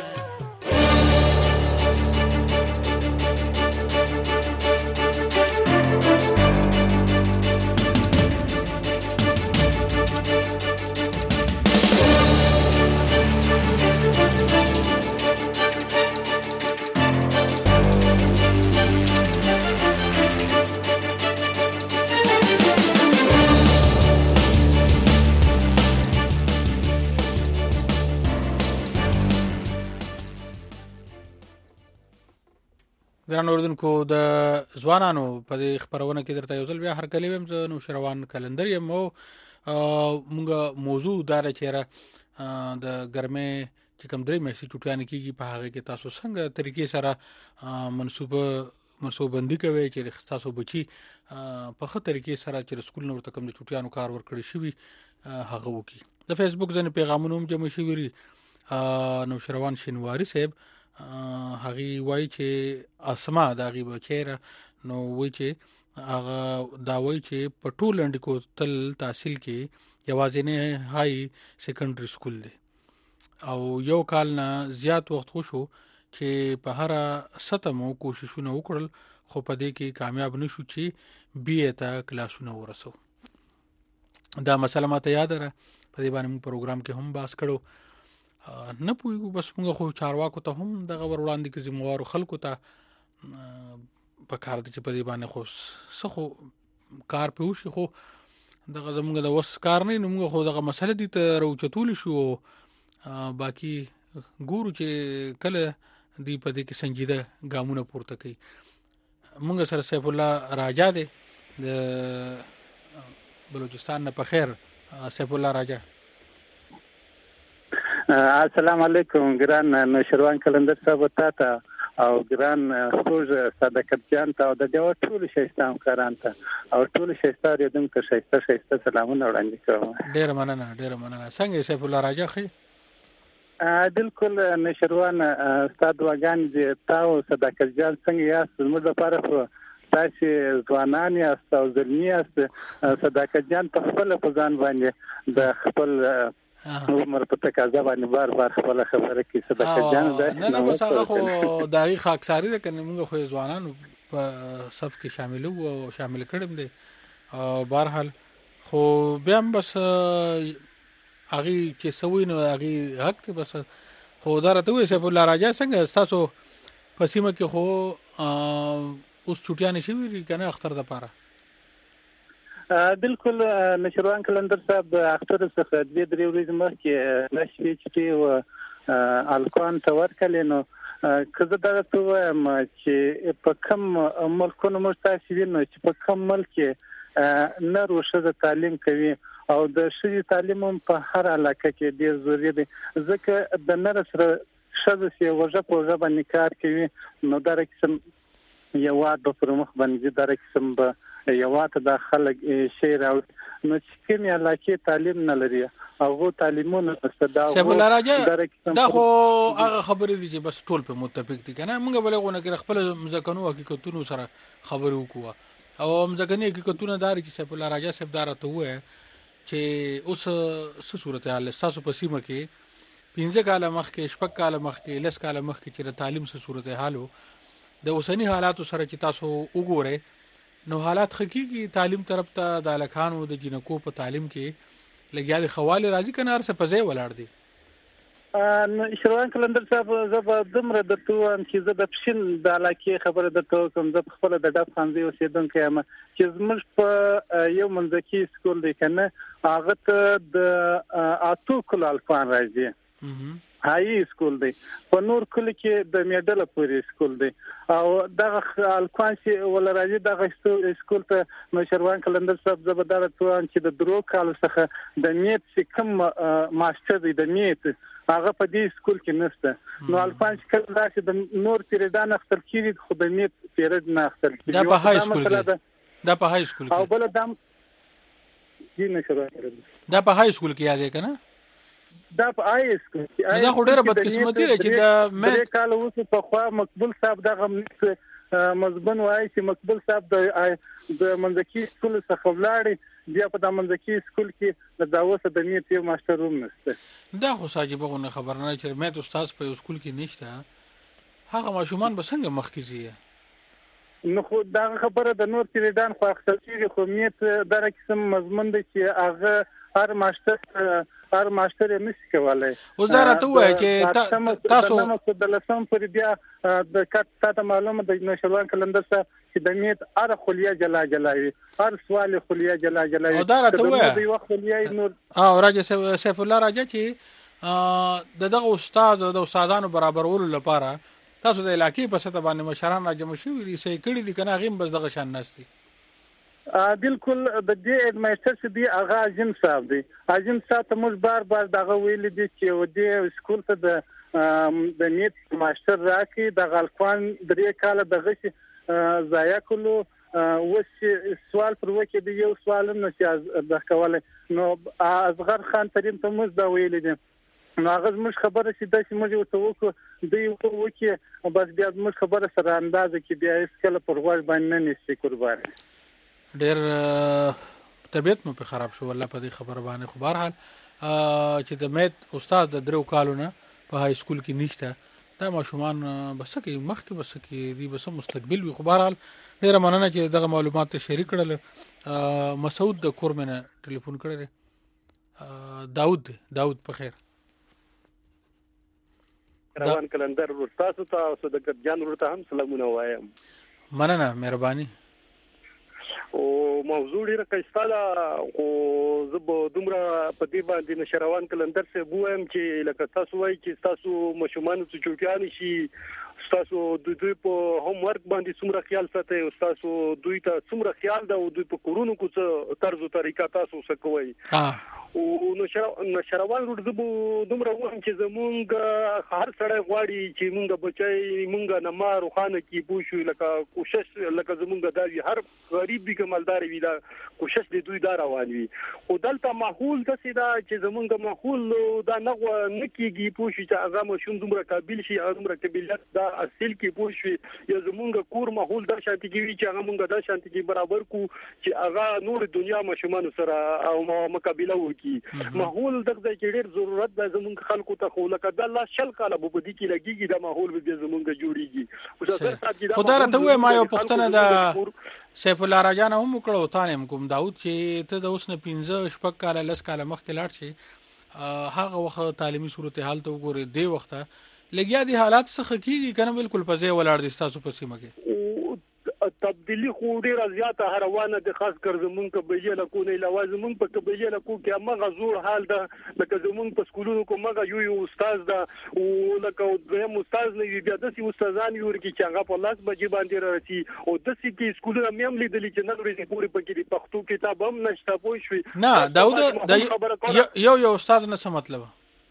ګران اوردونکو د ځوانانو په دې خبرونه کې درته یو ځل بیا هرکلی ویم زه نو شروان کلندر یم او موږ موضوع دار چیرې د ګرمه چې کوم درې میاشتې چټیان کیږي په هغه کې تاسو څنګه طریقې سره منسوبه منسوبندي کوي چې تاسو بچي په خه طریقې سره چې سکول نور تکم د چټیانو کار ورکړي شوی هغه وکي د فیسبوک ځنه پیغامونه هم جمع شوی نو شروان شینواری صاحب هغه وای چې اسما دغه بچیره نو وای چې هغه دا وای چې په ټولند کو تل تحصیل کې یوازې نه هاي سیکنډري سکول دی او یو کال نه زیات وخت وشو چې په هر ستمو کوششونه وکړل خو په دې کې کامیاب نشو چې بي ته کلاسونه ورسو دا مسله ماته یاد را په دې باندې موږ پروګرام کې هم باس کړو نه پوهیږو بس موږ خو چارواکو ته هم دغه ور وړاندې کې ذمہوارو خلکو ته په کار دي چې په دې باندې خو سخو کار په وشي خو دغه زموږ د وس کار نه موږ خو دغه مسله دي ته روچتول شو باقي ګورو چې کله دی په دې کې سنجیده ګامونه پورته کوي موږ سره سیف الله راجا دی د بلوچستان نه په خیر سیف الله راجا السلام علیکم ګران نشروان کلندر صاحب تاته او ګران خوږ صداقت جان ته او د دې ټول شایسته همکاران ته او ټول شایسته ریدونکو شایسته شایسته سلامونه وړاندې کوم. ډېر مننه ډېر مننه. څنګه سیف الله راجا خې؟ بالکل نشروان استاد واغان دې تاسو صداقت جان څنګه یاست؟ موږ لپاره خو تاسو ځوانان یاست او زلمی یاست. صداقت جان په خپل په ځان باندې د خپل عمر په تقاضا باندې بار بار خپل خبره کوي. صداقت جان دا نه نه بس هغه خو دغه خاکساری ده کنه موږ خو ځوانان په صف کې شامل وو او شامل کړم دي او بهرحال خو بیا هم بس هغه چې سوي نو هغه حق ته بس خو دا راته وي سیف الله راجا څنګه تاسو په سیمه کې خو اوس چټیان شي وی کنه اختر د پاره؟ بالکل نشروان کلندر صاحب د اختر څخه د درې ورځې مخکې نشوي چټي او الکوان ته ورکړل. نو کله دا ته وایم چې په کوم ملکونو موږ تاسو وینو چې په کوم ملک نه روشه تعلیم کوي او د شری تعلیم په هر علاقه کې ډیر ضروري دی ځکه د نر سره شذ سي وجه په وجه باندې کار کوي. نو دا رقم یواد په پرمخ باندې دا رقم به یوات د خلک شعر او نو چې کوم علاقه تعلیم نه لري هغه تعلیمونه استدا سیف الله راجا دا خو هغه خبرې دي چې بس ټول په متفق دي کنه موږ بلغونه کې خپل مزکنو حقیقتونو سره خبرو کوو او مزکني حقیقتونه دار چې سیف الله راجا صاحب دارته وې چې اوس څه صورتحال تاسو په سیمه کې پنځه کاله مخکې شپږ کاله مخکې لس کاله مخکې چې تعلیم څه صورتحال د اوسنی حالاتو سره چې تاسو وګورئ نو حالات حقيقي تعلیم طرف ته د الکانو د جنکو په تعلیم کې لګیا د خواله راځي کنه ارسه پځای ولاړ دي. نو شروان کلندر صاحب زب دمره د تو ام چې زب پښین د علاقې خبره د تو کوم زب خپل د ډاپ خانزي اوسیدونکو یم چې زموږ په یو منځکي سکول دی کنه هغه ته د اتو کل الفان راځي هاي سکول دی په نور کلی کې د میډل پورې سکول دی او دغه الکوان چې ول راځي دغه سکول ته مشروان کلندر صاحب زبردار توان چې د درو کال څخه د میت چې کوم ماستر دی د میت هغه په دې سکول کې نشته. نو الکوان چې کله راشي د نور پیریدان اختر کیږي خو د میت پیرید نه اختر کیږي. دا په هاي سکول کې دا په هاي سکول کې او بل دام جی نشروان دا په هاي سکول کې یاد کنه دا په آی اس کې دا خو ډیره بدقسمتي ده چې د مې کال اوس په خوا مقبول صاحب دغه مزبن وایي چې مقبول صاحب د د منځکي سکول څخه ولاړ بیا په د منځکي سکول کې د داوسه د نیت یو ماستر روم نشته. دا خو ساجيبغه خبر نه چې مې استاد په سکول کې نشته هغه ماشومان به څنګه مخکې نو خو دا خبره د نور تیریدان خو اختصاصي خو نیت دغه قسم مضمون دی چې هغه هر ماستر هر ماستر یې نشي کولای. اوس دا راته وایي چې تاسو د لسم پر بیا د کټ ته معلومه د نشروان کلندر سره چې د میت ار خلیه جلا جلاوي هر سوال خلیه جلا جلاوي او دا راته وایي د وخت خلیه نور او راجه سیف الله راجه چې د دغه استاد او د استادانو برابرولو لپاره تاسو د علاقې په سطح باندې مشران راجمع شوي دي سې کړي دي کنه غیم بس دغه شان نشتی. بالکل د دې اډمنسټر چې دی هغه اجم صاحب دی اجم صاحب ته موږ بار بار دغه ویل دي چې و دې سکول ته د د نیت ماستر راکې د غلقان درې کال دغه چې ضایع کولو وس سوال پر وکي دی یو سوال نه چې د کوله نو اصغر خان ترين ته موږ دا ویل دي نو هغه موږ خبره چې د موږ یو توکو دی وکي بس بیا موږ خبره سره اندازه کې بیا هیڅ کله پر ور باندې نه نشي قربان. ډېر طبيعت مو په خراب شو والله په دې خبره باندې خو بهرحال چې د میت استاد د درو کالونه په های سکول کې نشته دا ماشومان بس کې مخ کې بس کې دی بس مستقبل وي خو بهرحال ډېر مننه چې دغه معلومات شریک کړل. مسعود د کورمنه ټلیفون کړی داود داود په خیر روان کلندر تاسو ته صدقت جان ورته هم سلامونه وایم. مننه مهرباني. او موضوع ډیره کیساله او زب دومره په دې باندې نشروان کلندر سه بوم چې لکه تاسو وایي چې تاسو مشومان څه چوکیان شي تاسو د دوی په هوم ورک باندې څومره خیال ساتي او تاسو دوی ته څومره خیال دا او دوی په کورونو کو څه طرز او طریقه تاسو څه کوي او نشروان روډ زبو دومره وهم چې زمونږ هر سړی غواړي چې مونږ بچي مونږ نه ما روخانه کې پوښو لکه کوشش لکه زمونږ دا هر غریب به کمالدار وي دا کوشش دې دوی دا روان وي او دلته ماحول د سیدا چې زمونږ ماحول دا نه نکیږي پوښي چې هغه مشوم دومره قابل شي دومره قابلیت دا اصل کې پوښي یا زمونږ کور ماحول دا شانتي کوي چې هغه مونږ دا شانتي کې برابر کو چې هغه نور دنیا مشومان سره او مقابله وکړي ماحول دغه کې ډېر ضرورت ده زمونږ خلکو ته خو لکه د الله شل کاله په بدی کې لګيږي د ماحول به زمونږ جوړيږي خدای راته وای ما یو پښتنه د سیف الله راجان هم وکړو تانه کوم داود چې ته د اوس نه پنځه شپږ کاله لس کاله مخکې لاړ شي هغه وخت تعلیمي صورتحال ته وګوري دی وخته لګیا دي حالات څخه کیږي کنه بالکل په ځای ولاړ دي تاسو په سیمه کې تبدیلی خو ډیره زیاته روانه د خاص کر زمونږ قبیله له کو نه علاوه زمونږ په قبیله له کو کې مغه زور حال ده لکه زمونږ په سکولونو کې مغه یو یو استاد ده او لکه دویم استاد نه بیا د سی استادان یو ورکی چې هغه په لاس بجې باندې راځي او د سی کې سکولونه مې هم لیدلې چې نن ورځې پوری په کې پښتو کتاب هم نشته پوه شوي نه داود یو یو استاد نه څه مطلب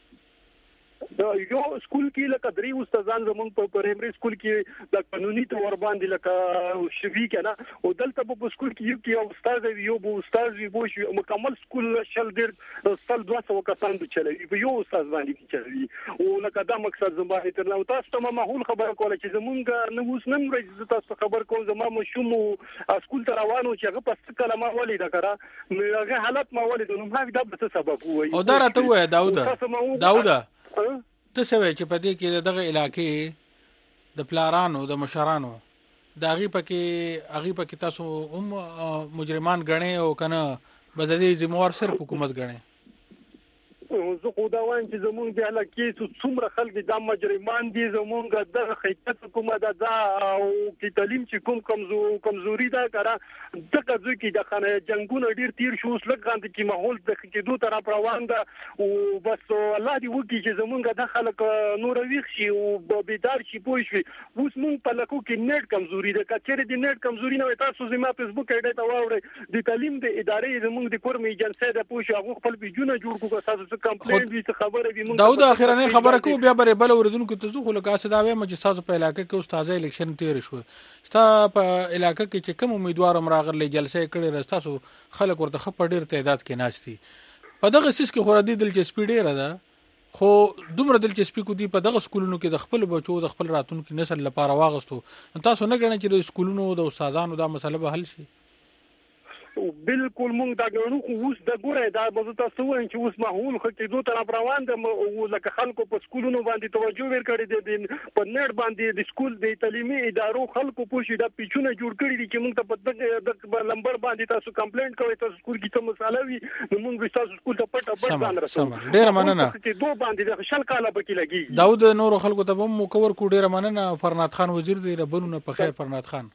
دا یو سکول کې لکه درې استادان زمونږ په پرایمري سکول کې د قانوني تور باندې لکه شوي کنه او دلته په سکول کې یو کې استاد یو بو استاد وي بو مکمل سکول شل ډیر سل دوه سو کسان د چلوي یو استاد باندې چلوي او لکه دا مقصد زموږ تر نو تاسو ته ماحول خبره کوله چې زمونږ نو اوس نن ورځ تاسو خبر کوم زموږ مشوم سکول ته روانو چې هغه پس کلمه ولې دا کړه نو هغه حالت ما ولې نو هغه د څه سبب وای او دا راته وای داود داود ته څه وای چې په دې کې دغه علاقې د پلارانو د مشرانو د هغې پکې هغې پکې تاسو هم مجرمان ګڼئ او که نه به د دې ذموار صرف حکومت ګڼئ زه خو دا وایم چې زمونږ د علاقې څومره خلک دا مجرمان دي زمونږ دغه خیټت کومه ده دا او چې تعلیم چې کوم کمزور کمزوري ده کړه دغه ځکه چې د خانه جنگونه ډیر تیر شو اوس لږ غاندې کې ماحول د کېدو طرف روان ده او بس الله دې وکړي چې زمونږ د خلک نور ویښ شي او بیدار شي پوه شي اوس مونږ په لکو کې نیټ کمزوري ده کچېرې د نیټ کمزوري نه تاسو زما فیسبوک ایډ ته واوړئ د تعلیم د ادارې زمونږ د کورمې ایجنسی ده پوه شي هغه خپل پیجونه جوړ کړو تاسو داود اخیرانه خبره کو بیا بره بل اوردونکو ته زو خو لکه اسدا وایم چې تاسو په علاقې کې استاد الیکشن تیر شو ستا په علاقې کې چې کوم امیدوار مراغلې جلسې کړي رستاسو خلک ورته خپ ډیر تعداد کې ناشتي په دغه سیس کې خورادي دلچسپي ډیره ده خو دومره دلچسپي کو دي په دغه سکولونو کې د خپل بچو د خپل راتلونکو نسل لپاره واغستو تاسو نه غواړئ چې د سکولونو د استادانو دا مسله به حل شي بالکل مونږ دا غواړو خو اوس د ګوره دا به تاسو وایم چې اوس ماحول خو کې دوه طرف روان ده او لکه خلکو په سکولونو باندې توجه ورکړي دي په نړ باندې د سکول د تعلیمي ادارو خلکو پوښي دا پیچونه جوړ کړي دي چې مونږ ته په د لمبر باندې تاسو کمپلینټ کوي تاسو سکول کې څه مساله وي نو مونږ تاسو سکول ته پټه پټ ځان رسو ډیر مننه چې دوه باندې شل کاله پکې لګي داود نور خلکو ته هم مکور کو ډیر مننه فرناد خان وزیر دی ربونه په خیر فرناد خان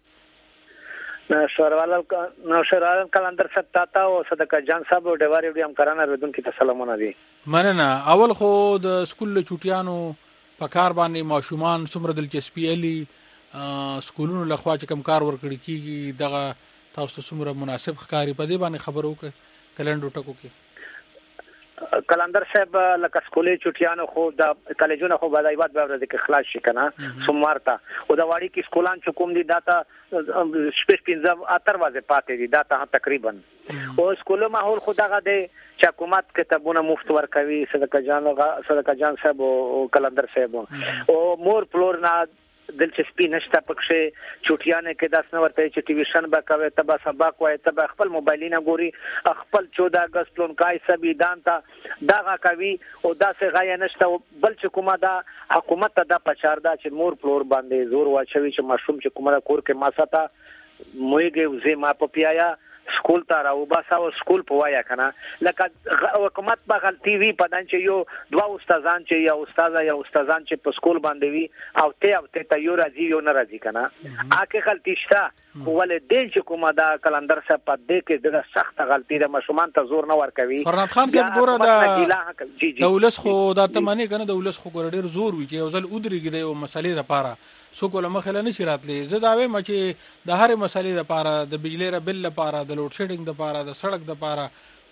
نشروال نشروال کلندر ستاتا او صدقه جان صاحب ډیواری ډیم کرانه ردون کی سلامونه دي مننه اول خو د سکول چوټیانو په کار باندې ماشومان څومره دلچسپي علي سکولونو لخوا چې کم کار ورکړي کیږي دغه تاسو څومره مناسب ښکاری په دې باندې خبرو کې کلندر ټکو کې کلندر صاحب لکه سکولې چټیانو خو د کالجونو خو بدای باد به ورته کې خلاص شي کنه سوموارتا او د واړی کې سکولان چې کوم دي داتا سپیس پینځه اتر وازه پاتې دي داتا تقریبا او سکول ماحول خو دغه دی چې حکومت کتابونه مفت ورکوي صدقه جان صدقه جان صاحب او کلندر صاحب او مور فلور نه دلچسپي نشته پکې چټیانه کې داس نه ورته چې ټیویشن به کوي تبا سبق وای تبا خپل موبایلینه ګوري خپل چودہ اگست لونکای سبیدان تا دغه کوي او داسې غیا نشته بل چې کومه دا حکومت ته د پچار دا چې مور فلور باندې زور واچوي چې ماشوم چې کومه کور کې ماساته موږ زه ما په پیایا سکول ته راو باسا او سکول په وایا کنه لکه حکومت به غلطي وی پدان چې یو دوا استادان چې یا استاد یا استادان چې په سکول باندې وی او ته او ته یو راځي یو نه راځي کنه اکه غلطي شته ولې دې چې کومه دا کلندر صاحب په دې کې د سخت غلطي د مشومان ته زور نه ورکوي فرناد خان صاحب ګوره دا دولس خو دا تمنې کنه دولس خو ګور ډیر زور وی چې ځل ودرېږي د یو مسلې لپاره سو کوله مخله نشي راتلی زه دا وایم چې د هر مسلې لپاره د بجلی را بل لپاره د لوډ شیډینګ لپاره د سړک لپاره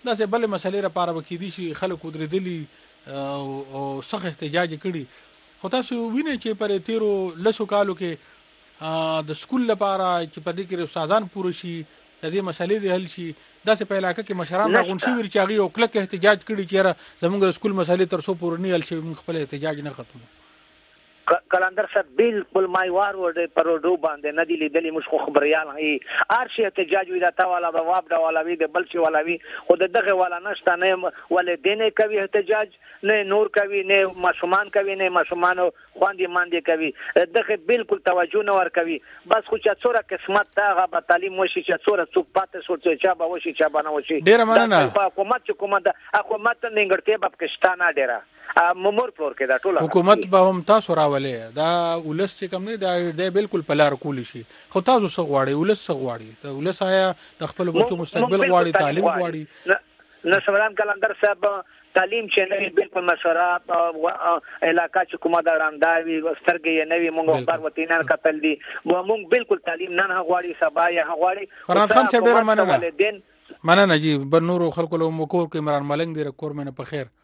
دا څه بل مسلې لپاره وکړي شي خلک ودرېدلي او سخت احتجاج کړي خو تاسو وینئ چې پر تیرو لسو کالو کې د سکول لپاره چې په دې کې استادان پوره شي د دې مسلې د حل شي دا څه په علاقه کې مشران راغون شي ور چې هغه او کلک احتجاج کړي چې زموږ سکول مسلې تر څو پوره نه حل شي موږ خپل احتجاج نه ختمو کلندر صاحب بالکل مایوار ور پر روډو باندې نه دی لیدلې مش خو خبريال هي ارشي احتجاج وی دا تا والا بواب دا والا وی د بلشي والا وی خو دغه والا نشته نه ولدين کوي احتجاج نه نور کوي نه ماشومان کوي نه ماشومان خواندې ماندې کوي دغه بالکل توجه نه ور کوي بس خو چې څوره قسمت تا غو تعلیم وشي چې څوره څوک پاتې شو چې چا به وشي چا به نه وشي ډیر مننه حکومت چې کومه د حکومت نیمګړتیا په پاکستان ډیره ممور فلور کې دا ټول حکومت به هم تاسو راولې دا ولس چې کوم نه دا د بالکل پلار کول شي خو تاسو څه غواړي ولس څه غواړي ته ولس آیا د خپل بچو مستقبل غواړي تعلیم غواړي نو سمران کلندر صاحب تعلیم چې نه بالکل مشوره علاقہ چې کومه دا رانداوي سترګې نه وي موږ پر وطنان قتل دي موږ بالکل تعلیم نه غواړي سبا یې غواړي فرحان خان صاحب ډیر مننه مننه جی بر نور خلکو له مکور کې عمران ملنګ دی کور مې نه په خیر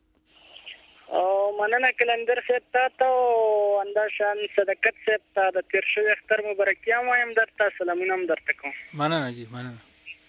مننه کلندر صاحب ته ته انداشان صدقت صاحب ته د تیر شوی اختر مبارکیا وایم درته سلامونه هم درته کوم مننه جی مننه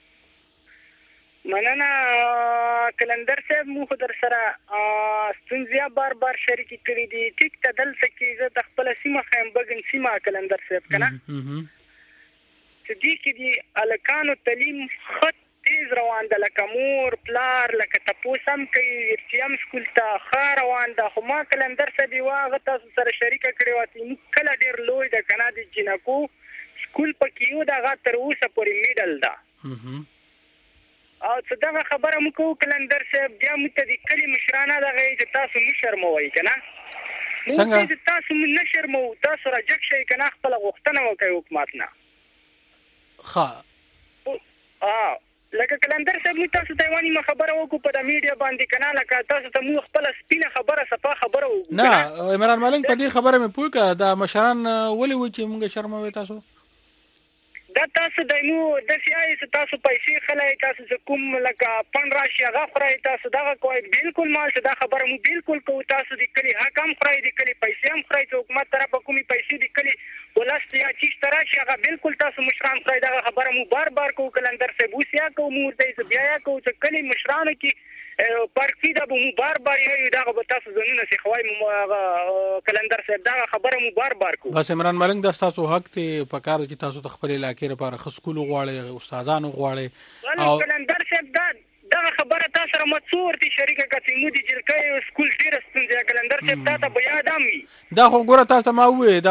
مننه کلندر صاحب مو در سره ستونزې بار بار شریک کړي دي ټیک ته دلته کې زه د خپل سیمه خیم بګن سیمه کلندر صاحب کنه چې دې کې دي الکانو تعلیم خط تیز روان ده لکه مور پلار لکه تاسو سم کوي ارتیام سکول ته خار روان ده خو ما کلندر صاحب واغه تاسو سره شریک کړی وتی کله ډیر لوی ده کنه د جنکو سکول پکې یو دغه تر اوسه پورې میډل ده او څه دغه خبره مو کو کلندر صاحب بیا مو ته د کلی مشرانه دغه چې تاسو مشر مو وای کنه څنګه تاسو مو نشر مو تاسو راجک شي کنه خپل غوښتنه وکړي حکومت نه ښه اه لکه کلندر صاحب تاسو ته وانی ما خبره وکړو په د میډیا باندې کنه لکه تاسو ته مو خپل سپینه خبره صفه خبره وکړو نه عمران ملنګ په دې خبره مې پوه کړه دا مشران ولې و چې موږ شرموي تاسو دا تاسو دایمو د سیاسي تاسو پیسې خلای تاسو کوم لکه پن راشي هغه خورای تاسو دا کوی بالکل مال دا خبره مو بالکل کو تاسو د کلی حکم خورای د کلی پیسې هم خورای ته حکومت طرف کومي پیسې د کلی ولست یا چې تراشي هغه بالکل تاسو مشران خورای دا خبره مو بار بار کو کلندر سے بوسیا کو مو دې بیا کو چې کلی مشران کې پارکی دا مو بار بار یې دا به تاسو زنونه سي خوای مو کلندر سے دا خبره مو بار بار کو بس عمران ملنګ د تاسو حق ته پکار چې تاسو خپل علاقې لپاره خسکول غواړي استادانو غواړي او کلندر سے دا دا خبره تاسو سره مڅور دي شریکه کتي مو دي جلکې سکول ډیر ستونزې کلندر سے تاسو بیا دامي دا خو ګوره تاسو ما وې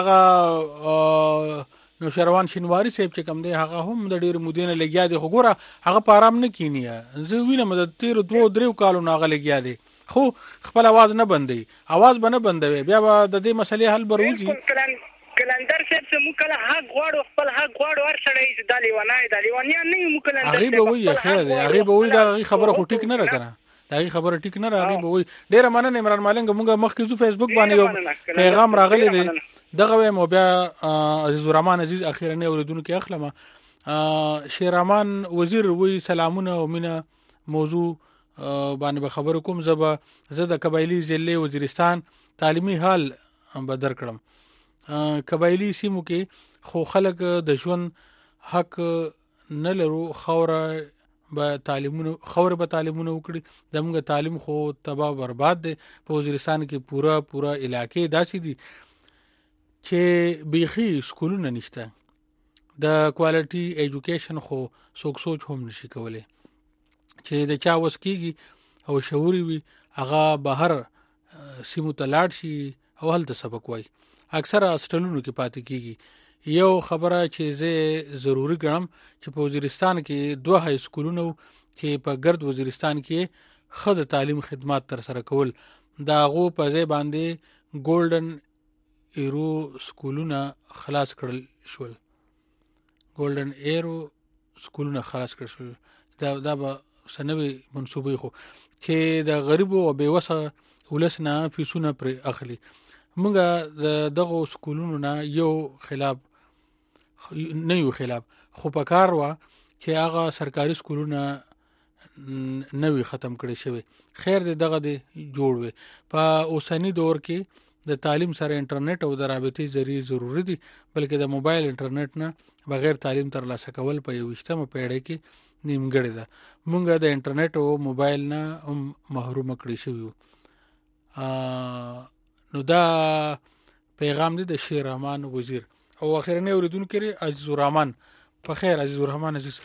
دغه نو شروان شینواری صاحب چې کوم دی هغه هم د ډیر مودینه لګیا دی خو ګوره هغه په آرام نه کینی زه وینم د تیر دوه درو کالو نه هغه لګیا دی خو خپل आवाज نه بندي आवाज به نه بندوي بیا به د دې مسلې حل بروږي کلندر صاحب چې مو کله حق غواړو خپل حق غواړو هر شړې چې د لیوانای د لیوانیا نه مو کلندر هغه به وي خیر دی هغه به وي دا خبره خو ټیک نه راکنه دا خبره ټیک نه راغی به وي ډیر مننه عمران ملنګ مونږه مخکې زو فیسبوک باندې پیغام راغلی دی دغه مو بیا عزیز الرحمن عزیز اخیرا نه اوریدونکو اخلمه شیرمان وزیر وی سلامونه او مینا موضوع باندې به خبر کوم زبا زه د قبایلی ضلع وزیرستان تعلیمي حال به در کړم قبایلی سیمو کې خو خلک د ژوند حق نه لرو خوره به تعلیمونو خوره به تعلیمونو وکړي دمغه تعلیم خو تباہ برباد دي په وزیرستان کې پورا پورا علاقې داسې دي چې بيخي سکولونه نشته د کوالټي ایجوکیشن خو څوک سوچ هم نشي کولای چې د چا وسکیږي او شعوري وي هغه بهر سیمو ته لاړ شي او هلته سبق وای اکثره هاستلونو کې پاتې کیږي یو خبره چې زه ضروری ګڼم چې په وزیرستان کې دوه های سکولونه چې په ګرد وزیرستان کې خد تعلیم خدمات تر سره کول دا غو په ځای باندې ګولډن ایرو سکولونه خلاص کړل شول ګولډن ایرو سکولونه خلاص کړل شول دا دا به سنوي منسوبې خو چې د غریبو او بیوسه ولسنه فیسونه پر اخلي موږ دغه سکولونو نه یو خلاف نه یو خلاف خو په کار وا چې هغه سرکاري سکولونه نوی ختم کړي شوی. خیر دې دغه دې جوړ وي. په اوسنی دور کې د تعلیم سره انټرنیټ او د رابطې ذریعہ ضروری دي، بلکې د موبایل انټرنیټ نه بغیر تعلیم ترلاسه کول په یوویشتمه پیړۍ کې نیمګړې ده. مونږ د انټرنیټ او موبایل نه هم محروم کړي شوي یو. نو دا پیغام دی د شیر رحمان وزیر. او اخرنی اوریدونکو کې عزیز الرحمن. په خیر عزیز الرحمن عزیز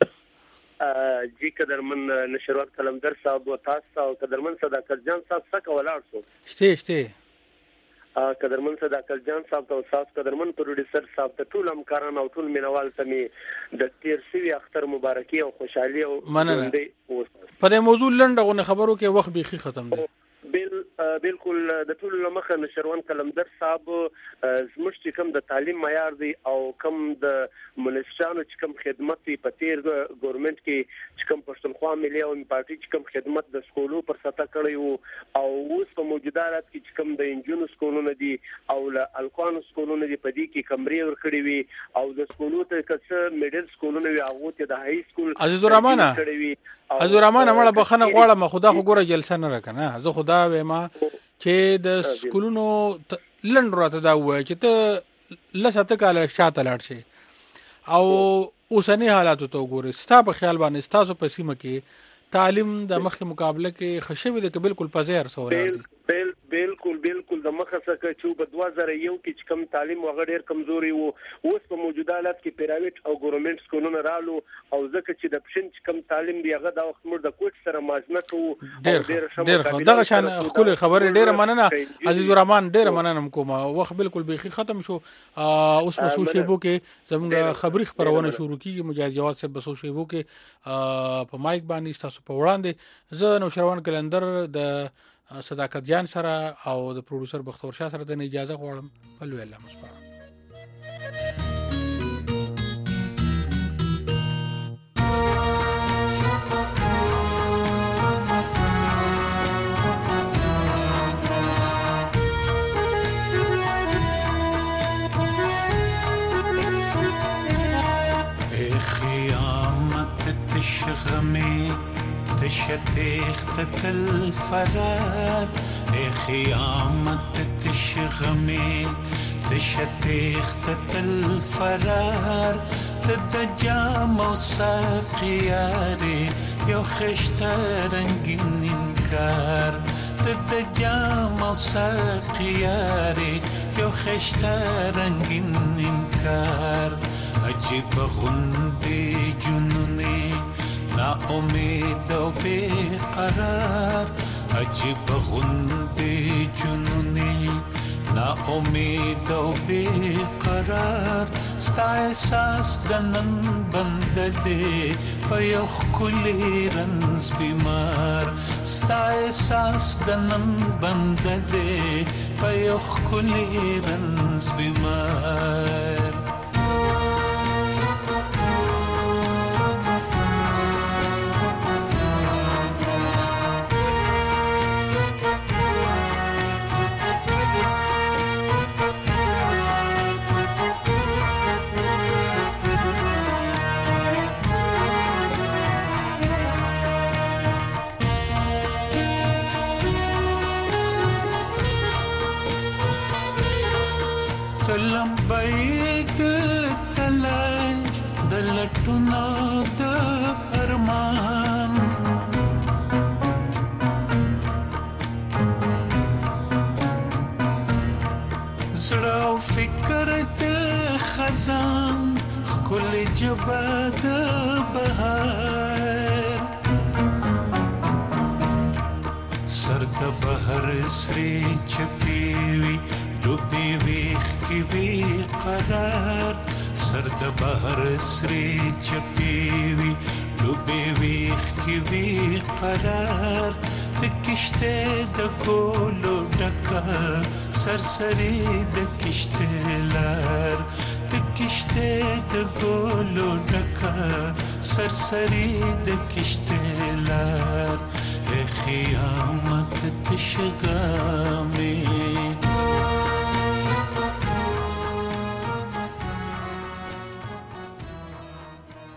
جی قدرمن نشروات قلندر صاحب او تاسو او قدرمن صداقت جان صاحب څخه ولاړ شو. شته شته قدرمن صداقت جان صاحب ته استاد قدرمن پروډوسر صاحب ته ټول همکاران او ټول مینوال ته می د تیر سوي اختر مبارکي او خوشحالي او مننه. په دې موضوع لنډه خبرو کې وخت بيخي ختم دی. بل بالکل د ټول لمخه نشروان قلندر صاحب زموږ چې کوم د تعلیم معیار دی او کوم د منشانو چې کوم خدمت په تیر ګورنمنت کې چې کوم پښتونخوا ملي او پارټي چې کوم خدمت د سکولو پر سطح کړی وو او اوس په موجوده حالت کې چې کوم د انجونو سکولونه دي او له الکوانو سکولونه دي په دې کې کمرې ور کړی وي او د سکولو ته کڅ میډل سکولونه وي هغه ته د هاي سکول عزیز الرحمن عزیز الرحمن مړه بخنه غواړم خدا خو ګوره جلسه نه راکنه. زه خدا وېما چې د سکولونو لند راته دا وای چې ته لسته کال شاته لاړ شي او اوسنی حالاتو ته وګورئ. ستا په خیال باندې تاسو په سیمه کې تعلیم د مخکې مقابله کې خشوي ده که بالکل په زیر سوال دي؟ بالکل بالکل د مخه څخه چې په دوه زره یو کې چې کم تعلیم وغه ډیر کمزوري وو، اوس په موجوده حالت کې پرایویټ او ګورنمنت سکولونه رالو او ځکه چې د پښین چې کم تعلیم دی هغه د وخت مر د کوټ سره موازنه کوو. ډیر ډیر دغه شان خپل خبره ډیره مننه عزیز الرحمن، ډیره مننه کوم. وخت بالکل بيخي ختم شو. اوس په سوشيبو کې زموږ خبري خبرونه شروع کیږي. مجاهد جواد صاحب په سوشيبو کې په مایک باندې تاسو په وړاندې زه نو شروان کلندر د صداقت جان سره او د پروډوسر بختور شاه سره د اجازه غواړم. په لوی الله مسپاره. تشغمي تشتيخت الفرار خيامة تشغمي تشتيخت الفرار تتجام وساقياري يو خشترنجن الكار تتجام وساقياري يو خشترنجن الكار عجيب غندي جنوني نا امید و بیقرار عجیب غندی جنونی نا امید و بیقرار ستا احساس دنن بندده پا یو خکلی رنز بیمار ستا احساس دنن بندده پا یو خکلی رنز بیمار لمبید تلاش دلټونه د ارمان زړه او فکر د خزان خل جبا د بهار سر د بهر سری چپیوي ډوبي ویخ کی بی قرار سر د بحر سری چپیوی ډوبي ویخ کی بی قرار د کشته د ګولو ډکا سرسری د کشته لار د کشته د ګولو ډکا سرسری د کشته لار خیامت تشګامه